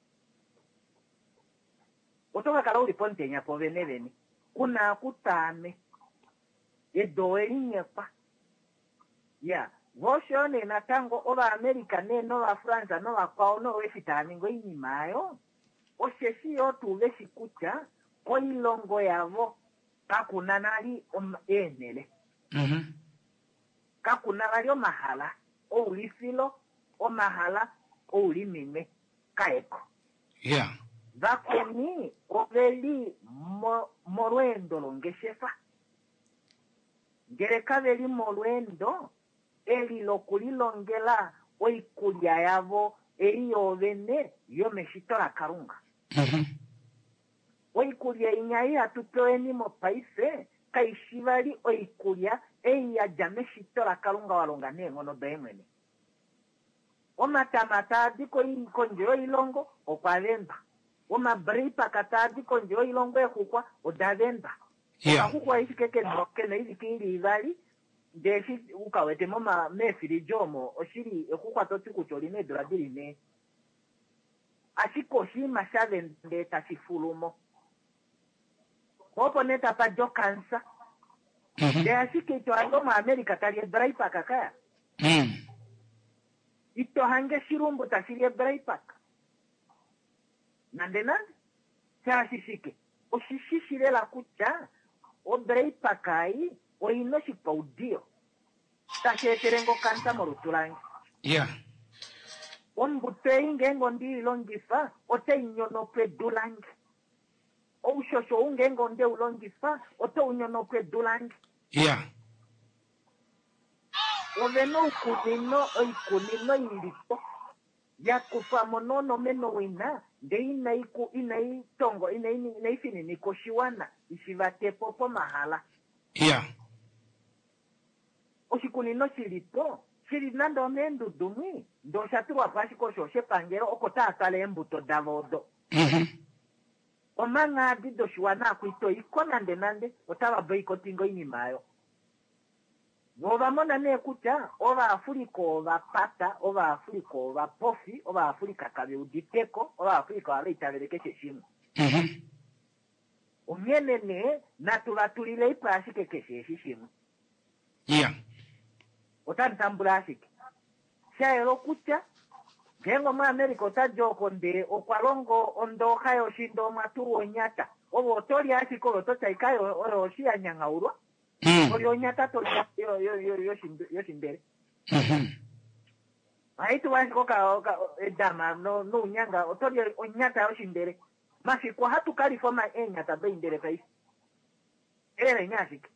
L: utoka kala uri pontenya povene veni kuna kutame edoe inyepa ya voshone na tango ova Amerika ne nova Fransa nova kwao no wefitani ngo inimayo osheshi yotu veshikucha koilongo yavo kakuna nali om enele
A: mhm mm
L: kakuna nali omahala oulifilo omahala oulimime kaeko
A: yeah
L: vakoni oveli mo morwendo longeshefa ngere kaveli morwendo eli lokulilongela oikulya yavo eliyo vene yomeshitola karunga
A: mhm mm
L: oikulya inyai atutoeni mo paise kaishivali oikulya eya jameshitola kalunga walonga nengono doemwene omatamata diko ikonjo ilongo okwavemba omabripa katadi konjo ilongo ekukwa odavemba
A: yeah
L: akukwa isikeke nokene izikiri ivali deshi ukawete moma mefiri jomo oshiri ekukwa totikucho line dradiri ne ashiko shima shave ndeta shifulumo Opo neta pa jo kansa. de así que ito ando ma America tali brai pakaka
A: Mm.
L: ito hange shirumbu tasiri brai pak nande nande cha sisike o sisishire la kucha o brai pakai o ino si paudio ta terengo kanta morutulangi
A: Yeah.
L: on butei ngengo ndi longifa o te nyono pe dulangi o shosho ungengo nde ulongifa o te nyono pe dulangi
A: Yeah.
L: o veno kunino o kunino ilito ya kufa monono meno wina de ina iku ina itongo ina ina ifini nikoshiwana ishivate popo mahala
A: Yeah.
L: o shikunino shilito shilinando mendu dumi ndo shaturwa pashi kosho shepangero okota atale embuto davodo
A: Mhm.
L: omanga dido shiwana kuito ikona nde nande otaba boycottingo inimayo Nova mona ne kucha ova Afrika ova pata ova Afrika ova pofi ova Afrika kabe uditeko ova Afrika ale itabeleke shimo
A: Mhm.
L: umyene ne natulatulile ipashi kekeshe shimo
A: Yeah.
L: otantambula ashike shaero kucha gengo ma America otajoko nde okwalongo ondo hayo shindo maturu onyata obo tori ashiko lotocha ikayo oro shia nyangaurwa
A: Mm.
L: ori onyata to yo yo yo yo shinde yo shindere
A: Mhm.
L: aitu washiko ka ka edama no no nyanga otori onyata yo shindere mashiko hatu kalifoma enyata beindere pais ere nyashike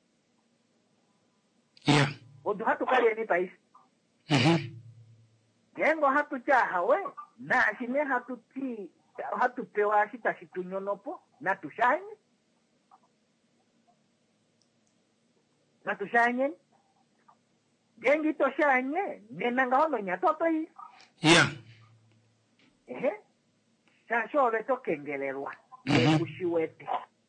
A: Yeah.
L: odu hatu kali ni pais
A: Mhm.
L: gengo hatu chahawe na shine hatu ti hatu pewa shita shitunyonopo na tushanye na tushanye gengi to shanye nenanga hono nyatoto yi
A: Yeah.
L: ehe sasho beto kengelerwa
A: Mhm.
L: kushiwete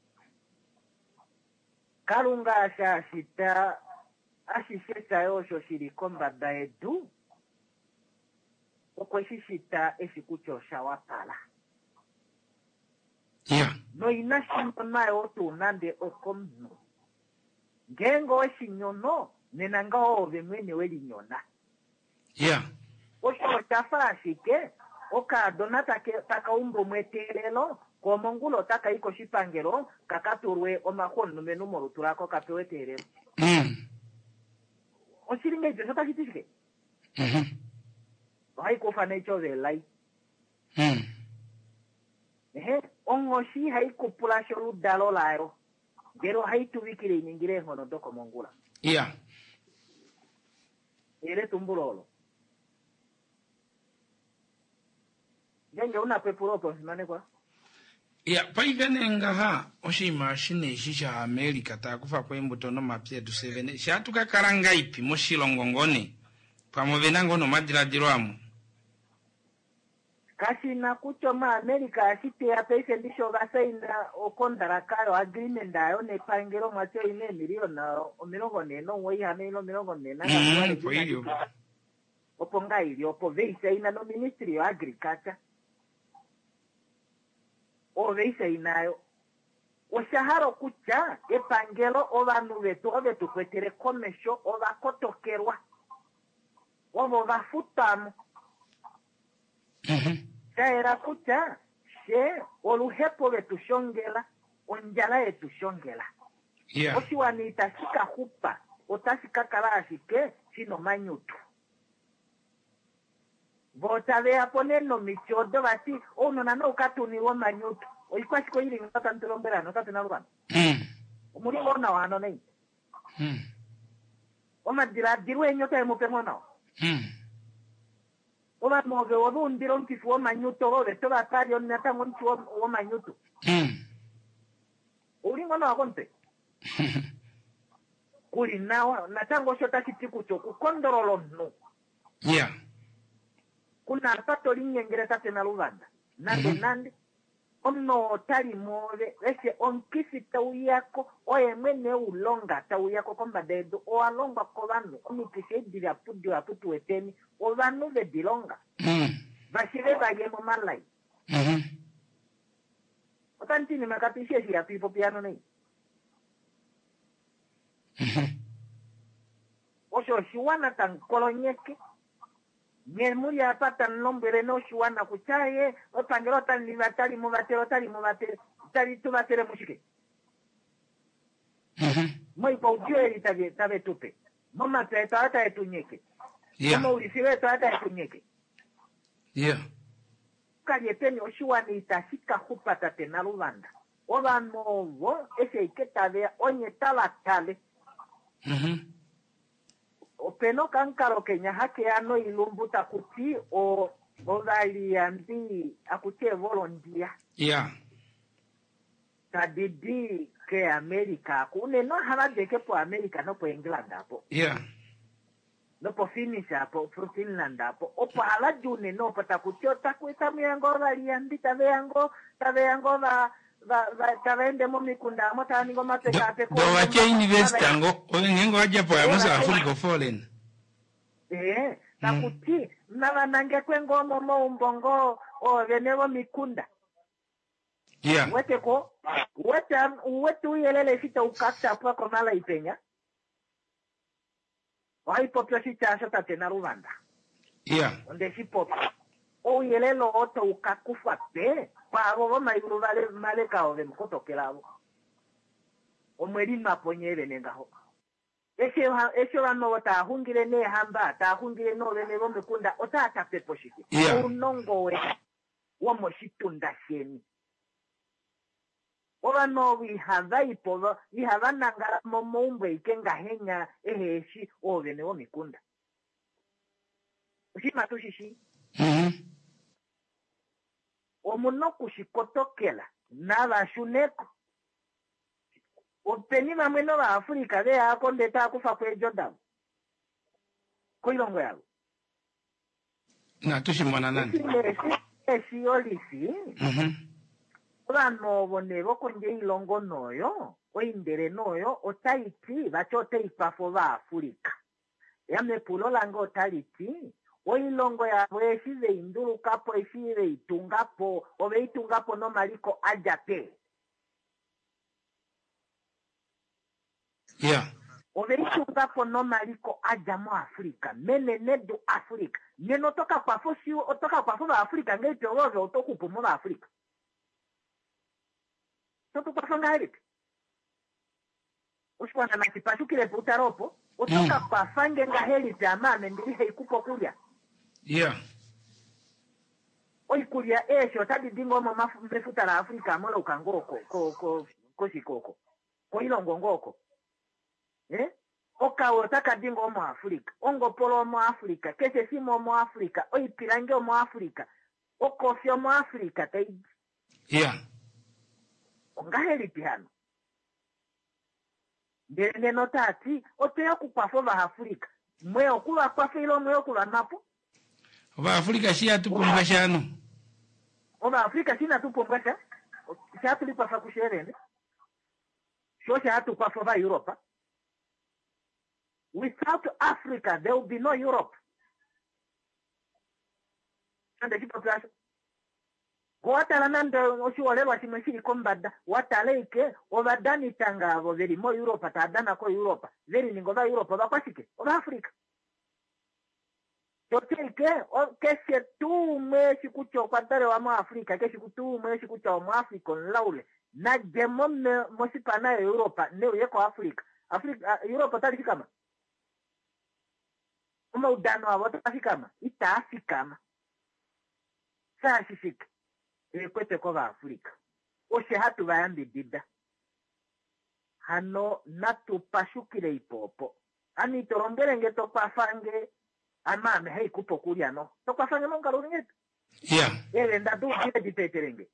L: kalunga ashashita ashisheta yosho shilikomba daedu okweshishita eshikuchosha wapala
A: Yeah.
L: no inashindo nayo otunande okomno ngengo eshinyono nenanga ove mwene welinyona
A: Yeah.
L: osho tafashike okadona take takaumbo mwetelelo komongulo takaiko shipangelo kakaturwe omakono menu morutulako kapewe terelo
A: Mm.
L: oshilinga ijo shotashitishike
A: Mhm.
L: haikufa necho velai
A: Mm.
L: ehe ongoshi haikupula sholudalo layo ngero haituvikile inyingire ngono doko mongula
A: Yeah.
L: ere tumbulolo ngenge una pepuropo simane kwa
A: Yeah, paivenenga ha oshima shine shisha America takufa kwembuto no mapye tu seven shatuka karanga ipi moshilongo ngone pamovenango no madiladirwamu
L: kasi na kuchoma America ashite ya pese ndisho gasaina okondara kayo agreement ayo ne pangero mwacho ine milio na mirongo neno wei hamelo mirongo nena
A: Mm, kwa hiyo.
L: oponga ilio opo veisa ina no ministry of agriculture o veisa inayo oshaharo kucha epangelo obanu betu obetu kwetere komesho obakotokerwa obo bafutamu
A: Mhm.
L: shaera kucha she oluhepo betushongela onjala yetushongela
A: Yeah.
L: oshiwanita shikahupa otashikakala ashike shino manyutu votavea poneno michodo bati ono nano ukatunirwa manyutu oikwashiko ili ngatatantulombera no tatinalubana
A: Mm.
L: omuli wona wano nei
A: Mm.
L: omadira dirwe nyota emupemo nao
A: Mm.
L: oba move obundiro ntifu womanyuto obe toba pali onatango nti womanyuto
A: Mm.
L: ulingo na wakonte kuli nawa natango shota kitiku cho kukondorolo no
A: Yeah.
L: kuna pato linyengere tate na luvanda nande
A: Mhm.
L: nande ono tali move ese onkisi tau yako oye mwene ulonga tau yako komba dedo o alonga ko banu omikise dira pudi wa putu weteni o banu be dilonga
A: Mm.
L: bashire baye mo malai
A: Mhm.
L: otanti ni makapishe ya pipo piano nei Osho shiwana tan kolonyeke. Nyemuri apata nombere no shiwana kuchaye. Opangero tan libatari mubatero tali mubatero. Tali tubatere mushike. Moi pa ujieri tabe tabe tupe. Mama teta ata etunyeke.
A: Yeah.
L: Mama ulisiwe ata etunyeke.
A: Yeah.
L: Kali eteni oshiwani itashika hupata tena luvanda. Oba novo ese iketabe onye talatale.
A: Mhm.
L: Openo kankaro kenya hake ano ilumbuta kuti o odali andi akuche volondia.
A: Yeah.
L: Tadidi ke Amerika kune no halade ke po Amerika no po England apo.
A: Yeah.
L: No po Finnish apo, po Finland apo. Opo halajune no pata kuchota kuita miango dali andi tabeango tabeango va va va tabende mo mikunda mo tani ngo mapeka pe ko.
A: Do wache university ngo onengo aje po ya musa Africa foreign.
L: Eh, takuti nava nange kwengo mo mo umbongo o venevo mikunda.
A: Yeah.
L: Wete ko, wete wete uyelele fita ukakta po komala ipenya. Wai popyo si chasa tatena Rwanda.
A: Yeah.
L: Onde si popyo. O uyelelo oto ukakufa pe. Pa robo maiguru vale male kao de mkoto kelavo. O mweri maponye venenga ho. Eshe eshe wano wata hungire ne hamba, ta hungire no vene vombe kunda, ota atape poshiki.
A: Yeah.
L: Unongo we. Wamo shitunda sheni. Oba no wihava ipovo, wihava nangara momombe ikenga henya eheshi ovene o mikunda. Ushima tushishi.
A: Mhm.
L: Omuno kushikotokela na bashuneko. Openi mamweno ba Afrika be akondeta kufa kwe Jordan. Koilongo yabo.
A: Na tushimwana nani?
L: Esi olisi.
A: Mhm.
L: Bano bonebo konje ilongo noyo, oindere noyo, otaiti, bachote ipafo ba Afrika. Yame pulo lango otaliti, oilongo ya wesize induru kapo esive itungapo, obe itungapo no maliko ajate.
A: Yeah.
L: Obe itungapo no maliko ajamo Afrika, mene nedu Afrika. Neno toka pafo si, otoka pafo ba Afrika, ngeipe owe otoku pumo ba Afrika. Toto pasonga heripi. Ushwana na kipashukile putaropo. Utoka mm. kwa fange nga heripi amame ndiri heikupo kulia.
A: Yeah.
L: Oi kulia esho tadi dingo mama mrefuta la Afrika mola ukangoko. Ko, ko, koshi koko. Ko ilongo ngoko. Eh? Oka otaka dingo mo Afrika. Ongo polo mo Afrika. Kese simo mo Afrika. Oi pirange mo Afrika. Okofio mo Afrika. Taidi.
A: Yeah.
L: Ongaheli piano. Ndene notati, otea kukwafo ba Afrika. Mweo kuwa kwafe ilo mweo kuwa napo.
A: Oba Afrika siya tupunga shano.
L: Oba Afrika sina tupunga shano. Siya tulipa fa kusherene. Sio siya tukwafo ba Europa. Without Africa, there will be no Europe. Sande kipa plaso. Watala nanda oshiwalelo wasimashiri kombada. Watala ike, ovadani tanga veri mo Europa, tadana ko Europa. Veri ningova Europa, bakwasike, ova Afrika. Yote ike, keshe tu mweshi kucho kwa tare wa mo Afrika, keshe tu mweshi kucho wa mo Afrika nlaule. Na jemo mosipana ya Europa, neo yeko Afrika. Afrika, Europa tali fikama. Uma udano wa wata fikama. Ita afikama. Saa shishika. Kwete kwa Afrika. Oshe hatu bayambi dida. Hano natu pashukile ipopo. Ani torombele nge topafange. Amame hei kupo kulia no. Topafange monga ruringetu.
A: Yeah.
L: Ele ndadu kile diteterenge.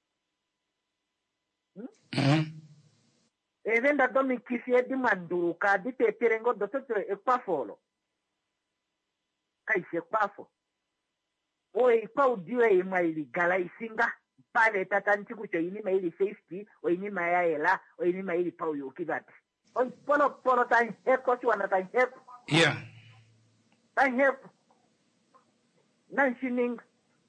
L: Hmm?
A: Mhm.
L: Ele ndadu mikisi edi manduruka diteterengo dototo ekwafolo. Kaisi ekwafo. Oi pa udiwe ima ili gala isinga pale tata nchiku cho inima ili safety o inima ya ela o inima ili pa uyukibati oi polo polo tan heko chwana tan heko
A: yeah
L: tan heko nan shining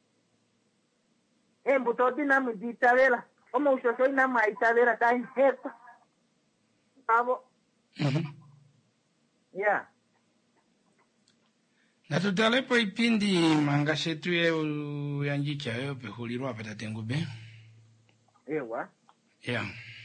L: embu to dinamu di tavela omo ushoso ina mai tavela tan heko abo
A: mhm
L: Yeah.
A: Na tutalepo ipindi mangashetu ye uyanjicha yo pehulirwa patatengube.
L: Ewa.
A: Yeah.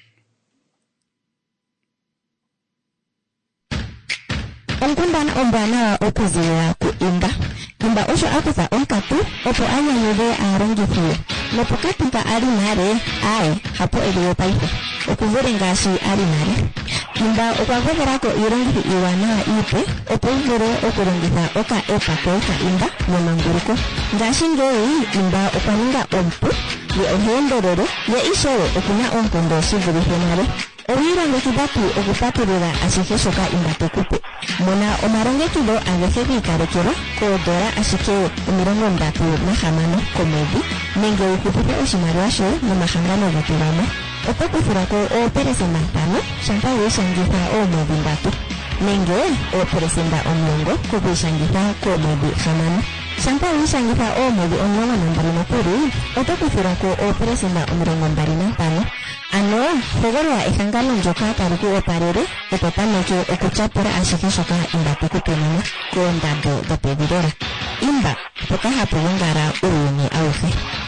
N: Onkundan ombana opozira kuimba. Imba osho akusa onkatu opo aya yube arongifu. Lopokatika ari mare ai hapo elio paifu. Okuvure ngashi ari mare. Imba okwavera ko irongifu iwana ipe opo uvure okurongitha oka epa koka imba nomanguruko. Ngashi ngei imba okwaninga ompu ye ohendororo ye ishoro okuna onkondo shivuri henare. Owirongo kidatu okupaturira ashike shoka imbate kupe. Mona omaronge kido agehe kikarekero ko dora ashike omirongo ndatu na hamano komedi nenge ukupupe oshimariwa sho nomahangano gotulamo. Opo kufurako o peresenda ntano shampa wishangitha o mwedi ndatu nenge o peresenda omulongo kubishangitha ko mwedi hamano. Shampa wishangitha o mwedi omulongo nambari nokuri oto kufurako o peresenda omirongo mbali na ntano. Ano, hogorwa ehangano njoka tariku oparere epotameke okuchapura ashike shoka imbate kupenana koondando dhopevidora. Imba poka hapo wongara uuyuni auhe.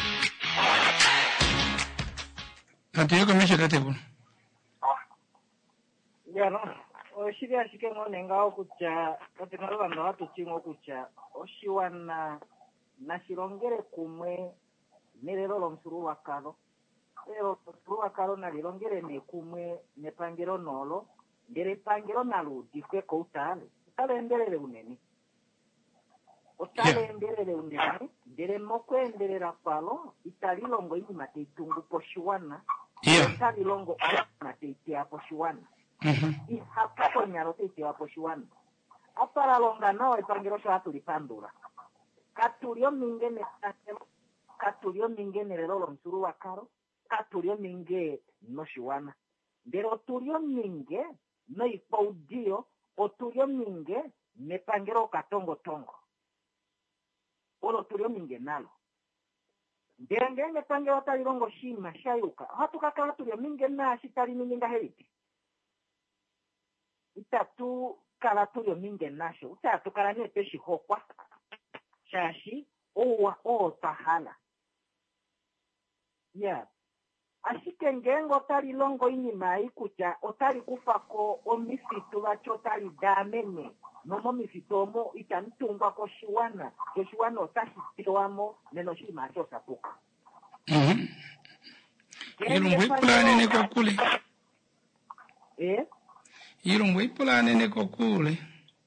A: Atiyo komisha tatebu.
L: Ya no, oshiri ashike ngonenga okucha katinalo bando hatu chingo okucha oshiwana nashirongere kumwe nerero lomsuru wakalo. Pero tuwa karo na lilongere ne kumwe ne pangero nolo ndere pangero nalu dikwe ko utale utale nderere uneni utale yeah. Nderere uneni ndere mokwe nderera palo italilongo ini mateitungu poshiwana
A: yeah.
L: Italilongo mateitia poshiwana
A: mhm
L: I hapa ko nyaro teitia poshiwana apara longa no ipangero sho atulipandura katulio mingene katulio mingene lelo msuru wa karo Katulio minge no shiwana. Ndero tulio minge no ipaudio o tulio minge ne pangero katongo tongo. Olo tulio minge nalo. Ndenge ne pangero talirongo shima shayuka. Hatu kakala tulio minge na shitari minga heliti. Itatu kala tulio minge nasho. Utatu kala ne peshi hokwa. Shashi owa o tahala. Yeah. Ashike ngengo tali longo ini mai kucha otali kufako omisitu wacho tali damene nomo misitomo itantungwa ko shiwana ko shiwana otashitiwamo neno shima cho sapuka
A: mhm Irungwe plane ne kokule
L: eh
A: Irungwe plane ne kokule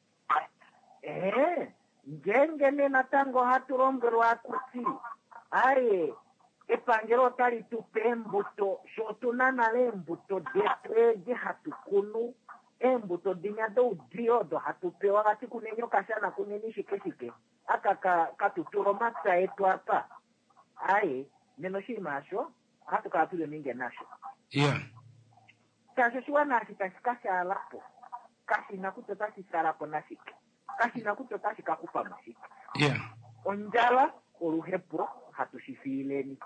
L: eh ngenge nena tango haturomgerwa kuti aye epangero tali tupe mbuto shotunana le mbuto de hatukunu embuto dinyado udiodo hatupe wakati kunenyo kashana kuneni shikeshike aka ka katuturo matsa etu hapa aye neno shimasho hatu katule minge nasho
A: yeah
L: kasho shwana kitakasha alapo kashi nakutota kisarapo nashike kashi nakutota shikakupa mashike
A: yeah
L: onjala oruhepo hatushifileni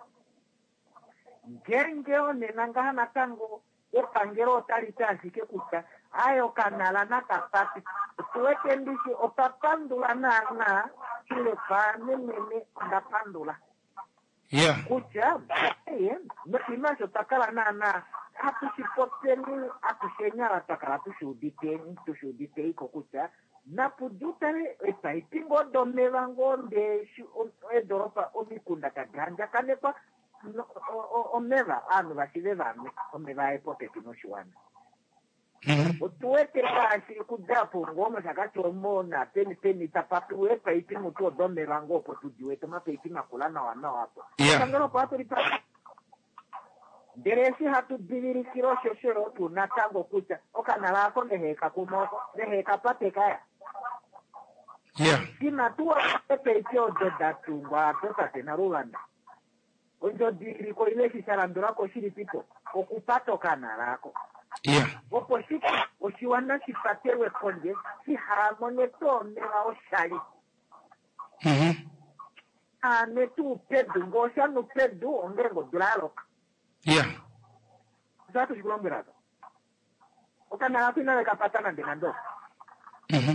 L: ngengeo nenanga na tango epangero talitashike kuta ayo kanala na kapati tuweke ndishi opapandula na na kile pane nene ndapandula
A: yeah
L: kucha eh mtimasho takala na na hatushipoteni atushenya takala tushudite tushudite iko kucha na pudutare etaipingo domelango nde edoropa omikunda kaganja kanepa omeva anu vasive vame omeva epoke kinoshiwana utuweke kashi kudapo ngoma zakachomona peni peni tapatu epa ipingo tu domelango opo tujiwete mape ipima kulana wana wapo kangero pato lipa deresi hatu biviri kiro shoshoro tu natango kucha okana lako neheka kumoko neheka pate kaya
A: yeah
L: kina tuwa pepe itio dodatu ngwa tota tena rulanda Ojo diri ko ile sisarandura ko shiri pipo okupato kana lako
A: yeah
L: opo shika oshiwana shipatewe konje si harmone to mera oshali
A: mhm
L: a netu pedu ngosha no pedu ongengo dulalo
A: yeah
L: zato shikulombera okana lapina le kapatana ndenando
A: Mhm.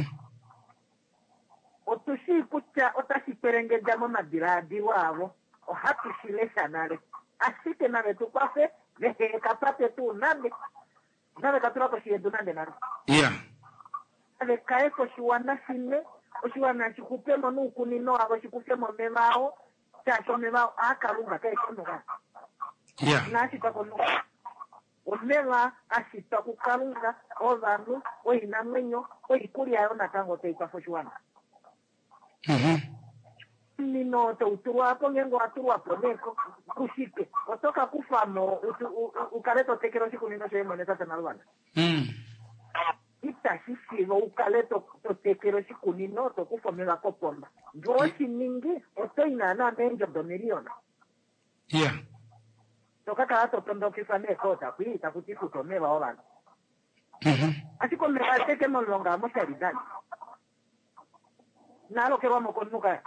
L: Otushi kucha otasiperengedya momadiradi wabo ohatushilesha nale asike nale tukwafe veheka pape tu nande nave katura koshiyedu nande nale
A: Yeah.
L: ave kae koshiwana shine oshiwana shikupemo nukunino abo shikufemo memao chacho memao akalunga kae konuga
A: Yeah.
L: nashita konuga omela ashita kukalunga ovanu oinamwenyo oikulyayo natango teikafo shiwana
A: Mhm.
L: nino teuturwapo ngengo aturwapo neko kushike otoka kufamo ukaleto tekero shikunino shoyemone tata nalwana
A: Mm.
L: itashisivo ukaleto totekero shikunino tokufomela kopomba njoshiningi otoinana menjo domiliona
A: Yeah.
L: tokakala totondokisa nekota kuita kuti kutomela ovana
A: Mhm.
L: asikomela teke molonga mosharidani nalokelwa mokonuka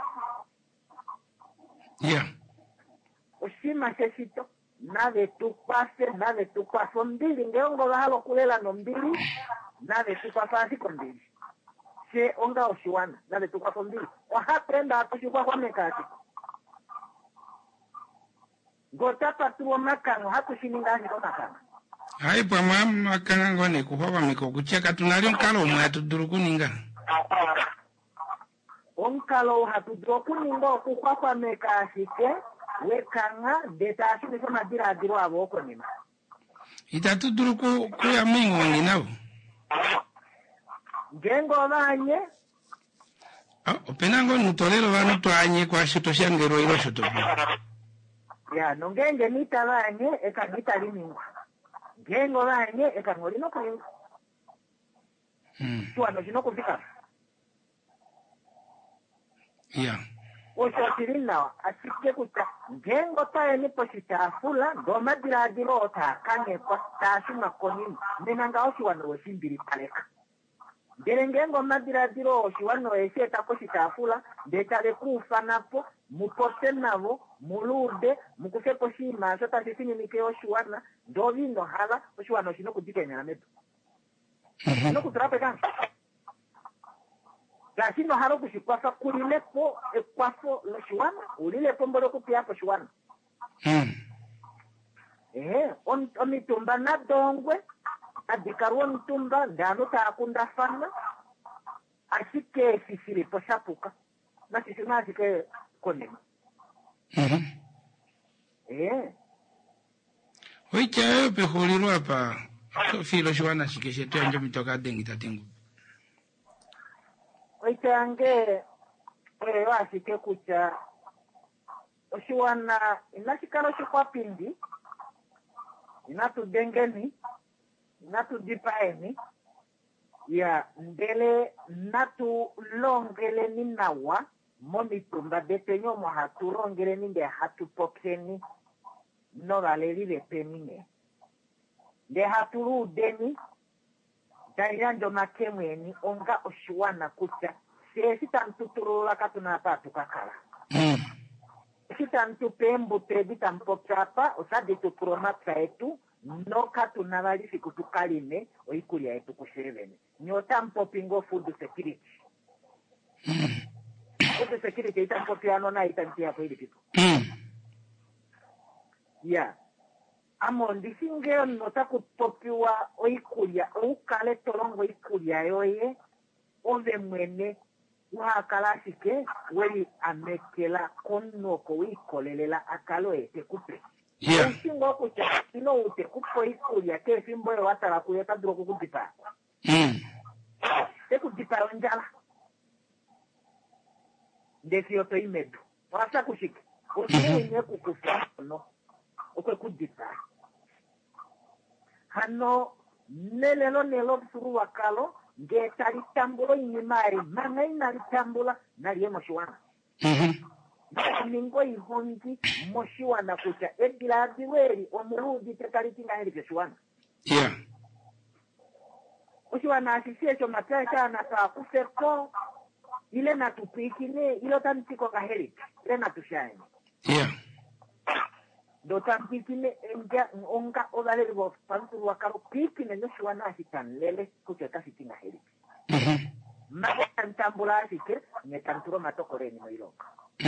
A: Yeah.
L: oshima sheshito nave tukwase nave tukwaso mbili ngeongo bahalo kulela no mbili nave tukwafa asiko mbili she onga oshiwana nave tukwaso mbili ohapenda akushikwa kwa mekati gotapa tuwo makano hakushininga asiko makano
A: Hai pa mama kanga ngone kuhoba miko kucheka tunalio nkalo mwa tuduru kuninga.
L: onkalo hatudro kuninga okukwa kwa mekasike wekanga deta asini soma dira adiro aboko nima
A: Itatu duru ku kuya mingo nginao.
L: gengo banye
A: Openango nutolelo vanu tuanye kwa shito shangero ilo shito.
L: ya nongenge nita banye eka nita limingo gengo banye eka ngolino kulingo
A: Mm.
L: tuano shino kufika
A: Yeah.
L: oshosirinawa asike kuta gengo tae nipo shitafula ngoma dira adiro otakangekwa tashuma konini nenanga oshiwano weshimbiri paleka ngerengengo madiradiro oshiwano eshe tako shitafula ndetale kufa napo mupote navo mulude mukufepo shimasho tashisinimike oshiwana ndovino hala oshiwano shino kudikenyana metu shino kuturape kansa gasino halo kushikwafa kulilepo ekwafo loshiwana ulilepo mbolo kupiapo shiwana
A: Mm.
L: eh on omitumba na dongwe adikaruwa mitumba ndano taakunda fana asike sisiri poshapuka na sisina asike konema
A: Mhm.
L: eh
A: Oicha yo pe holiro apa. So filo shwana shikeshe tu anjo mitoka dengi tatengu.
L: oitange oyo asike kucha oshiwana inashikalo shikwapindi inatudengeni inatudipaeni ya ndele natulongeleni nawa momitumba betenyo mo hatulongeleni nde hatupokeni novaleli bepenine nde hatuludeni dairanjo makemweni onga oshiwana kucha sesi tantutulula katunapa tukakala
A: Mm.
L: sitantupe embute bitampopapa osadi tupromapsa etu noka tunavalisi kutukalime oikulya etu kushevene nyotampopingo food security food security itampopiano na itantiapo ili pipo
A: Mm.
L: ya amo ndisingeo nota kupopiwa oikulya oukale tolongo oikulya yoye ove mwene wakalasike weli amekela konoko wikolelela akalo ete kupe
A: Yeah.
L: Oshingo kucha ino ute kupo ikulya kefimbo yo watala kuyo taduro kukudipa
A: Mm.
L: tekudipa onjala ndefio to imedu wasa kushika oshinye kukufa no okwe kudipa hano nelelo nelo suru wakalo ngeta litambulo inimari manga ina litambula naliye moshiwana
A: Mhm.
L: ningo ihongi moshiwana kucha ediladi weri omurudi tekalitinga heli keshiwana
A: Yeah.
L: oshiwana ashisiecho matacha anata kufeko ile natupikine ilo tantiko kaheli ile natushayini
A: Yeah.
L: do tampikine enja onga ovaleli bo pansuru wakalo pikine nyoshiwana ashitanlele kucha kasitinga heli
A: Mhm.
L: Maka ntambula asike, nyetanturo matokoreni moiloka.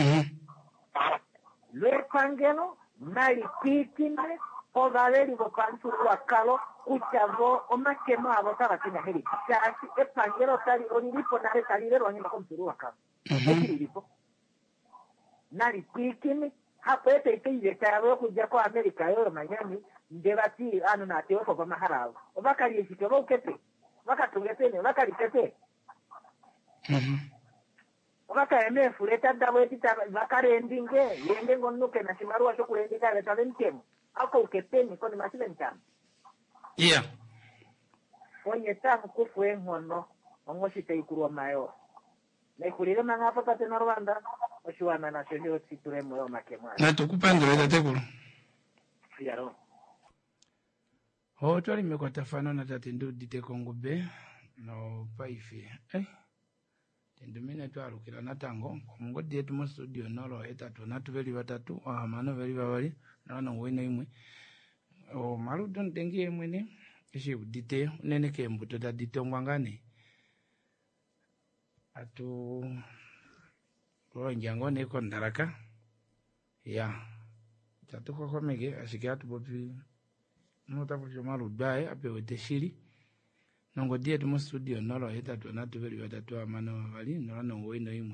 L: Lue pangeno, nali pitine, ovaleri vopanturu wakalo, kuchavo, omakemo avotava kina heli. Chasi, e pangero tali, onilipo nare talilero wanyima komturu wakalo. Ekilipo. Nali pitine, hapo ete ike tawe kuja kwa Amerika yoro Miami, ndebati anu na teoko kwa maharao. Ovakali yeshike, ovakete. Vakatungepene, vakalikete.
A: Mhm.
L: Waka eme fuleta dawe tita vakarendinge yende ngonuke na shimaru wa shokurendinga le talentemo ako ukepeni koni masile ntamo
A: yeah
L: onye tamu kufu engono ongoshi teikuru mayo na ikulile mangapa kate na Rwanda oshuana na shohio tituremo yo makemwa
A: na tukupandure tatekulu
L: yaro
A: ho twali mekota fano na tatindu dite Kongo be no paifi eh Ndumine twarukira natango omugodi yetu mu studio nolo etatu natubeli batatu ahamano beli babali nano wene imwe o marudo ndengie mwene ishi udite nene ke mbuto da dite ngwangane atu ro njango ne ko ndaraka ya tatu ko komege asikia tubopi nota po marudae apewe teshiri Nongo dia tumo studio nolo heta tu na tubeli batatu amano bali nolo no weno imwe.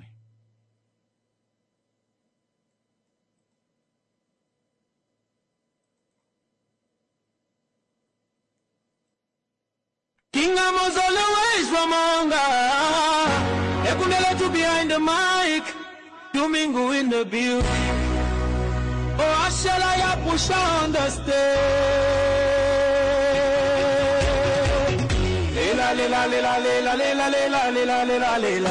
B: King Amos always Ramanga. Ekunele to behind the mic. Domingo in the building. Oh, I shall I push on the stage. La la la la la la la la la la la la la la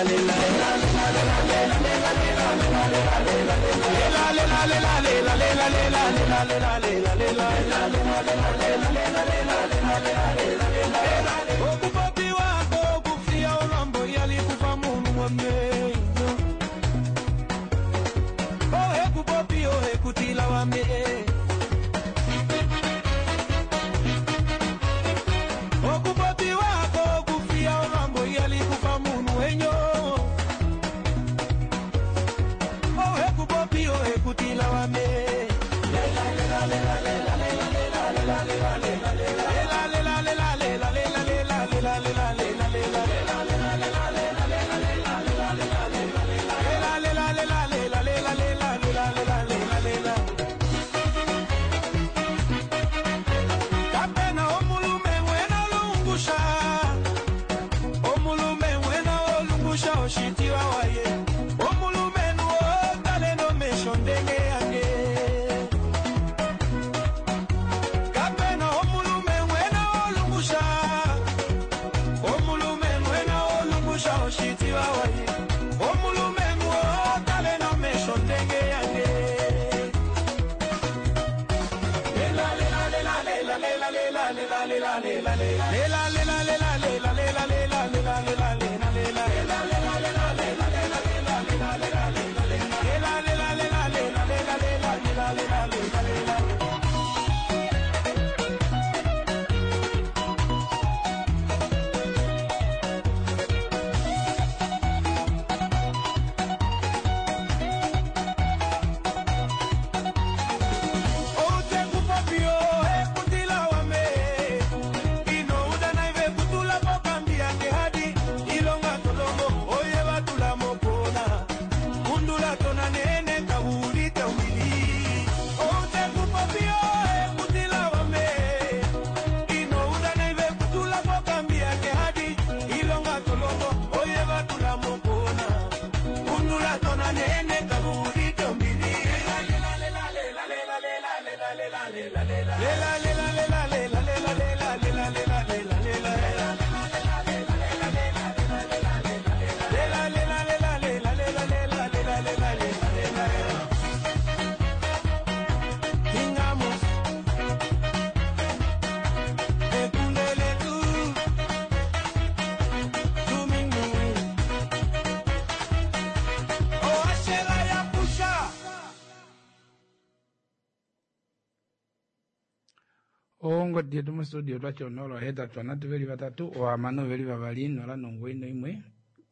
A: Ongo dia tumo studio twacho nolo heta twana tubeli batatu o amano beli babali nola nongwe no imwe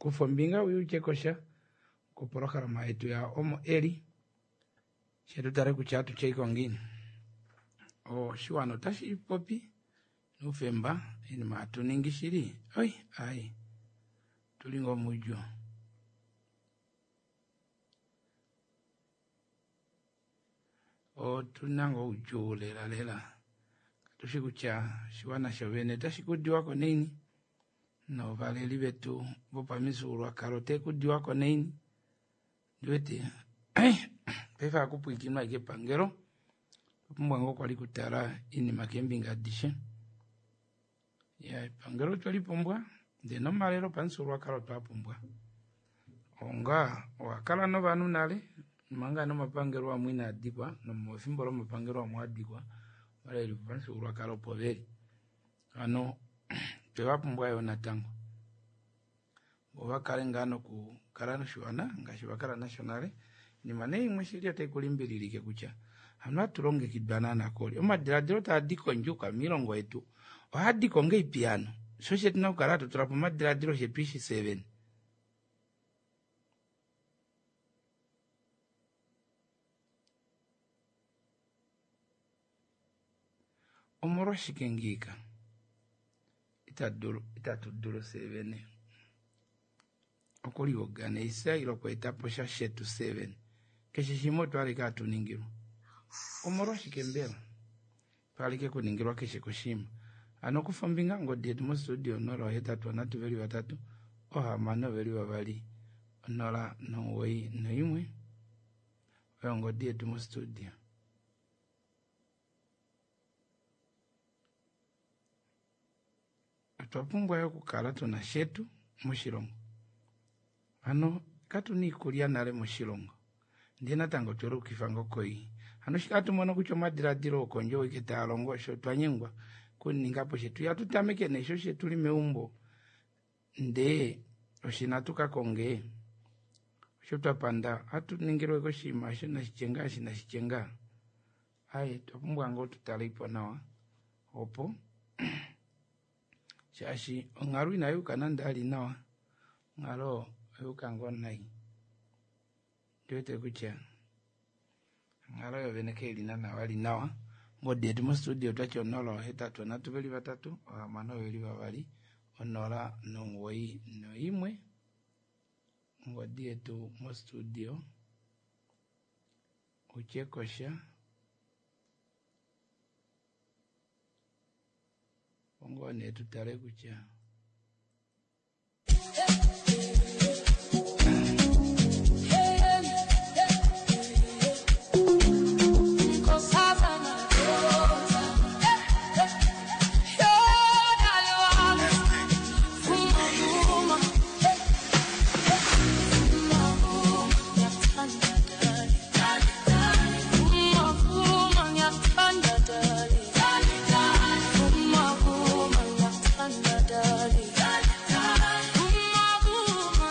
A: kufombinga uyu chekosha kuporokharama yetu ya omo eri shetutare kuchatu cheikongini o shiwano tashi popi nufemba ini matuningishiri oi ai tulingo mujo o tunango ujule la lela tushikucha shiwana shovene tashikudiwa ko nini no valeli betu bopa misuru akarote kudiwa ko nini duete pefa kupwikima ike pangero mwango kwali kutara ini makembinga dishe ya pangero twali pombwa de no malero pansuru akarote apombwa onga wakala no banu nale manga no mapangero wa mwina adikwa no mofimboro mapangero wa mwadikwa wala ili pansuru akaro poveri ano pewa pombwa yo natango owa kalengano ku karano shwana ngashibakara nationale ni mane imweshiria tekulimbililike kucha hamna turonge kibanana koli omadradiro ta adiko njuka milongo yetu ohadiko nge piano so shetina ukarato turapo madradiro shepishi seven omoro shikengika itaduro itatuduro seven okoli ogane isa iloko etapo sha shetu seven keshishimo twali katuningiro omoro shikembera palike kuningirwa keshe kushima anokufombinga ngodi mu studio noro hetatu anatu veli watatu oha mano veli wabali nora no way no imwe ngodi mu studio atwapumbwa yo kukala tuna shetu mushirongo ano katuni kulia nale mushirongo ndina tango toro kifango koi ano shikatu mwana kucho madiradiro konjo wiketaalongo sho twanyengwa kuningapo shetu yatutameke nesho shetu limeumbo nde oshinatuka konge sho twapanda atu ningiro ko shima sho na shichenga shina shichenga ai twapumbwa ngo tutalipo nawa opo shashi ongaru inayo kananda ali nawa ngalo yukango nai twete kucha ngalo yo beneke lina na wali nawa ngode mu studio twacho nolo hetatu na tubeli batatu amano beli babali onora no woi no imwe ngode tu mu studio uchekosha ngone tutare kucha
B: Darling,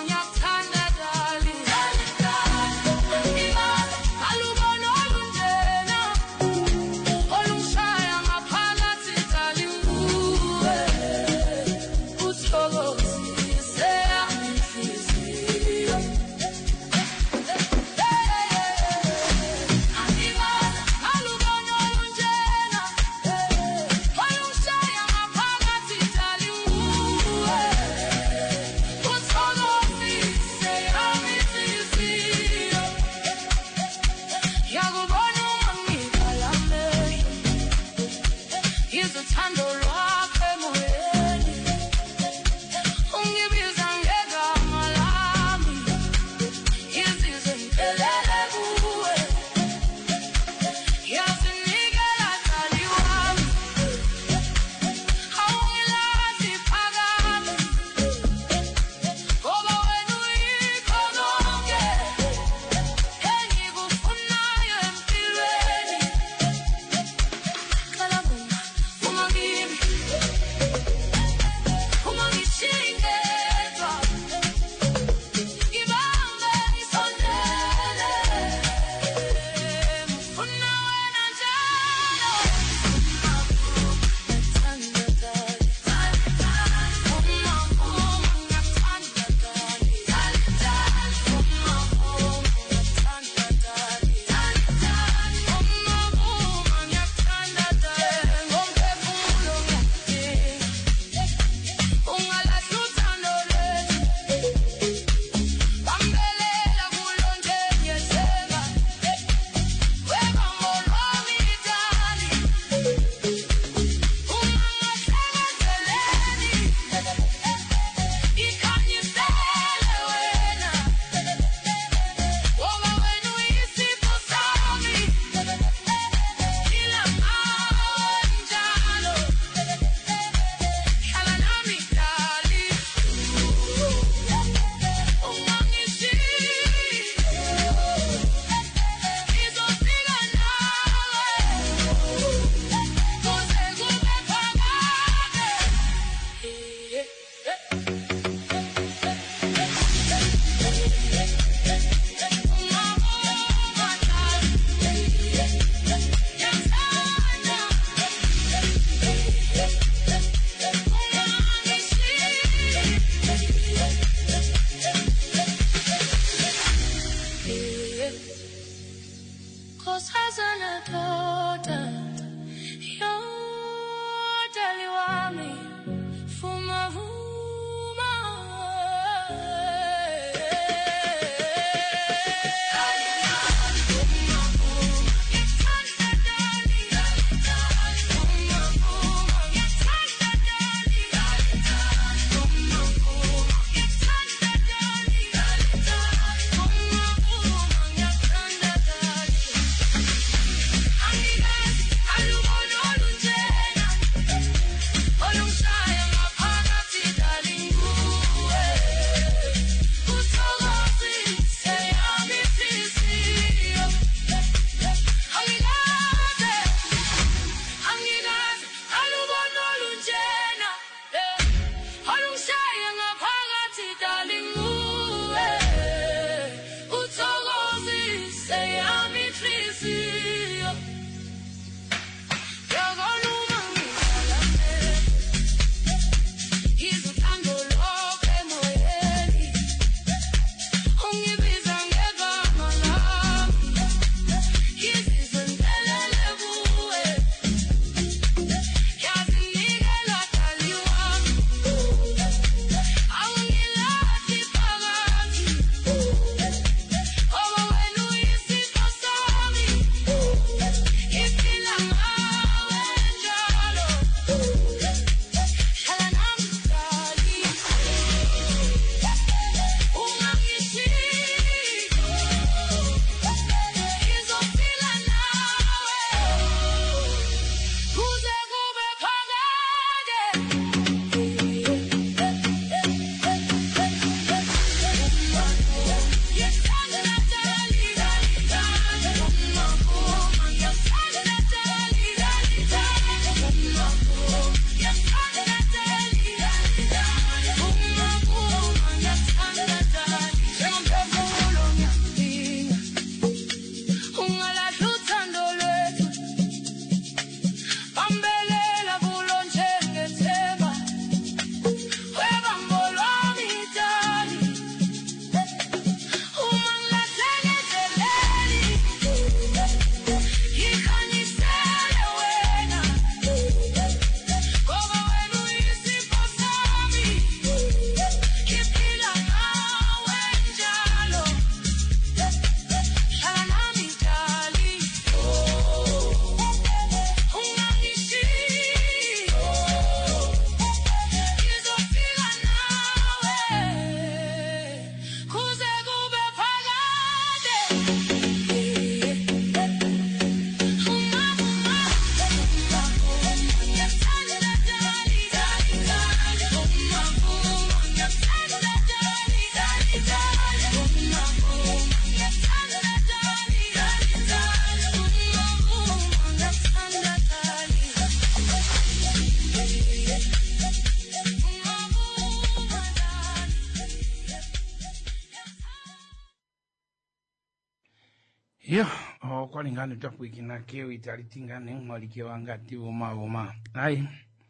A: Yo, oh, kwa lingani utakuikina keo italitingane mwalike wangati uma uma. Ai.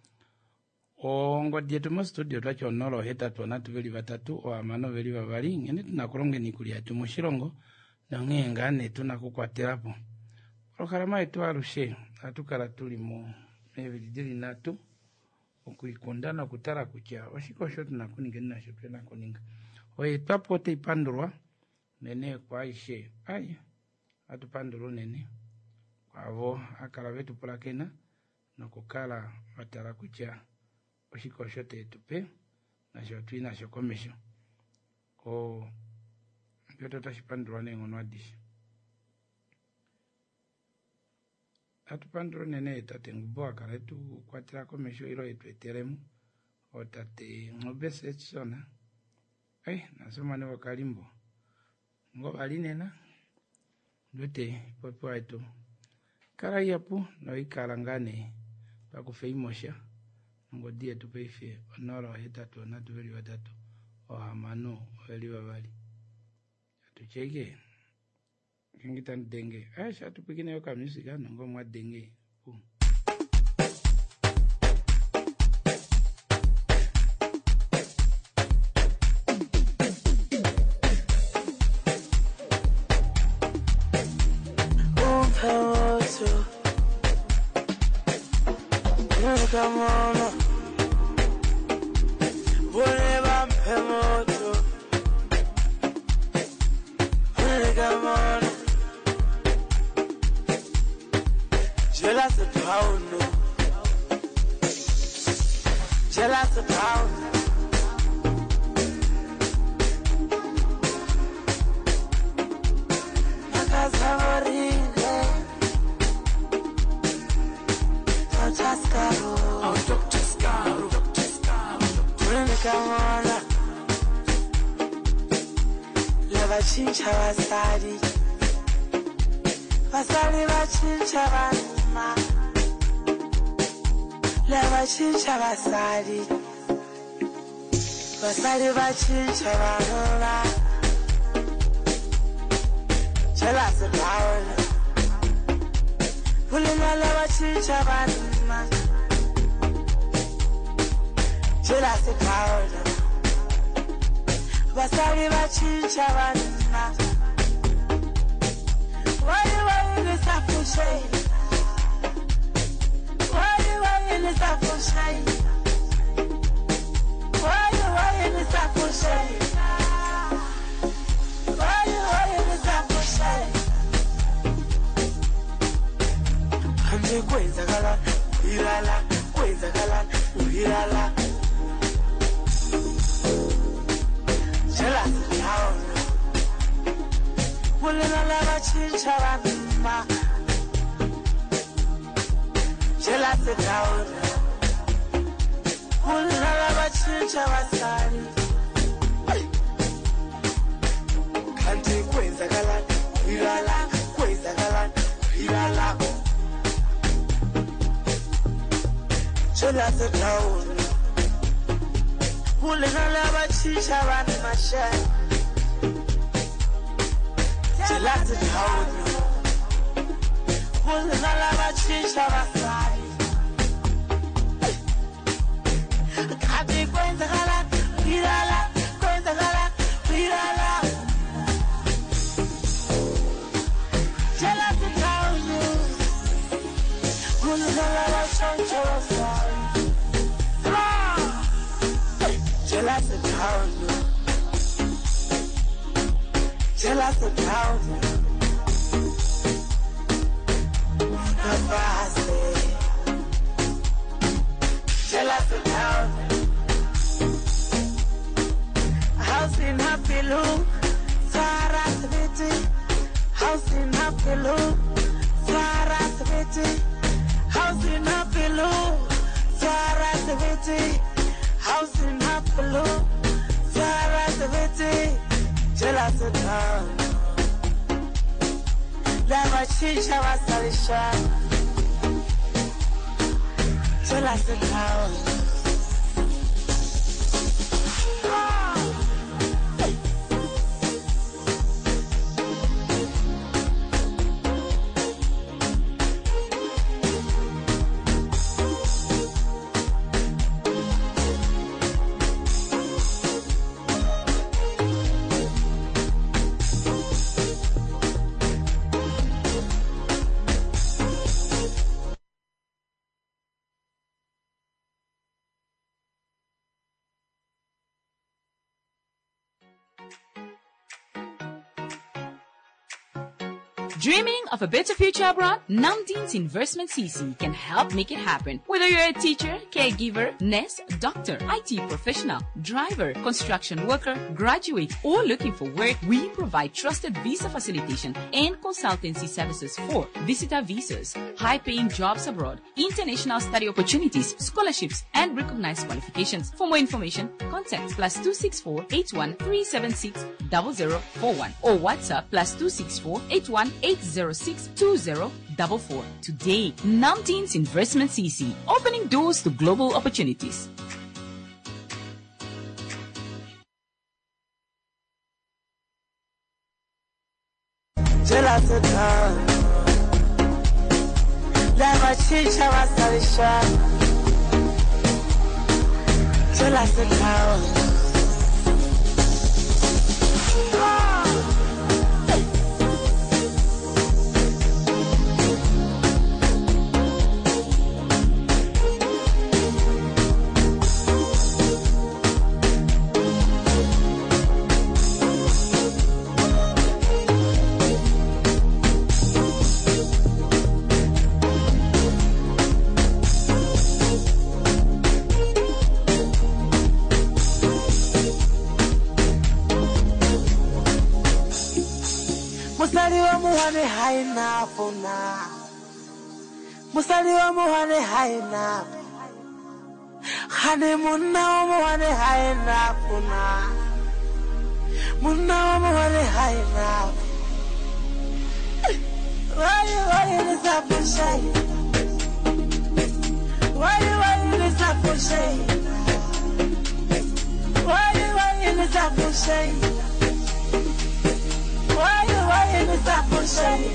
A: O ngodye tumo studio twacho nolo heta tuona tuveli batatu o amano veli babali ngene tunakulonge nikulia tumushirongo na ngengane tunakukwatirapo. Okarama etu arushe atukala tuli mu ebidiri natu okuikondana kutara kucha oshikosho tunakuninga nasho pena kuninga. Oye twapote ipandurwa nene kwa ishe. Ai. Atupanduru nene kwavo akala vetu polakena nokukala batara kucha oshikosho tetupe nasho twina sho komesho o byoto tashipandurwa nengono adishi atupanduru nene tatengubo akala etu kwatira komesho ilo etu eteremu o tate ngobese tsona ai nasoma ne wakalimbo ngo balinena Dute, popo aitu. Kara yapu, no ikarangane, pakufei mosha, ngodia tupeife, onoro hetatu, natu veli watatu, o hamano, veli wavali. Atuchege, kingitan denge, aisha tupikine yoka musika, nongo mwa denge, pu.
O: Come on, whatever pemoto, come on, jealous of pound, jealous of pound. Oh, Doctor Scaro, Doctor Scaro, come on. Lava chincha wasari, wasari va chincha vanima. Lava chincha wasari, wasari va chincha vanima. Jealous of power, pulling all lava chincha vanima. Jealous of power, wasari va chincha vanima. Why you why in this apple shade? Why you why in this apple shade? Why you why in this apple shade? Why you why in this apple shade? Ande kwenza kala, irala, kwenza kala, irala. Jealous of power, pulling all lava chincha vanima. Jealous of power, pulling all lava chincha vasari. Kante kwenza kala, irala, kwenza kala, irala. Jealous of power, pulling all lava chincha vanima share. Jealous of power, pulling all lava chincha vasari. Kati kwenza kala, irala, kwenza kala, irala. Jealous of power, pulling all lava chincha vasari. Jealous of power, jealous of power. Jealous of power. House in happy loop, Sarah City. House in happy loop, Sarah City. House in happy loop, Sarah City. House in Apollo, Sarah Savete, jealous of town. Lava Chincha Vasalisha, jealous of town.
P: Dreaming of a better future abroad? Namdeen's Investment C C can help make it happen. Whether you're a teacher, caregiver, nurse, doctor, I T professional, driver, construction worker, graduate, or looking for work, we provide trusted visa facilitation and consultancy services for visitor visas, high-paying jobs abroad, international study opportunities, scholarships, and recognized qualifications. For more information, contact plus two six four eight one three seven six zero zero four one or WhatsApp plus two six four eight one eight zero six two zero four four. Today, Namdeen's Investment C C, opening doors to global opportunities.
O: Musali wa muhane haina Hane munna wa muhane haina kuna Munna wa muhane haina Wai wai ni safu shay Wai wai ni safu shay Wai wai ni safu shay Wai wai ni safu shay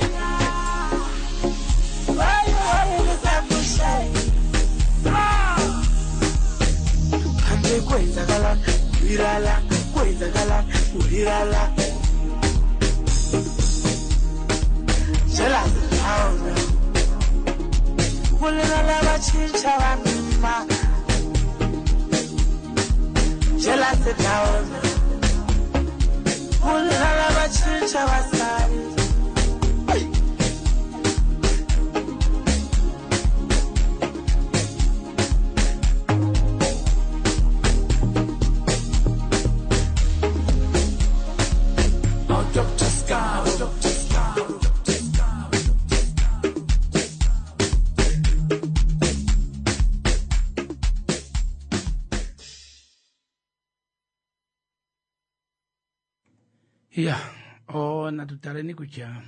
O: Why you always have to say? Kande kwenda gala, irala, kwenda gala, irala. Jela haona. Mulina la bachincha wanima. Jela haona. Mulina la bachincha wasari.
A: Yeah, o natutareni kucha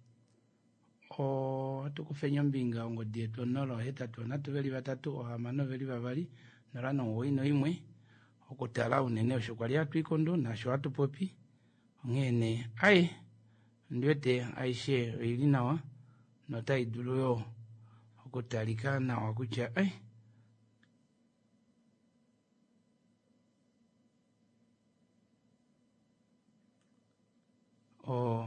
A: o tukufenya mbinga ngo dieto nolo heta to natuveli batatu o amano veli babali narano oino imwe okutala unene oshokwali atu ikondo na sho atu popi ngene ai ndwete aishe ilinawa notai dulo okutalika na wakucha ai o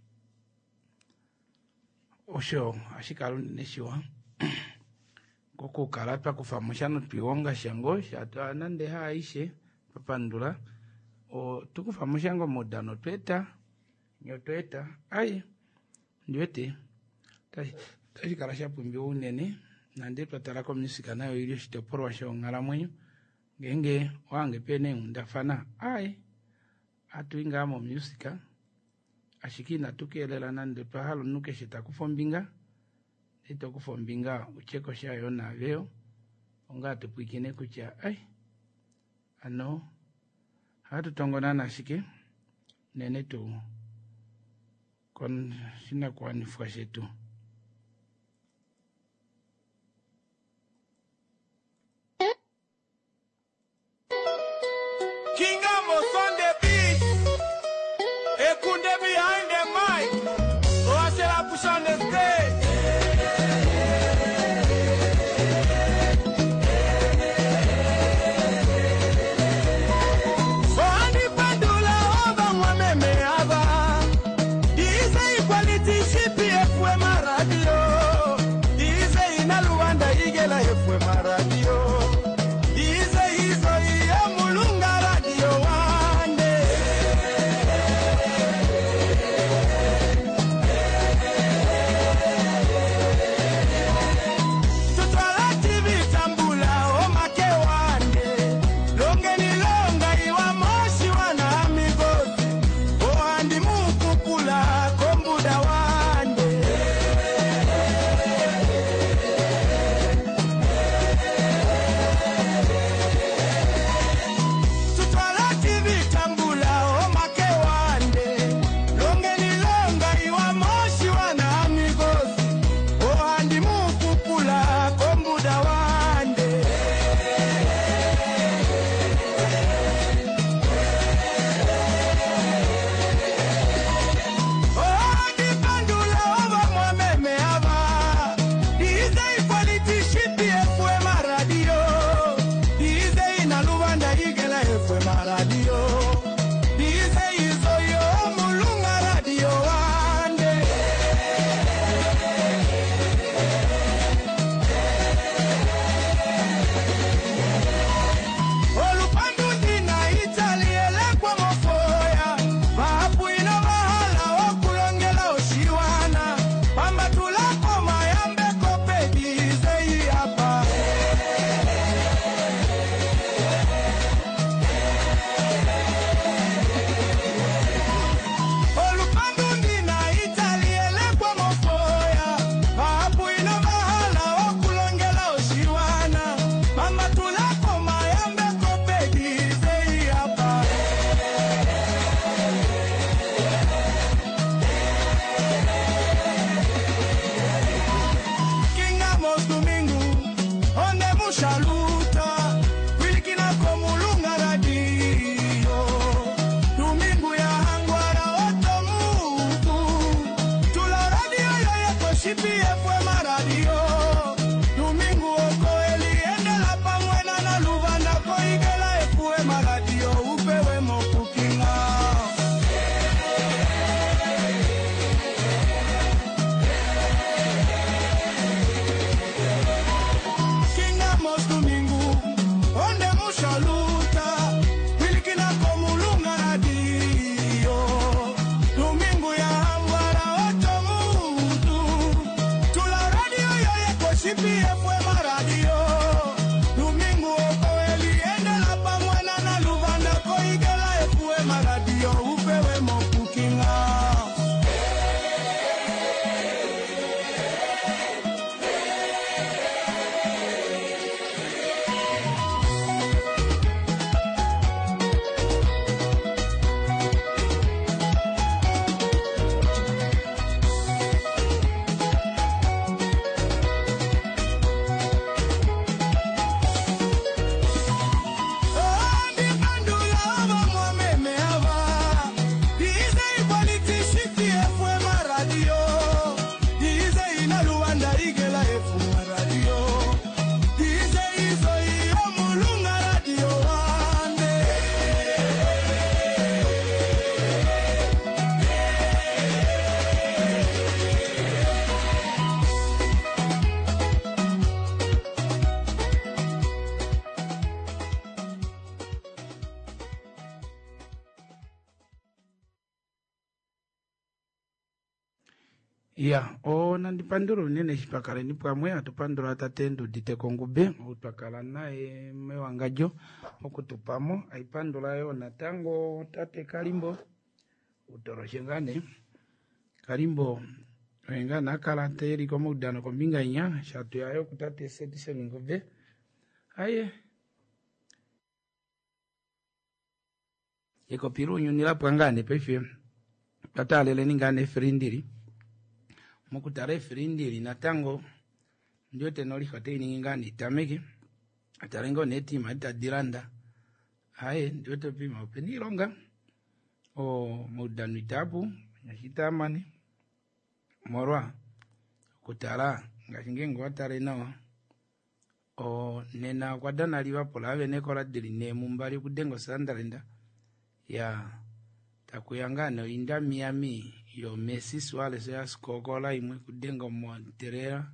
A: osho ashikalu neshiwa koko karata kufamushano tuonga shango shato nande haishe papandula o tukufamushango modano tweta nyotweta ai ndiwete tashi karasha pumbi unene nande twatara ko musika nayo ilio shitoporo washo ngala mwenyo ngenge wange pene ndafana ai atuingamo musika ashikina tukelela nande twahalo nuke shita kufombinga ito kufombinga ucheko shayo na veo onga tupikine kucha ai ano hatu tongona na shike nene tu kon sina kwa nifwashe tu
O: Kingamos on the beat Ekunde behind the mic Oasela push on the stage Ohani Padula Oba Mwameme Aba Dize equality C P F Wema
A: Ya, o nandipanduru nene shipakare nipamwe atupandura atatendo ditekongube utwakala naye mewangajo okutupamo aipandula yo natango tate Kalimbo utoroshengane Kalimbo wengana kala teri komo udano kombinga inya shatu yayo kutate seti semingobe aye eko piru nyunila pwangane pefe tatalele ningane frindiri mukutare frindiri natango ndio tenoli hoteli ngingani tameke atarengo neti mata diranda aye ndio topima openironga o mudanu itabu nyashitamani morwa kutara ngashinge ngwatare no o nena kwadana liwa pola bene kola diline mumbali kudengo sandarenda ya takuyangano inda Miami yo Messi Suarez ya skokola imwe kudengo Monterrey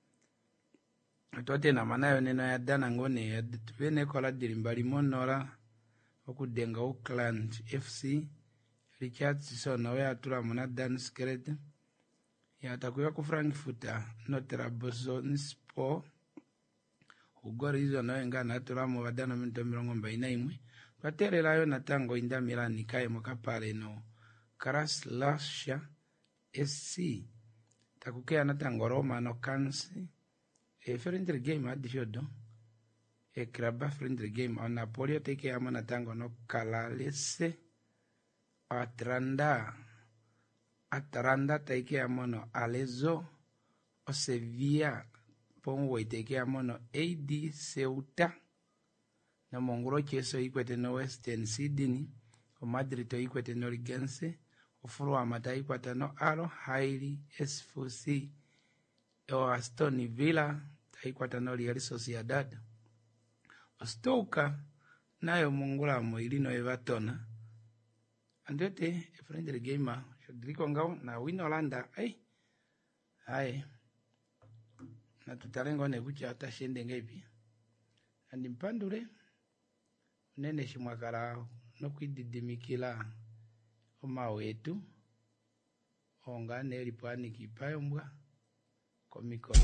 A: atote na manayo neno ya dana ngone ya bene kola dirimbali monora okudenga Oakland F C Richardson nawe atura mona dan skret ya takuya ku Frankfurt Trabzonspor ugorizo nawe ngana atura mu badana minto mirongo mbaina imwe paterera yo natango inda Milan kai mokapale no Kraslasha S C takukea natango Roma no Kansi e friendly game adishodo e kraba friendly game on Napoli teke ama natango no Calalese Atranda Atranda teke amono Alezo o Sevilla ponwe teke amono A D Ceuta na mongro cheso ikwete no Western Sydney o Madrid to ikwete no Rigense o Furwa mata ikwata no Aro Haile S F C o Aston Villa ta ikwata no Real Sociedad o Stoke nayo mongula mo ilino Everton andete friendly gamer shodriko ngao na win Holanda ai ai na tutarengo ne kucha atashende ngepi andimpandure nene shimwakara no kwididimikila oma wetu onga neri pani kipayo mbwa komikoro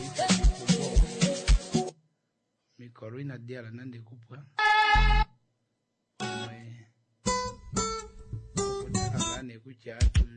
A: mikoro ina diala nande kupwa mwe kutaka ne kucha atu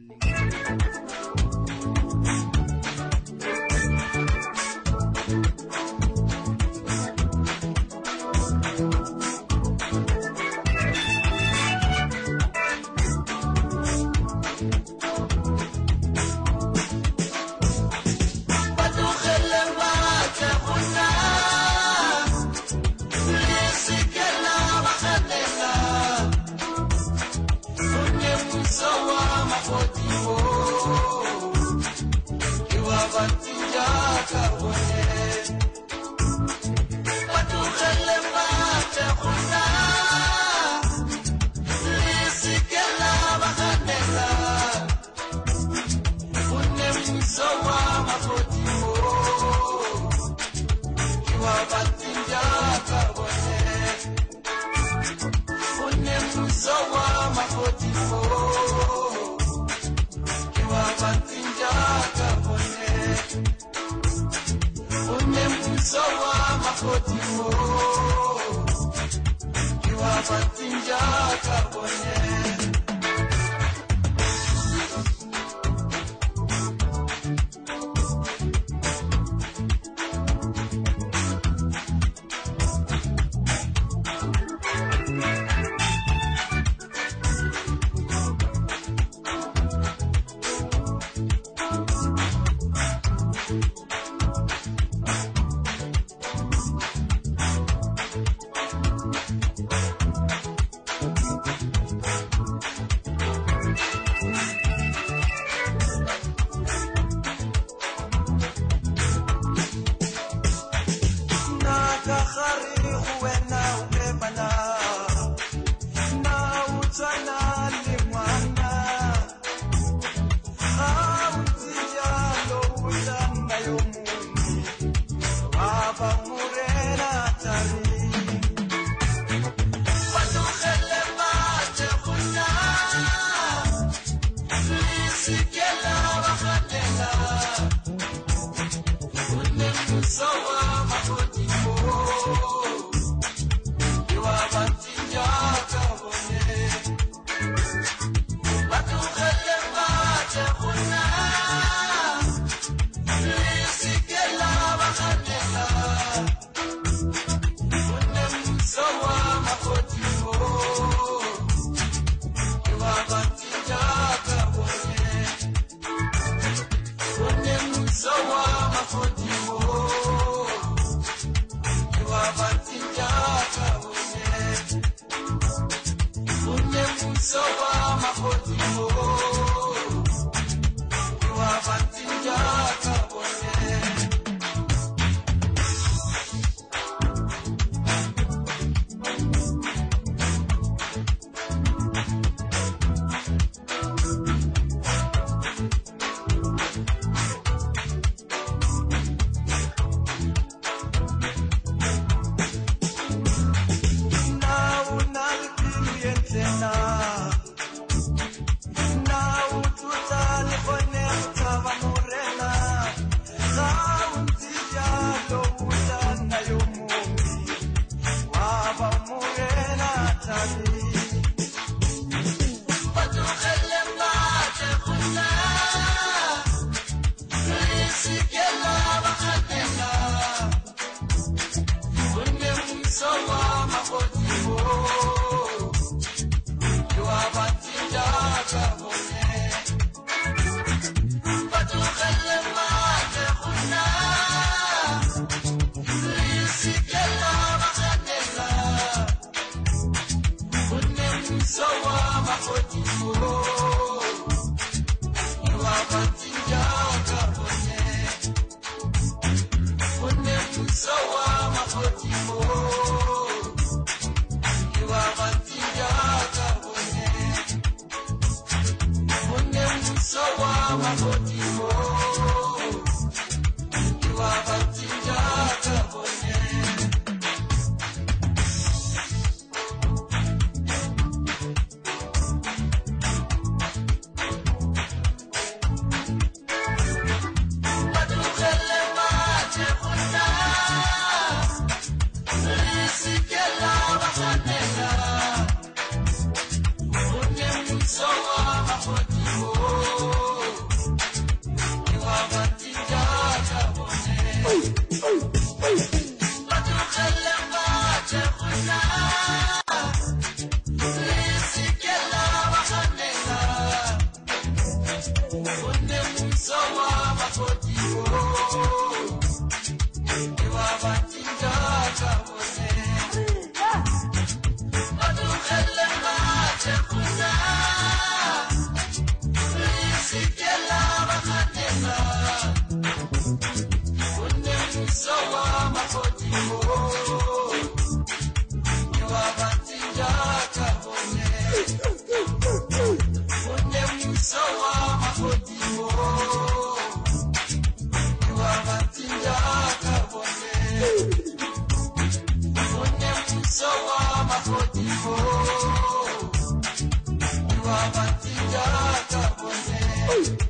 B: Hey!